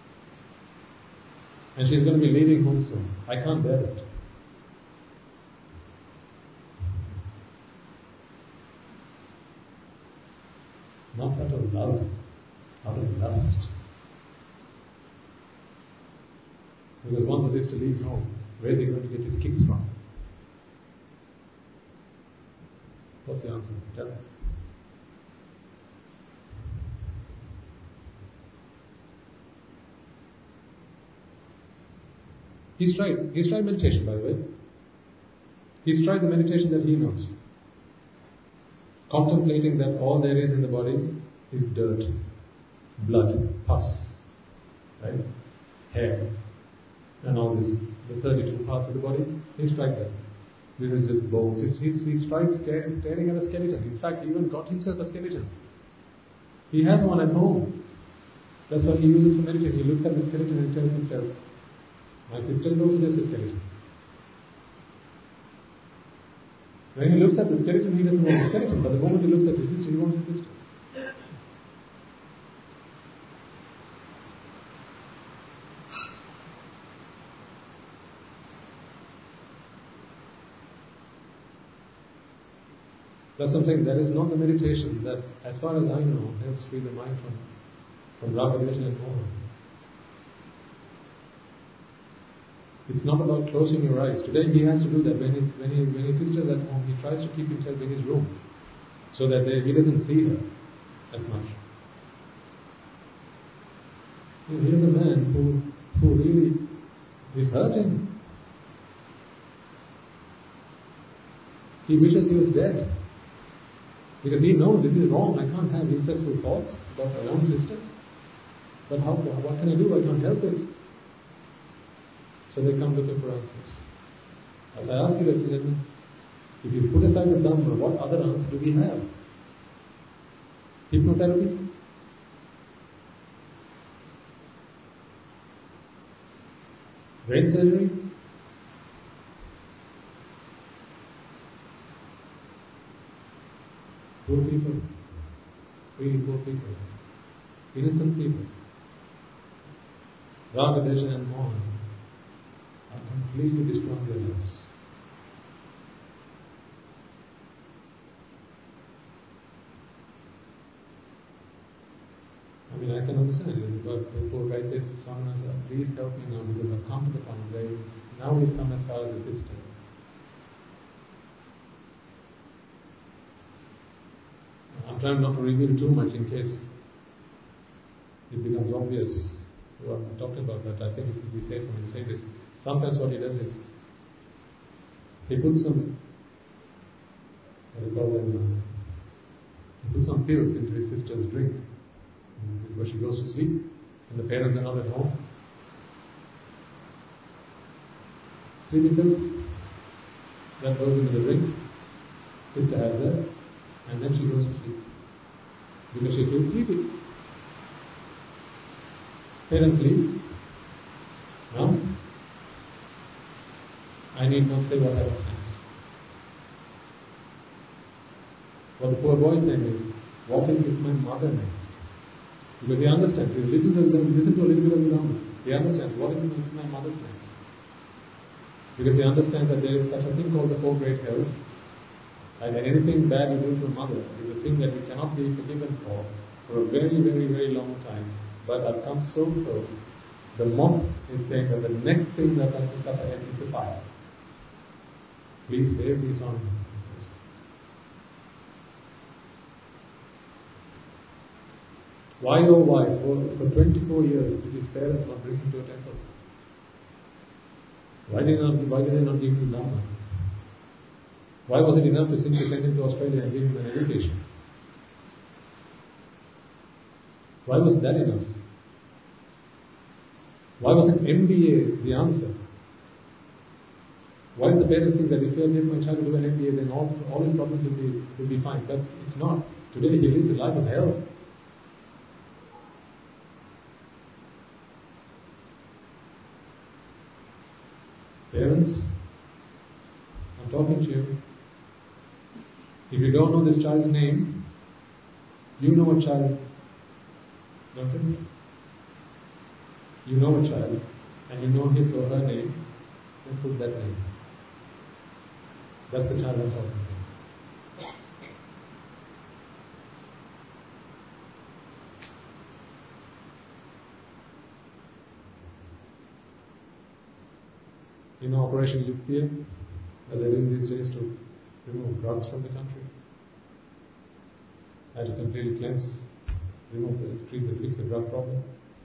And she's going to be leaving home soon. I can't bear it. Not out of love, out of lust. Because once the sister leaves home, where is he going to get his kicks from? What's the answer? Tell me. He's tried. He's tried meditation, by the way. He's tried the meditation that he knows. Contemplating that all there is in the body is dirt, blood, pus, right? Hair, and all this, the thirty-two parts of the body. He's tried that. This is just bones. He's, he's, he's tried staring, staring at a skeleton. In fact, he even got himself a skeleton. He has one at home. That's what he uses for meditation. He looks at the skeleton and tells himself, my sister is also just a skeleton. When he looks at the skeleton, he doesn't want the skeleton, but the moment he looks at his sister, he wants his sister. That's something that is not the meditation that, as far as I know, helps free the mind from, from raga, dvesha and moha. It's not about closing your eyes. Today he has to do that. When his, when, he, when his sister is at home, he tries to keep himself in his room so that they, he doesn't see her as much. You know, here's a man who, who really is hurting. He wishes he was dead. Because he knows this is wrong. I can't have incestful thoughts about my own sister. But how? What can I do? I can't help it. So they come looking for answers. As I ask you, ladies and gentlemen, if you put aside the Dhamma, what other answer do we have? Hypnotherapy? Brain surgery? Poor people. Really poor people. Innocent people. Raga, dvesha and moha are completely destroying their lives. mean, I can understand it, but the poor guy says to someone else, please help me now because I've come to the point where now we've come as far as the sister. I'm trying not to reveal too much in case it becomes obvious what I'm talking about, but I think it would be safe for me to say this. Sometimes what he does is, he puts some, what do you call them, uh, he puts some pills into his sister's drink before she goes to sleep, and the parents are not at home. Sleeping pills, that goes into the drink, sister has that, and then she goes to sleep, because she feels sleepy. Parents leave. Now, I need not say what happens next. What the poor boy is saying is, what if it's my mother next? Because he understands, he listens to, listen to a little bit of the Dhamma. He understands, what if it's my mother's next? Because he understands that there is such a thing called the four great hells, and anything bad you do to a mother is a sin that you cannot be forgiven for, for a very, very, very long time. But I've come so close. The monk is saying that the next thing that has to suffer is the fire. Please save these on. Why oh why? For, for twenty-four years did his parents not bring him to a temple? Why did, not, why did they not give him Dhamma? Why was it enough to simply send him to Australia and give him an education? Why was that enough? Why wasn't M B A the answer? Why do the parents think that if I get my child to do an M B A, then all, all his problems will be, will be fine? But it's not. Today he lives a life of hell. Parents, I'm talking to you. If you don't know this child's name, you know a child, don't you? You know a child, and you know his or her name, then put that name. That's the child I'm talking about. You know Operation Yuktiya that they're doing these days to remove drugs from the country? And to completely cleanse, remove the, treat the, fix the drug problem.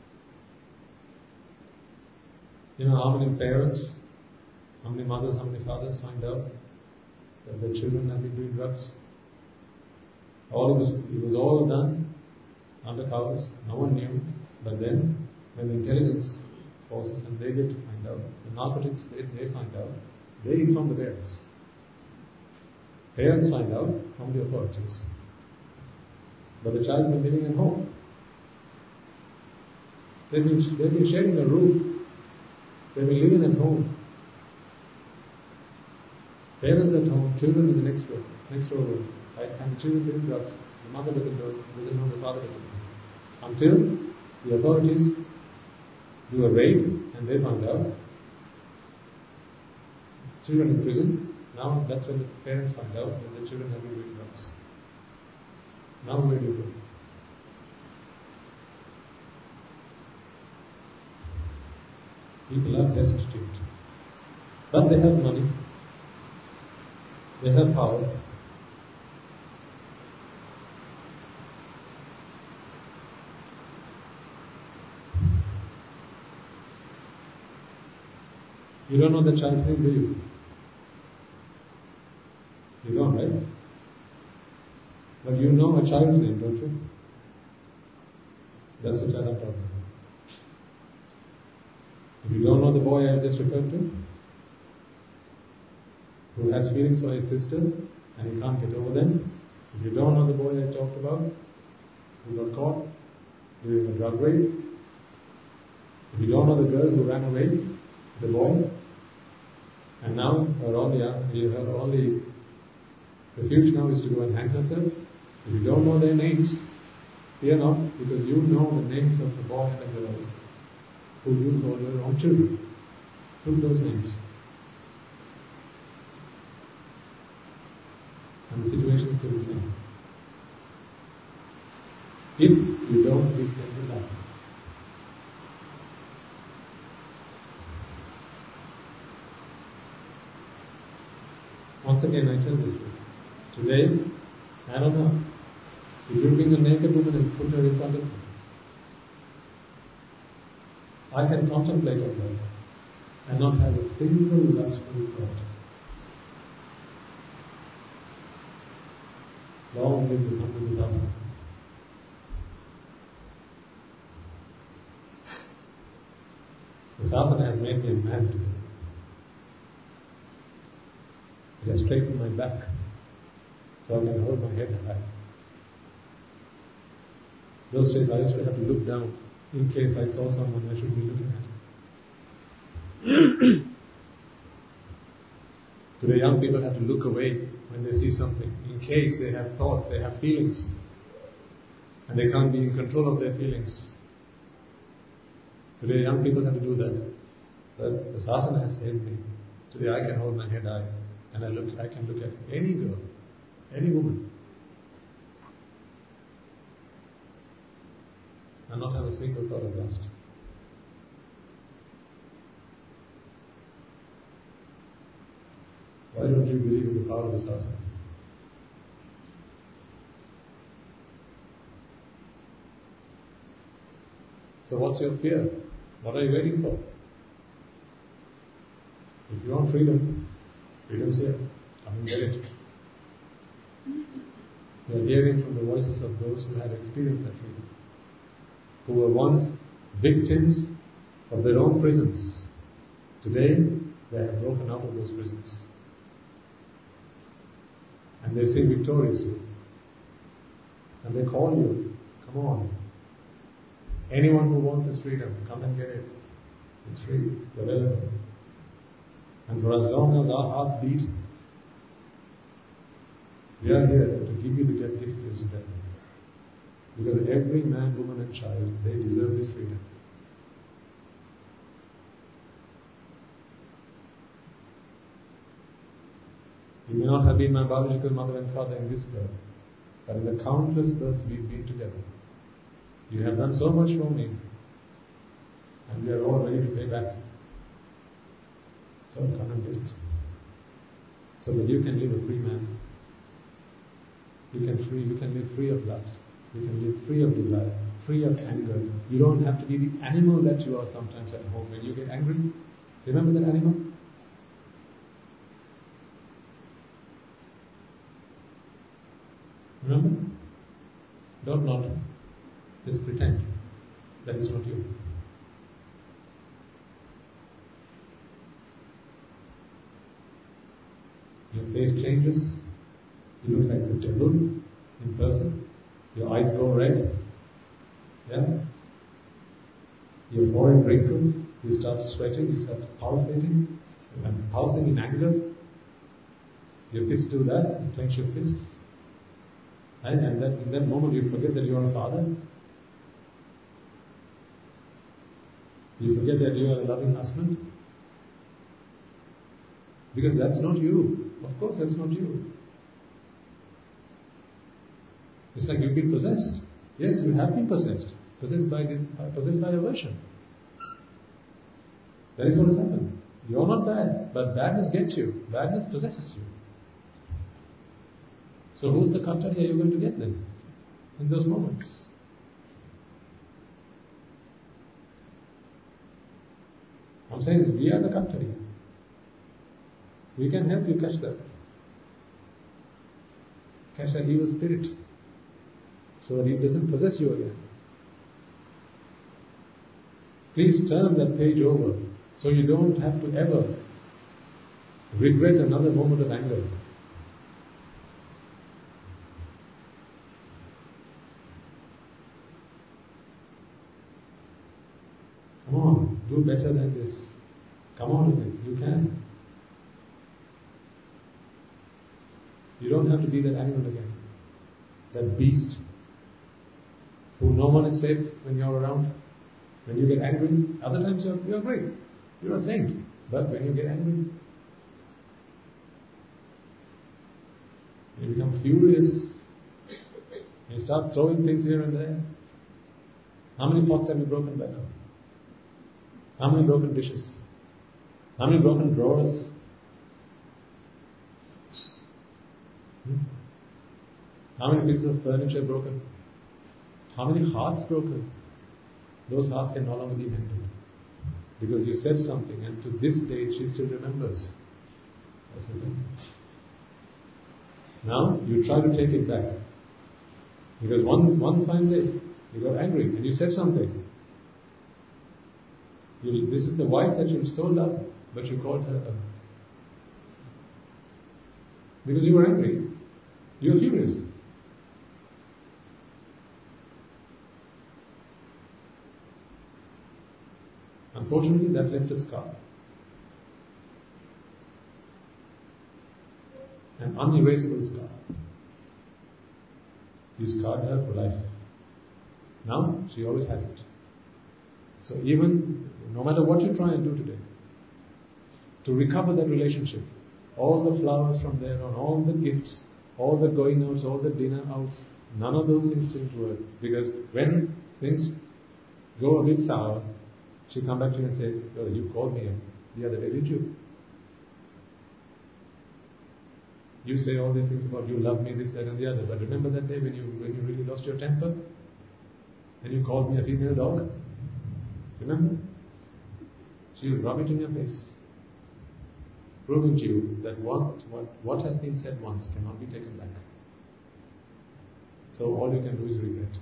You know how many parents, how many mothers, how many fathers find out that their children have been doing drugs? All it was, it was all done under covers, no one knew. But then, when the intelligence forces and they get to find out, the narcotics, they, they find out, they inform the parents. Parents find out from the authorities. But the child's been living at home. They've been, they've been sharing a roof. They've been living at home. Parents at home, children in the next door, next door room, right? And the children doing drugs. The mother doesn't know, doesn't know, the father doesn't know. Until the authorities do a raid and they find out. Children in prison. Now that's when the parents find out that the children have been doing drugs. Now where do you go? People are destitute. But they have money. They have power. You don't know the child's name, do you? You don't, right? But you know a child's name, don't you? That's the child I'm talking about. If you don't know the boy I just referred to, who has feelings for his sister and he can't get over them, if you don't know the boy I talked about, who got caught during a drug raid, if you don't know the girl who ran away, the boy, and now her only, her only refuge now is to go and hang herself, if you don't know their names, fear not, because you know the names of the boy and the girl who you call your own children. Put those names. And the situation is still the same. If you don't give them the Once again, I tell this truth. Today, I don't know. If you bring a naked woman and put her in front of me, I can contemplate on her and not have a single lustful thought. Long live the Son of the Son. The sadhana has made me a man today. It has straightened my back so I can hold my head high. Those days I used to have to look down in case I saw someone I should be looking at. Today young people have to look away when they see something in case they have thought, they have feelings, and they can't be in control of their feelings. Today young people have to do that. But the sasana has helped me. Today I can hold my head high and I look. I can look at any girl, any woman, and not have a single thought of lust. Why don't you believe in the power of the sasana? So what's your fear? What are you waiting for? If you want freedom, freedom's here. Come and get it. We are hearing from the voices of those who have experienced that freedom, who were once victims of their own prisons. Today, they have broken out of those prisons. And they sing victoriously. And they call you, come on. Anyone who wants this freedom, come and get it. It's free, it's available. And for as long as our hearts beat, we are here to give you the gift of freedom. Because every man, woman and child, they deserve this freedom. You may not have been my biological mother and father in this birth, but in the countless births we've been together, you have done so much for me, and we are all ready to pay back. So come and get it. So that you can live a free man. You can free. You can live free of lust. You can live free of desire, free of anger. You don't have to be the animal that you are sometimes at home when you get angry. Remember that animal? Remember? Don't nod. Just pretend that is not you. Your face changes. You look like the devil in person. Your eyes go red. Yeah? Your forehead wrinkles. You start sweating. You start pulsating. And pulsing in anger. Your fists do that. You clench your fists. Right? And that, in that moment you forget that you are a father. You forget that you are a loving husband. Because that's not you. Of course that's not you. It's like you've been possessed. Yes, you have been possessed. Possessed by this, possessed by aversion. That is what has happened. You're not bad, but badness gets you. Badness possesses you. So who's the Kattari are you going to get then? In those moments. I'm saying we are the Kattari. We can help you catch that. Catch that evil spirit. So that it doesn't possess you again. Please turn that page over so you don't have to ever regret another moment of anger. Come on, do better than this. Come on with it, you can. You don't have to be that animal again. That beast who no one is safe when you're around. When you get angry, other times you're, you're great. You're a saint. But when you get angry, you become furious. You start throwing things here and there. How many pots have you broken by now? How many broken dishes? How many broken drawers? How many pieces of furniture broken? How many hearts broken? Those hearts can no longer be mended. Because you said something, and to this day she still remembers. That's the thing. Now you try to take it back. Because one, one fine day you got angry and you said something. You, this is the wife that you so loved, but you called her a... Because you were angry. You were furious. Unfortunately, that left a scar. An unerasable scar. You scarred her for life. Now, she always has it. So even, no matter what you try and do today, to recover that relationship, all the flowers from there on, all the gifts, all the going outs, all the dinner outs, none of those things seem to work. Because when things go a bit sour, she'll come back to you and say, oh, you called me the other day, did you? You say all these things about you love me, this, that and the other, but remember that day when you when you really lost your temper? And you called me a female dog? Remember? She'll rub it in your face, proving to you that what, what, what has been said once cannot be taken back. So all you can do is regret.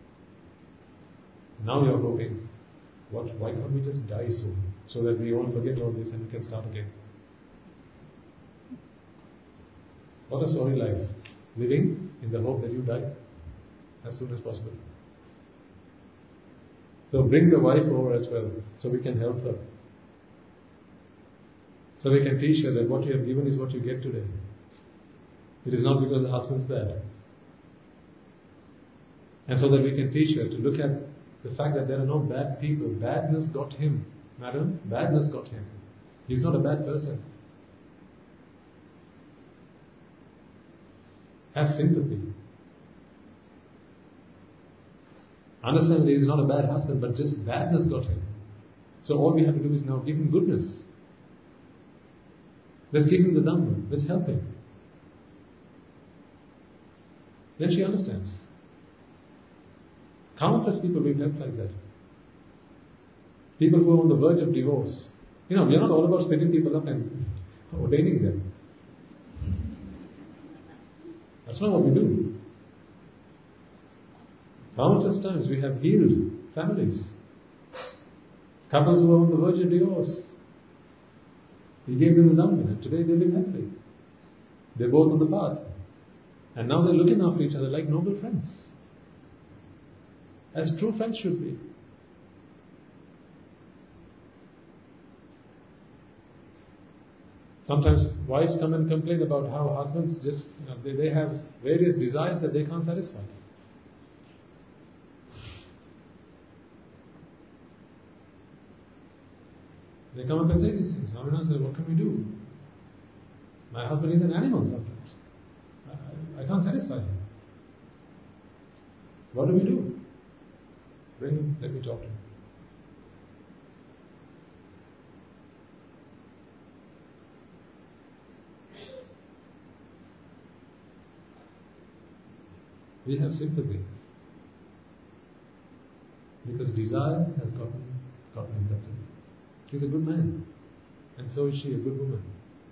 Now you're hoping, what, why can't we just die soon, so that we all forget all this and we can start again? What a sorry life, living in the hope that you die as soon as possible. So bring the wife over as well, so we can help her. So we can teach her that what you have given is what you get today. It is not because the husband's bad. And so that we can teach her to look at the fact that there are no bad people. Badness got him. Madam, badness got him. He's not a bad person. Have sympathy. Understand that he is not a bad husband, but just badness got him. So all we have to do is now give him goodness. Let's give him the Dhamma. Let's help him. Then she understands. Countless people we've helped like that. People who are on the verge of divorce. You know, we are not all about splitting people up and ordaining them. That's not what we do. Countless times we have healed families. Couples who are on the verge of divorce. We gave them the Dhamma and today they live happily. They're both on the path. And now they're looking after each other like noble friends. As true friends should be. Sometimes wives come and complain about how husbands just, you know, they, they have various desires that they can't satisfy. They come up and say these things. Ramana says, what can we do? My husband is an animal sometimes. I, I can't satisfy him. What do we do? Bring him, let me talk to him. We have sympathy. Because desire has gotten, gotten him, that's it. He's a good man. And so is she, a good woman.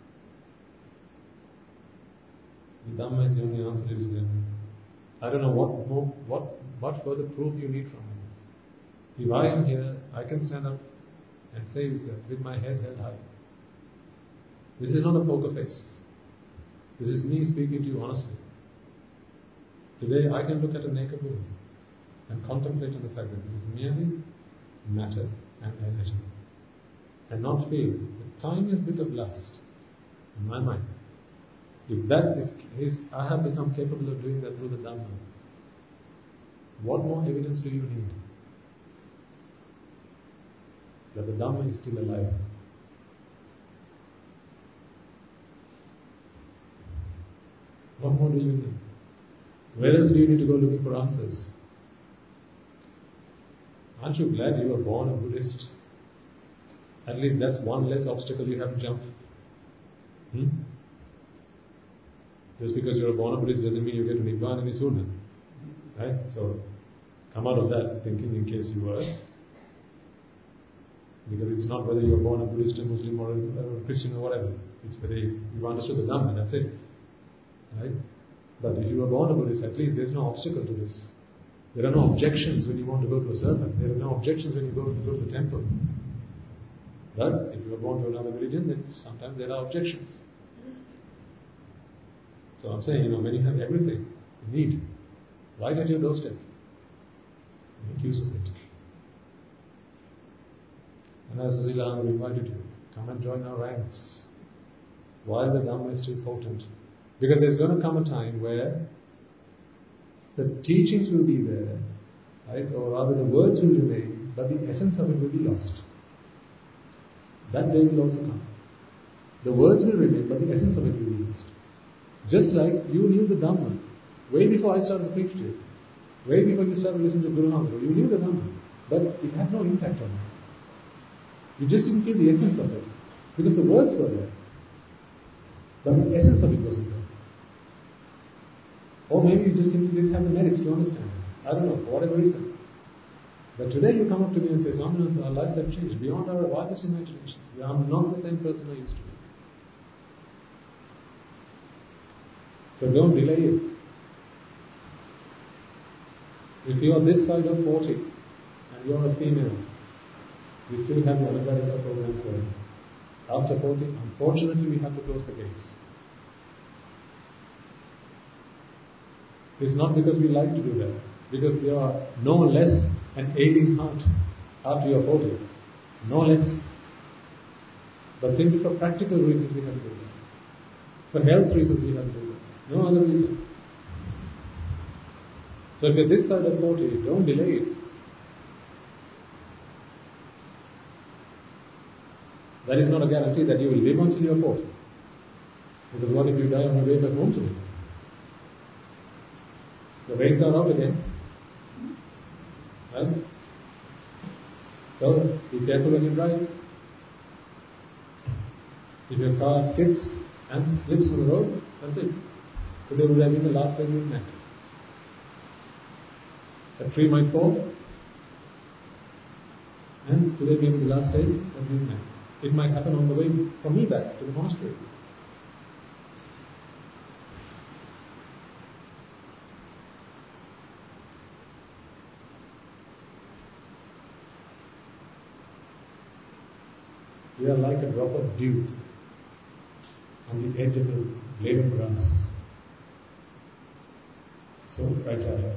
The Dhamma is the only answer, ladies and gentlemen. I don't know what more, what, what further proof you need from him. If I am here, I can stand up and say with my head held high. This is not a poker face. This is me speaking to you honestly. Today I can look at a naked woman and contemplate on the fact that this is merely matter and energy. And not feel the tiniest bit of lust in my mind. If that is case, I have become capable of doing that through the Dhamma. What more evidence do you need? That the Dhamma is still alive. What more do you need? Where else do you need to go looking for answers? Aren't you glad you were born a Buddhist? At least that's one less obstacle you have to jump. Hmm? Just because you're a born Buddhist doesn't mean you get to Nibbana any sooner. Right? So, come out of that thinking in case you were. Because it's not whether you're born a Buddhist or Muslim or a Christian or whatever. It's whether you've understood the Dhamma, that's it. Right? But if you were born a Buddhist, at least there's no obstacle to this. There are no objections when you want to go to a sermon. There are no objections when you go to, go to the temple. But if you are born to another religion, then sometimes there are objections. So I'm saying, you know, when you have everything you need, right at your doorstep, make use of it. And as Sasila invited you, come and join our ranks while the Dhamma is still potent. Because there's going to come a time where the teachings will be there, right? Or rather the words will remain, but the essence of it will be lost. That day will also come. The words will remain, but the essence of it will be lost. Just like you knew the Dhamma way before I started to preach to you, way before you started listening to Guru Nanak, you knew the Dhamma, but it had no impact on you. You just didn't feel the essence of it, because the words were there, but the essence of it wasn't there. Or maybe you just simply didn't have the merits to understand it. I don't know, for whatever reason. But today you come up to me and say, Swaminathan, our lives have changed beyond our wildest imaginations. I'm not the same person I used to be. So don't delay it. If you are this side of forty and you are a female, we still have the Anagarika program going. After forty, unfortunately, we have to close the gates. It's not because we like to do that, because you are no less an ailing heart after you are forty, no less. But simply for practical reasons we have to do that. For health reasons we have to do that. No other reason. So if you're this side of forty, don't delay it. That is not a guarantee that you will live until you are forty. Because what if you die on your way back home today? The rains are out again. Right? So, be careful when you drive. If your car skids and slips on the road, that's it. Today would have been the last day you met. A tree might fall, and today may be the last day that you met. It might happen on the way from me back to the monastery. We are like a drop of dew on the edge of the blade of grass. So fragile.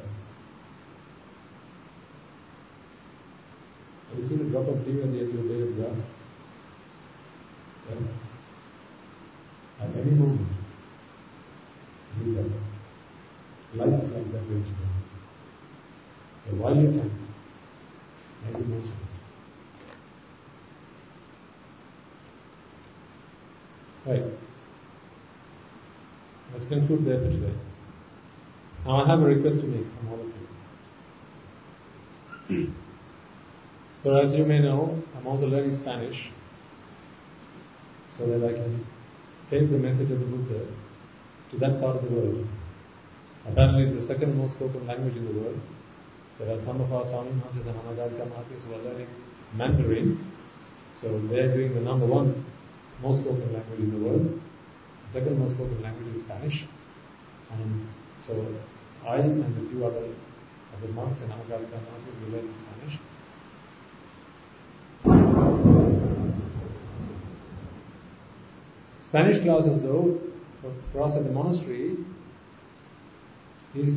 Have you seen a drop of dew on the edge of a blade of grass? Well, at any moment, you that. Life is like that way to go. So while you can, make the most of it. Right. Let's conclude there for today. Now I have a request to make from all of you. So as you may know, I'm also learning Spanish so that I can take the message of the Buddha to that part of the world. Apparently it's the second most spoken language in the world. There are some of our Swami Mahas and Anagarika Mahas who are learning Mandarin. So they're doing the number one most spoken language in the world. The second most spoken language is Spanish. And so I and a few other, other monks and Anagarika Mahas will learn Spanish. Spanish classes though, for us at the monastery, is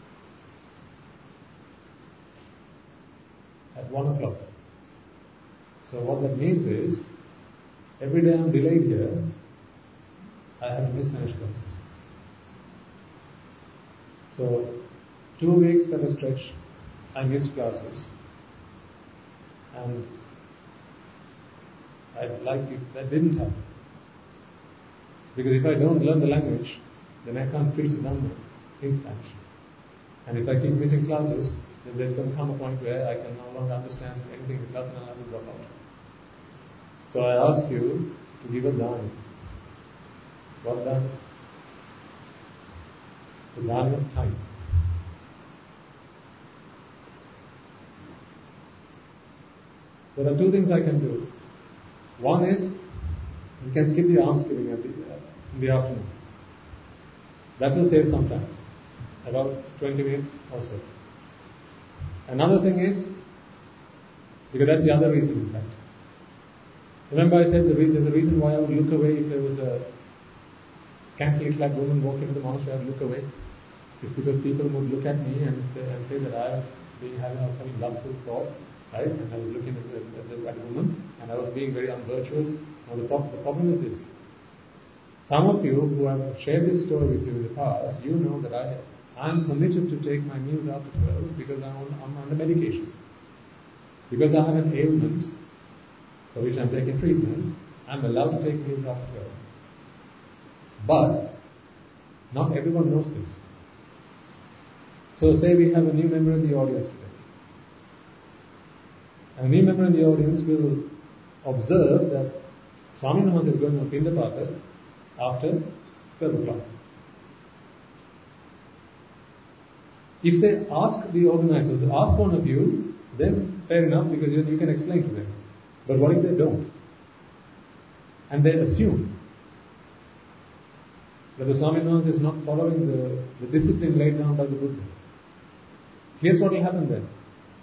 at one o'clock. So what that means is, every day I'm delayed here, I have to miss Spanish classes. So, two weeks at a stretch, I missed classes. And I'd like if that didn't happen. Because if I don't learn the language, then I can't preach the Dhamma in Spanish. And if I keep missing classes, then there's going to come a point where I can no longer understand anything in the class and I'll have to drop out. So I ask you to give a dana. What dana? the value of time. There are two things I can do. One is, you can skip the almsgiving at the, uh, in the afternoon. That will save some time, about twenty minutes or so. Another thing is, because that's the other reason in fact. Remember I said the re- there's a reason why I would look away if there was a scantily clad woman walking into the monastery. I would look away. It's because people would look at me and say, and say that I was being having, I was having lustful thoughts, right? And I was looking at the, at the, at the woman, and I was being very unvirtuous. Now the, pro- the problem is this: some of you who have shared this story with you in the past, you know that I I'm permitted to take my meals after twelve because I'm on, I'm on the medication. Because I have an ailment for which I'm taking treatment, I'm allowed to take meals after twelve. But not everyone knows this. So say we have a new member in the audience today. And a new member in the audience will observe that Swami Namas is going on Pindapata after twelve o'clock. If they ask the organizers, ask one of you, then fair enough, because you, you can explain to them. But what if they don't? And they assume that the Swami Namas is not following the, the discipline laid down by the Buddha. Here's what will happen then.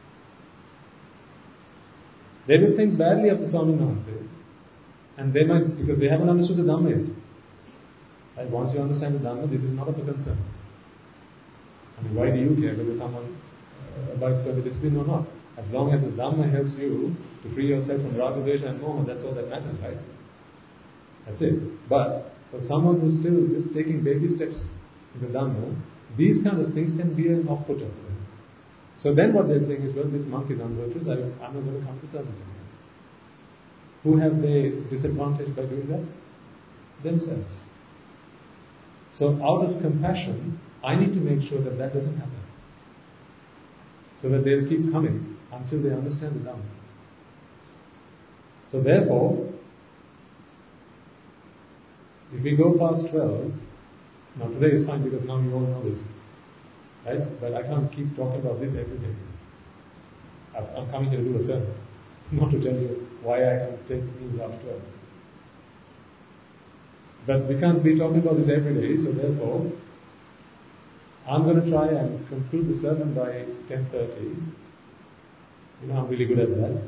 They will think badly of the Swami Namas, and they might, because they haven't understood the Dhamma yet. And once you understand the Dhamma, this is not of a concern. I mean, why do you care whether someone uh, abides by the discipline or not? As long as the Dhamma helps you to free yourself from Raga, Dvesha and Moha, that's all that matters, right? That's it. But for someone who's still just taking baby steps in the Dhamma, these kind of things can be an off-putter for them. So then what they're saying is, well, this monk is unvirtuous, I, I'm not going to come to sermons anymore. Who have they disadvantaged by doing that? Themselves. So out of compassion, I need to make sure that that doesn't happen. So that they'll keep coming until they understand the Dhamma. So therefore, if we go past twelve, now today is fine because now you all know this, right? But I can't keep talking about this every day. I'm coming here to do a sermon, not to tell you why I can take meals after twelve. But we can't be talking about this every day, so therefore, I'm going to try and conclude the sermon by ten thirty. You know, I'm really good at that.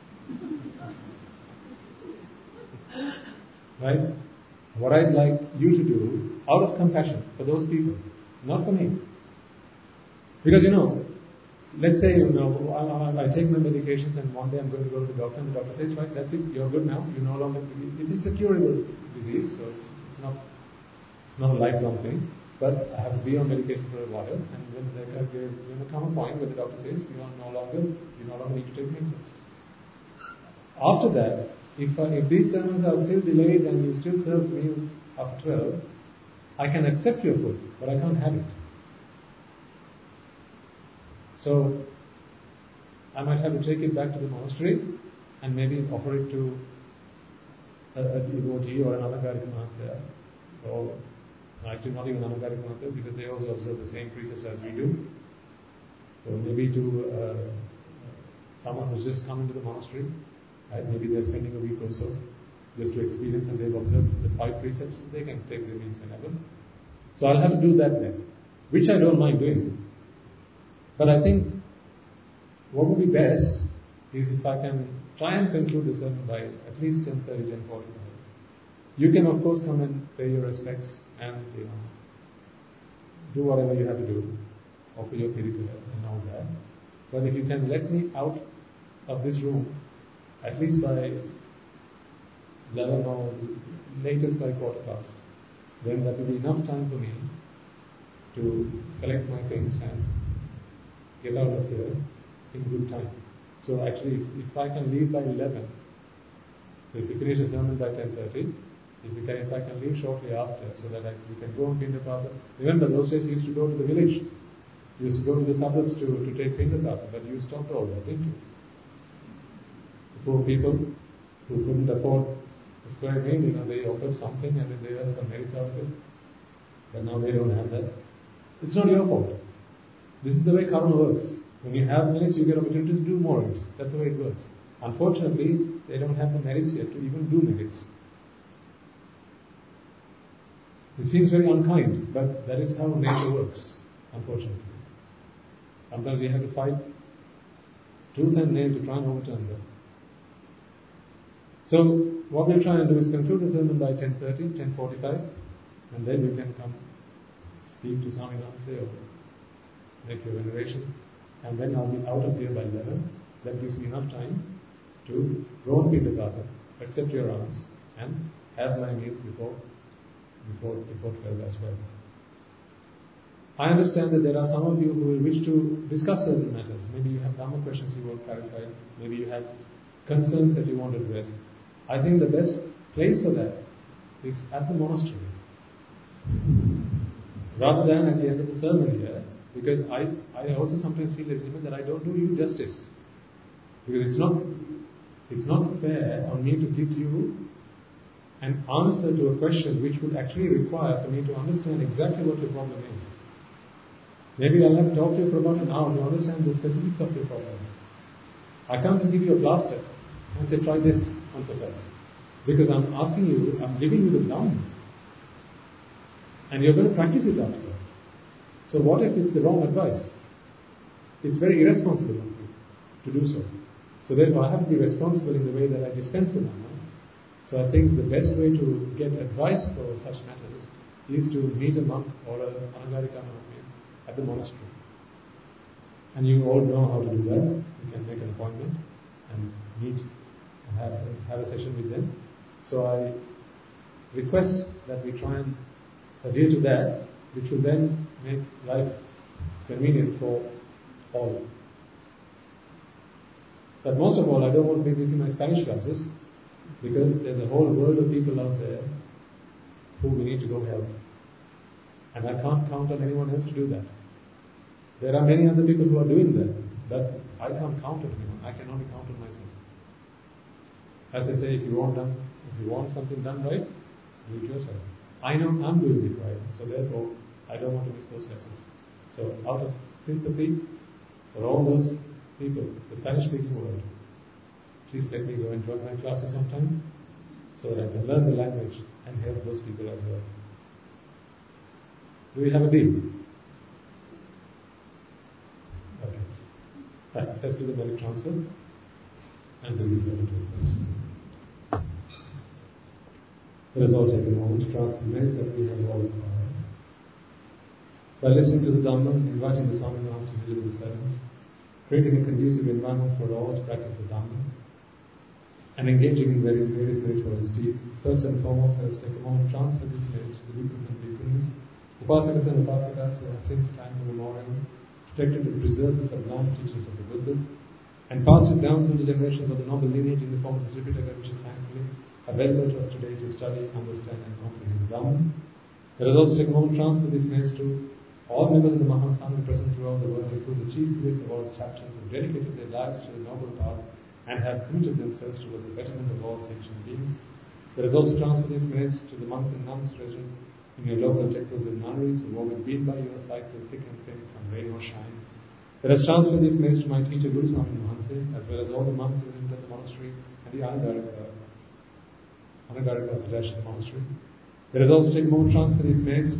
Right? What I'd like you to do, out of compassion for those people, not for me. Because, you know, let's say, you know, I, I, I take my medications and one day I'm going to go to the doctor and the doctor says, right, that's it, you're good now, you no longer, it's, it's a curable disease, so it's, it's not it's not a lifelong thing. But I have to be on medication for a while, and when there will come a point where the doctor says you are no longer, you no longer need to take medicines. After that, if uh, if these sermons are still delayed and you still serve meals after twelve, I can accept your food, but I can't have it. So I might have to take it back to the monastery and maybe offer it to a, a devotee or another Anagarika Mahanta, or actually not even Anagarika Mahatas, because they also observe the same precepts as we do. So maybe to uh, someone who's just come into the monastery, right? Maybe they're spending a week or so just to experience, and they've observed the five precepts, and they can take their meals whenever. So I'll have to do that then, which I don't mind doing. But I think what would be best is if I can try and conclude the sermon by at least ten thirty, ten forty-five. You can of course come and pay your respects and, you know, do whatever you have to do, offer your kirika and all that. But if you can let me out of this room at least by eleven or latest by quarter past, then that will be enough time for me to collect my things and get out of here in good time. So actually, if, if I can leave by eleven, so if you finish the sermon by ten thirty, if, you can, if I can leave shortly after, so that I, we can go on Pindapata. Remember, those days we used to go to the village. We used to go to the suburbs to, to take Pindapata, but you stopped all that, didn't you? The poor people who couldn't afford a square meal, you know, they offered something and then they had some merits out of it. But now they don't have that. It's not your fault. This is the way karma works. When you have merits, you get opportunities to do more merits. That's the way it works. Unfortunately, they don't have the merits yet to even do merits. It seems very unkind, but that is how nature works, unfortunately. Sometimes we have to fight tooth and nail to try and overturn them. So, what we'll try and do is conclude the sermon by ten thirty, ten forty-five, and then you can come speak to Swami Namaste or make your venerations, and then I'll be out of here by eleven. That gives me enough time to go on Pindapada, accept your alms, and have my meals before before before twelve as well. I understand that there are some of you who will wish to discuss certain matters. Maybe you have Dhamma questions you want clarified. Maybe you have concerns that you want to address. I think the best place for that is at the monastery, rather than at the end of the sermon here, because I, I also sometimes feel as even that I don't do you justice, because it's not it's not fair on me to give you an answer to a question which would actually require for me to understand exactly what your problem is. Maybe I'll have to talk to you for about an hour to understand the specifics of your problem. I can't just give you a plaster and say try this on precise, because I'm asking you, I'm giving you the Dhamma, and you're going to practice it after that. So what if it's the wrong advice? It's very irresponsible of me to do so. So therefore I have to be responsible in the way that I dispense the Dhamma. So I think the best way to get advice for such matters is to meet a monk or a Anagarika Mahatmya at the monastery. And you all know how to do that. You can make an appointment and meet and have, have a session with them. So I request that we try and adhere to that, which will then make life convenient for all. But most of all, I don't want to be missing my Spanish classes, because there's a whole world of people out there who we need to go help. And I can't count on anyone else to do that. There are many other people who are doing that, but I can't count on anyone. I can only count on myself. As I say, if you want done, if you want something done right, do it yourself. I know I'm doing it right, so therefore I don't want to miss those lessons. So out of sympathy for all those people, the Spanish-speaking world, please let me go and join my classes sometime so that I can learn the language and help those people as well. Do we have a deal? Okay. Right, let's do the merit transfer and then this level to close. Let us all take a moment to transfer the merits that we have all acquired. By listening to the Dhamma, inviting the Swami Master to deliver the sermons, creating a conducive environment for all to practice the Dhamma, and engaging in various meritorious deeds, first and foremost, let us take a moment to transfer these merits to the bhikkhus and bhikkhunis, Upasakas and Upasakas who have since time immemorial protected and preserved the sublime teachings of the Buddha, and passed it down through the generations of the noble lineage in the form of the Tripitaka, which is thankfully available to us today to study, understand, and comprehend the Dhamma. Let us also take a moment to transfer these merits to all members of the Mahasangha present throughout the world, who the chief priests of all the chapters have dedicated their lives to the noble path and have committed themselves towards the betterment of all sentient beings. Let us also transfer these merits to the monks and nuns resident in your local temples and nunneries who have always been by your side through thick and thin, from rain or shine. Let us transfer these merits to my teacher Guru Swami Mahanse, as well as all the monks resident at the monastery and the Anagarika, Anagarikas attached to the monastery. Let us also take a moment to transfer these merits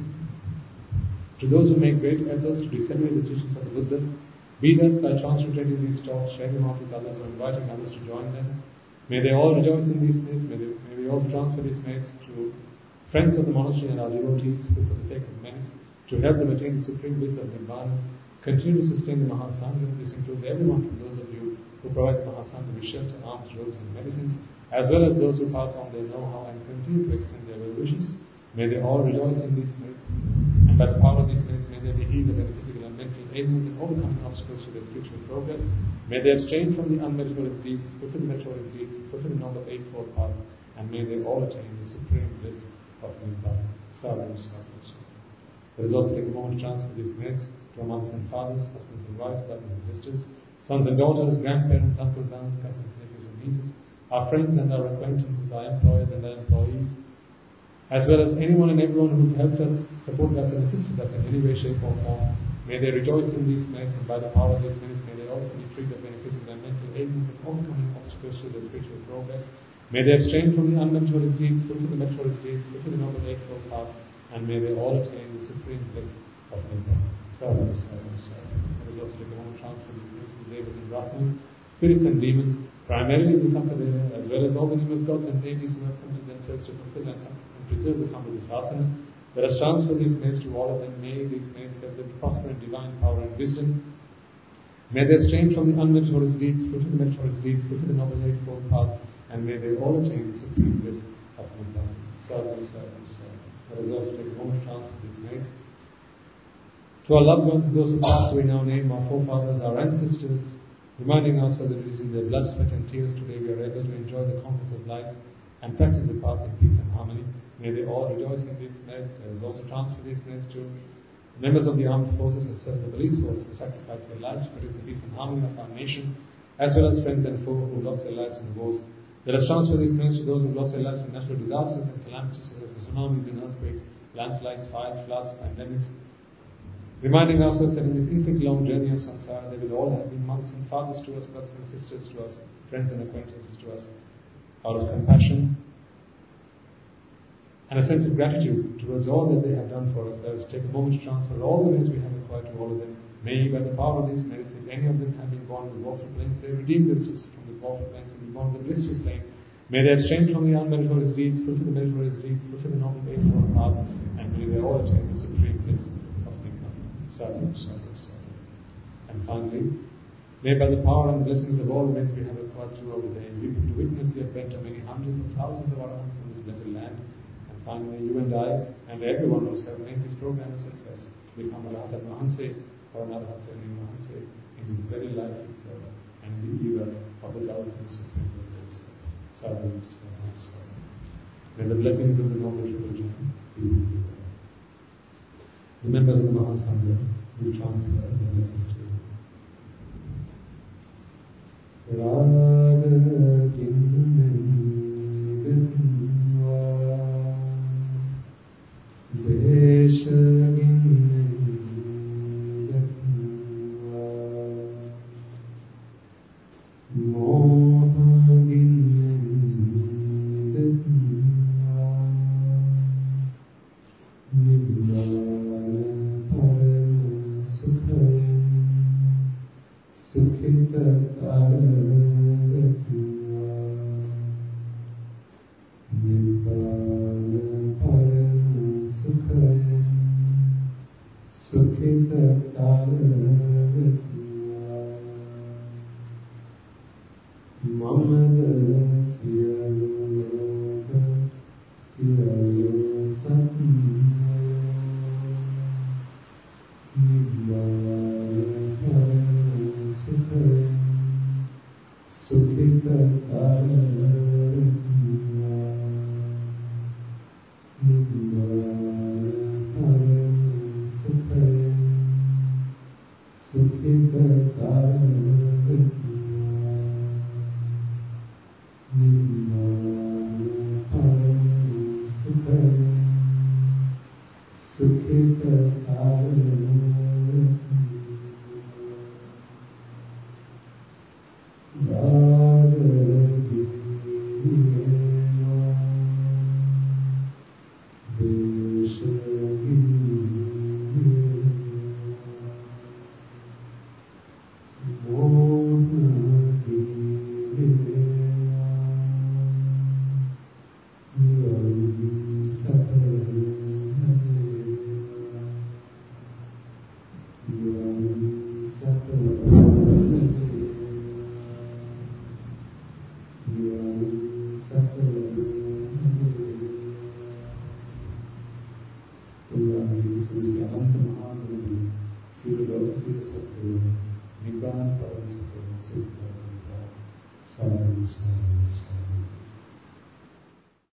to those who make great efforts to disseminate the teachings of the Buddha, be that by translating these talks, sharing them out with others, or inviting others to join them. May they all rejoice in these merits. May, they, may we also transfer these merits to friends of the monastery and our devotees who, for the sake of merits, to help them attain the supreme bliss of Nibbana, continue to sustain the Mahasangha. This includes everyone from those of you who provide the Mahasangha with shelter, alms, robes, and medicines, as well as those who pass on their know-how and continue to extend their well wishes. May they all rejoice in these merits, and by the power of these merits, may they be healed of any physical and mental ailments and overcoming obstacles to their spiritual progress. May they abstain from the unmeritorious deeds, fulfill the meritorious deeds, fulfill the noble eightfold path, and may they all attain the supreme bliss of Nibbana. Sadhu, sadhu, sadhu. Let us also take a moment to transfer these merits to our mothers and fathers, husbands and wives, brothers and sisters, sons and daughters, grandparents, uncles, aunts, cousins, nephews and nieces, our friends and our acquaintances, our employers and our employees, as well as anyone and everyone who helped us, supported us and assisted us in any way, shape or form. May they rejoice in these merits, and by the power of these merits may they also be free of benefits in their mental ailments and overcoming obstacles to their spiritual progress. May they abstain from the unmeritorious deeds, fulfill the meritorious deeds, fulfill the noble eightfold path, and may they all attain the supreme bliss of Nibbana. Sadhu, sadhu, sadhu. Let us also take a moment to transfer these names to devas and brahmas, spirits and demons, primarily the Sampradaya, as well as all the numerous gods and deities who have come to themselves to fulfill and preserve the Sambuddhasasana. Let us transfer these names to all of them. May these names help them prosper in divine power and wisdom. May they abstain from the unmeritorious deeds, fulfill the meritorious deeds, fulfill the noble eightfold path, and may they all attain the supreme bliss of Nibbana. Sadhu, sadhu, sadhu. Let us also take a moment to transfer these names to our loved ones, those who passed away in our name, our forefathers, our ancestors, reminding us that it is in their blood, sweat and tears today we are able to enjoy the comforts of life and practice the path in peace and harmony. May they all rejoice in these merits. Let us also transfer these merits to members of the armed forces as well as the police force who sacrificed their lives to protect the peace and harmony of our nation, as well as friends and foe who lost their lives in the wars. Let us transfer these merits to those who lost their lives in natural disasters and calamities such as the tsunamis and earthquakes, landslides, fires, floods, pandemics, reminding ourselves that in this infinite long journey of samsara, they will all have been mothers and fathers to us, brothers and sisters to us, friends and acquaintances to us. Out of compassion and a sense of gratitude towards all that they have done for us, let us take a moment to transfer all the merits we have acquired to all of them. May, by the power of these merits, if any of them have been born with woeful planes, they redeem themselves from the woeful planes and be born with the blissful plane. May they abstain from the unmeritorious deeds, fulfill the meritorious deeds, fulfill the noble eightfold path, and may they all attain the supreme bliss of Nibbana. Sadhu, sadhu, sadhu. And finally, may by the power and blessings of all the merits we have acquired throughout the day, we to witness the advent of many hundreds of thousands of arahants in this blessed land. And finally, you and I, and everyone who has helped make this program a success, become a Arhat Mahanse or an Arhat Mahanse in this very life itself, and in the era of the government of the Supreme Lord itself. Sadhu, sadhu, sadhu. May the blessings of the Noble Triple Gem be with you. The members of the Mahasangha will transfer the blessings to you. Raga Ginva Desha Ginva Moha Ginva Nibbana Parama Sukhayam Sukhita Taratva Nibbana Parama Sukhayam Sukhita Taratva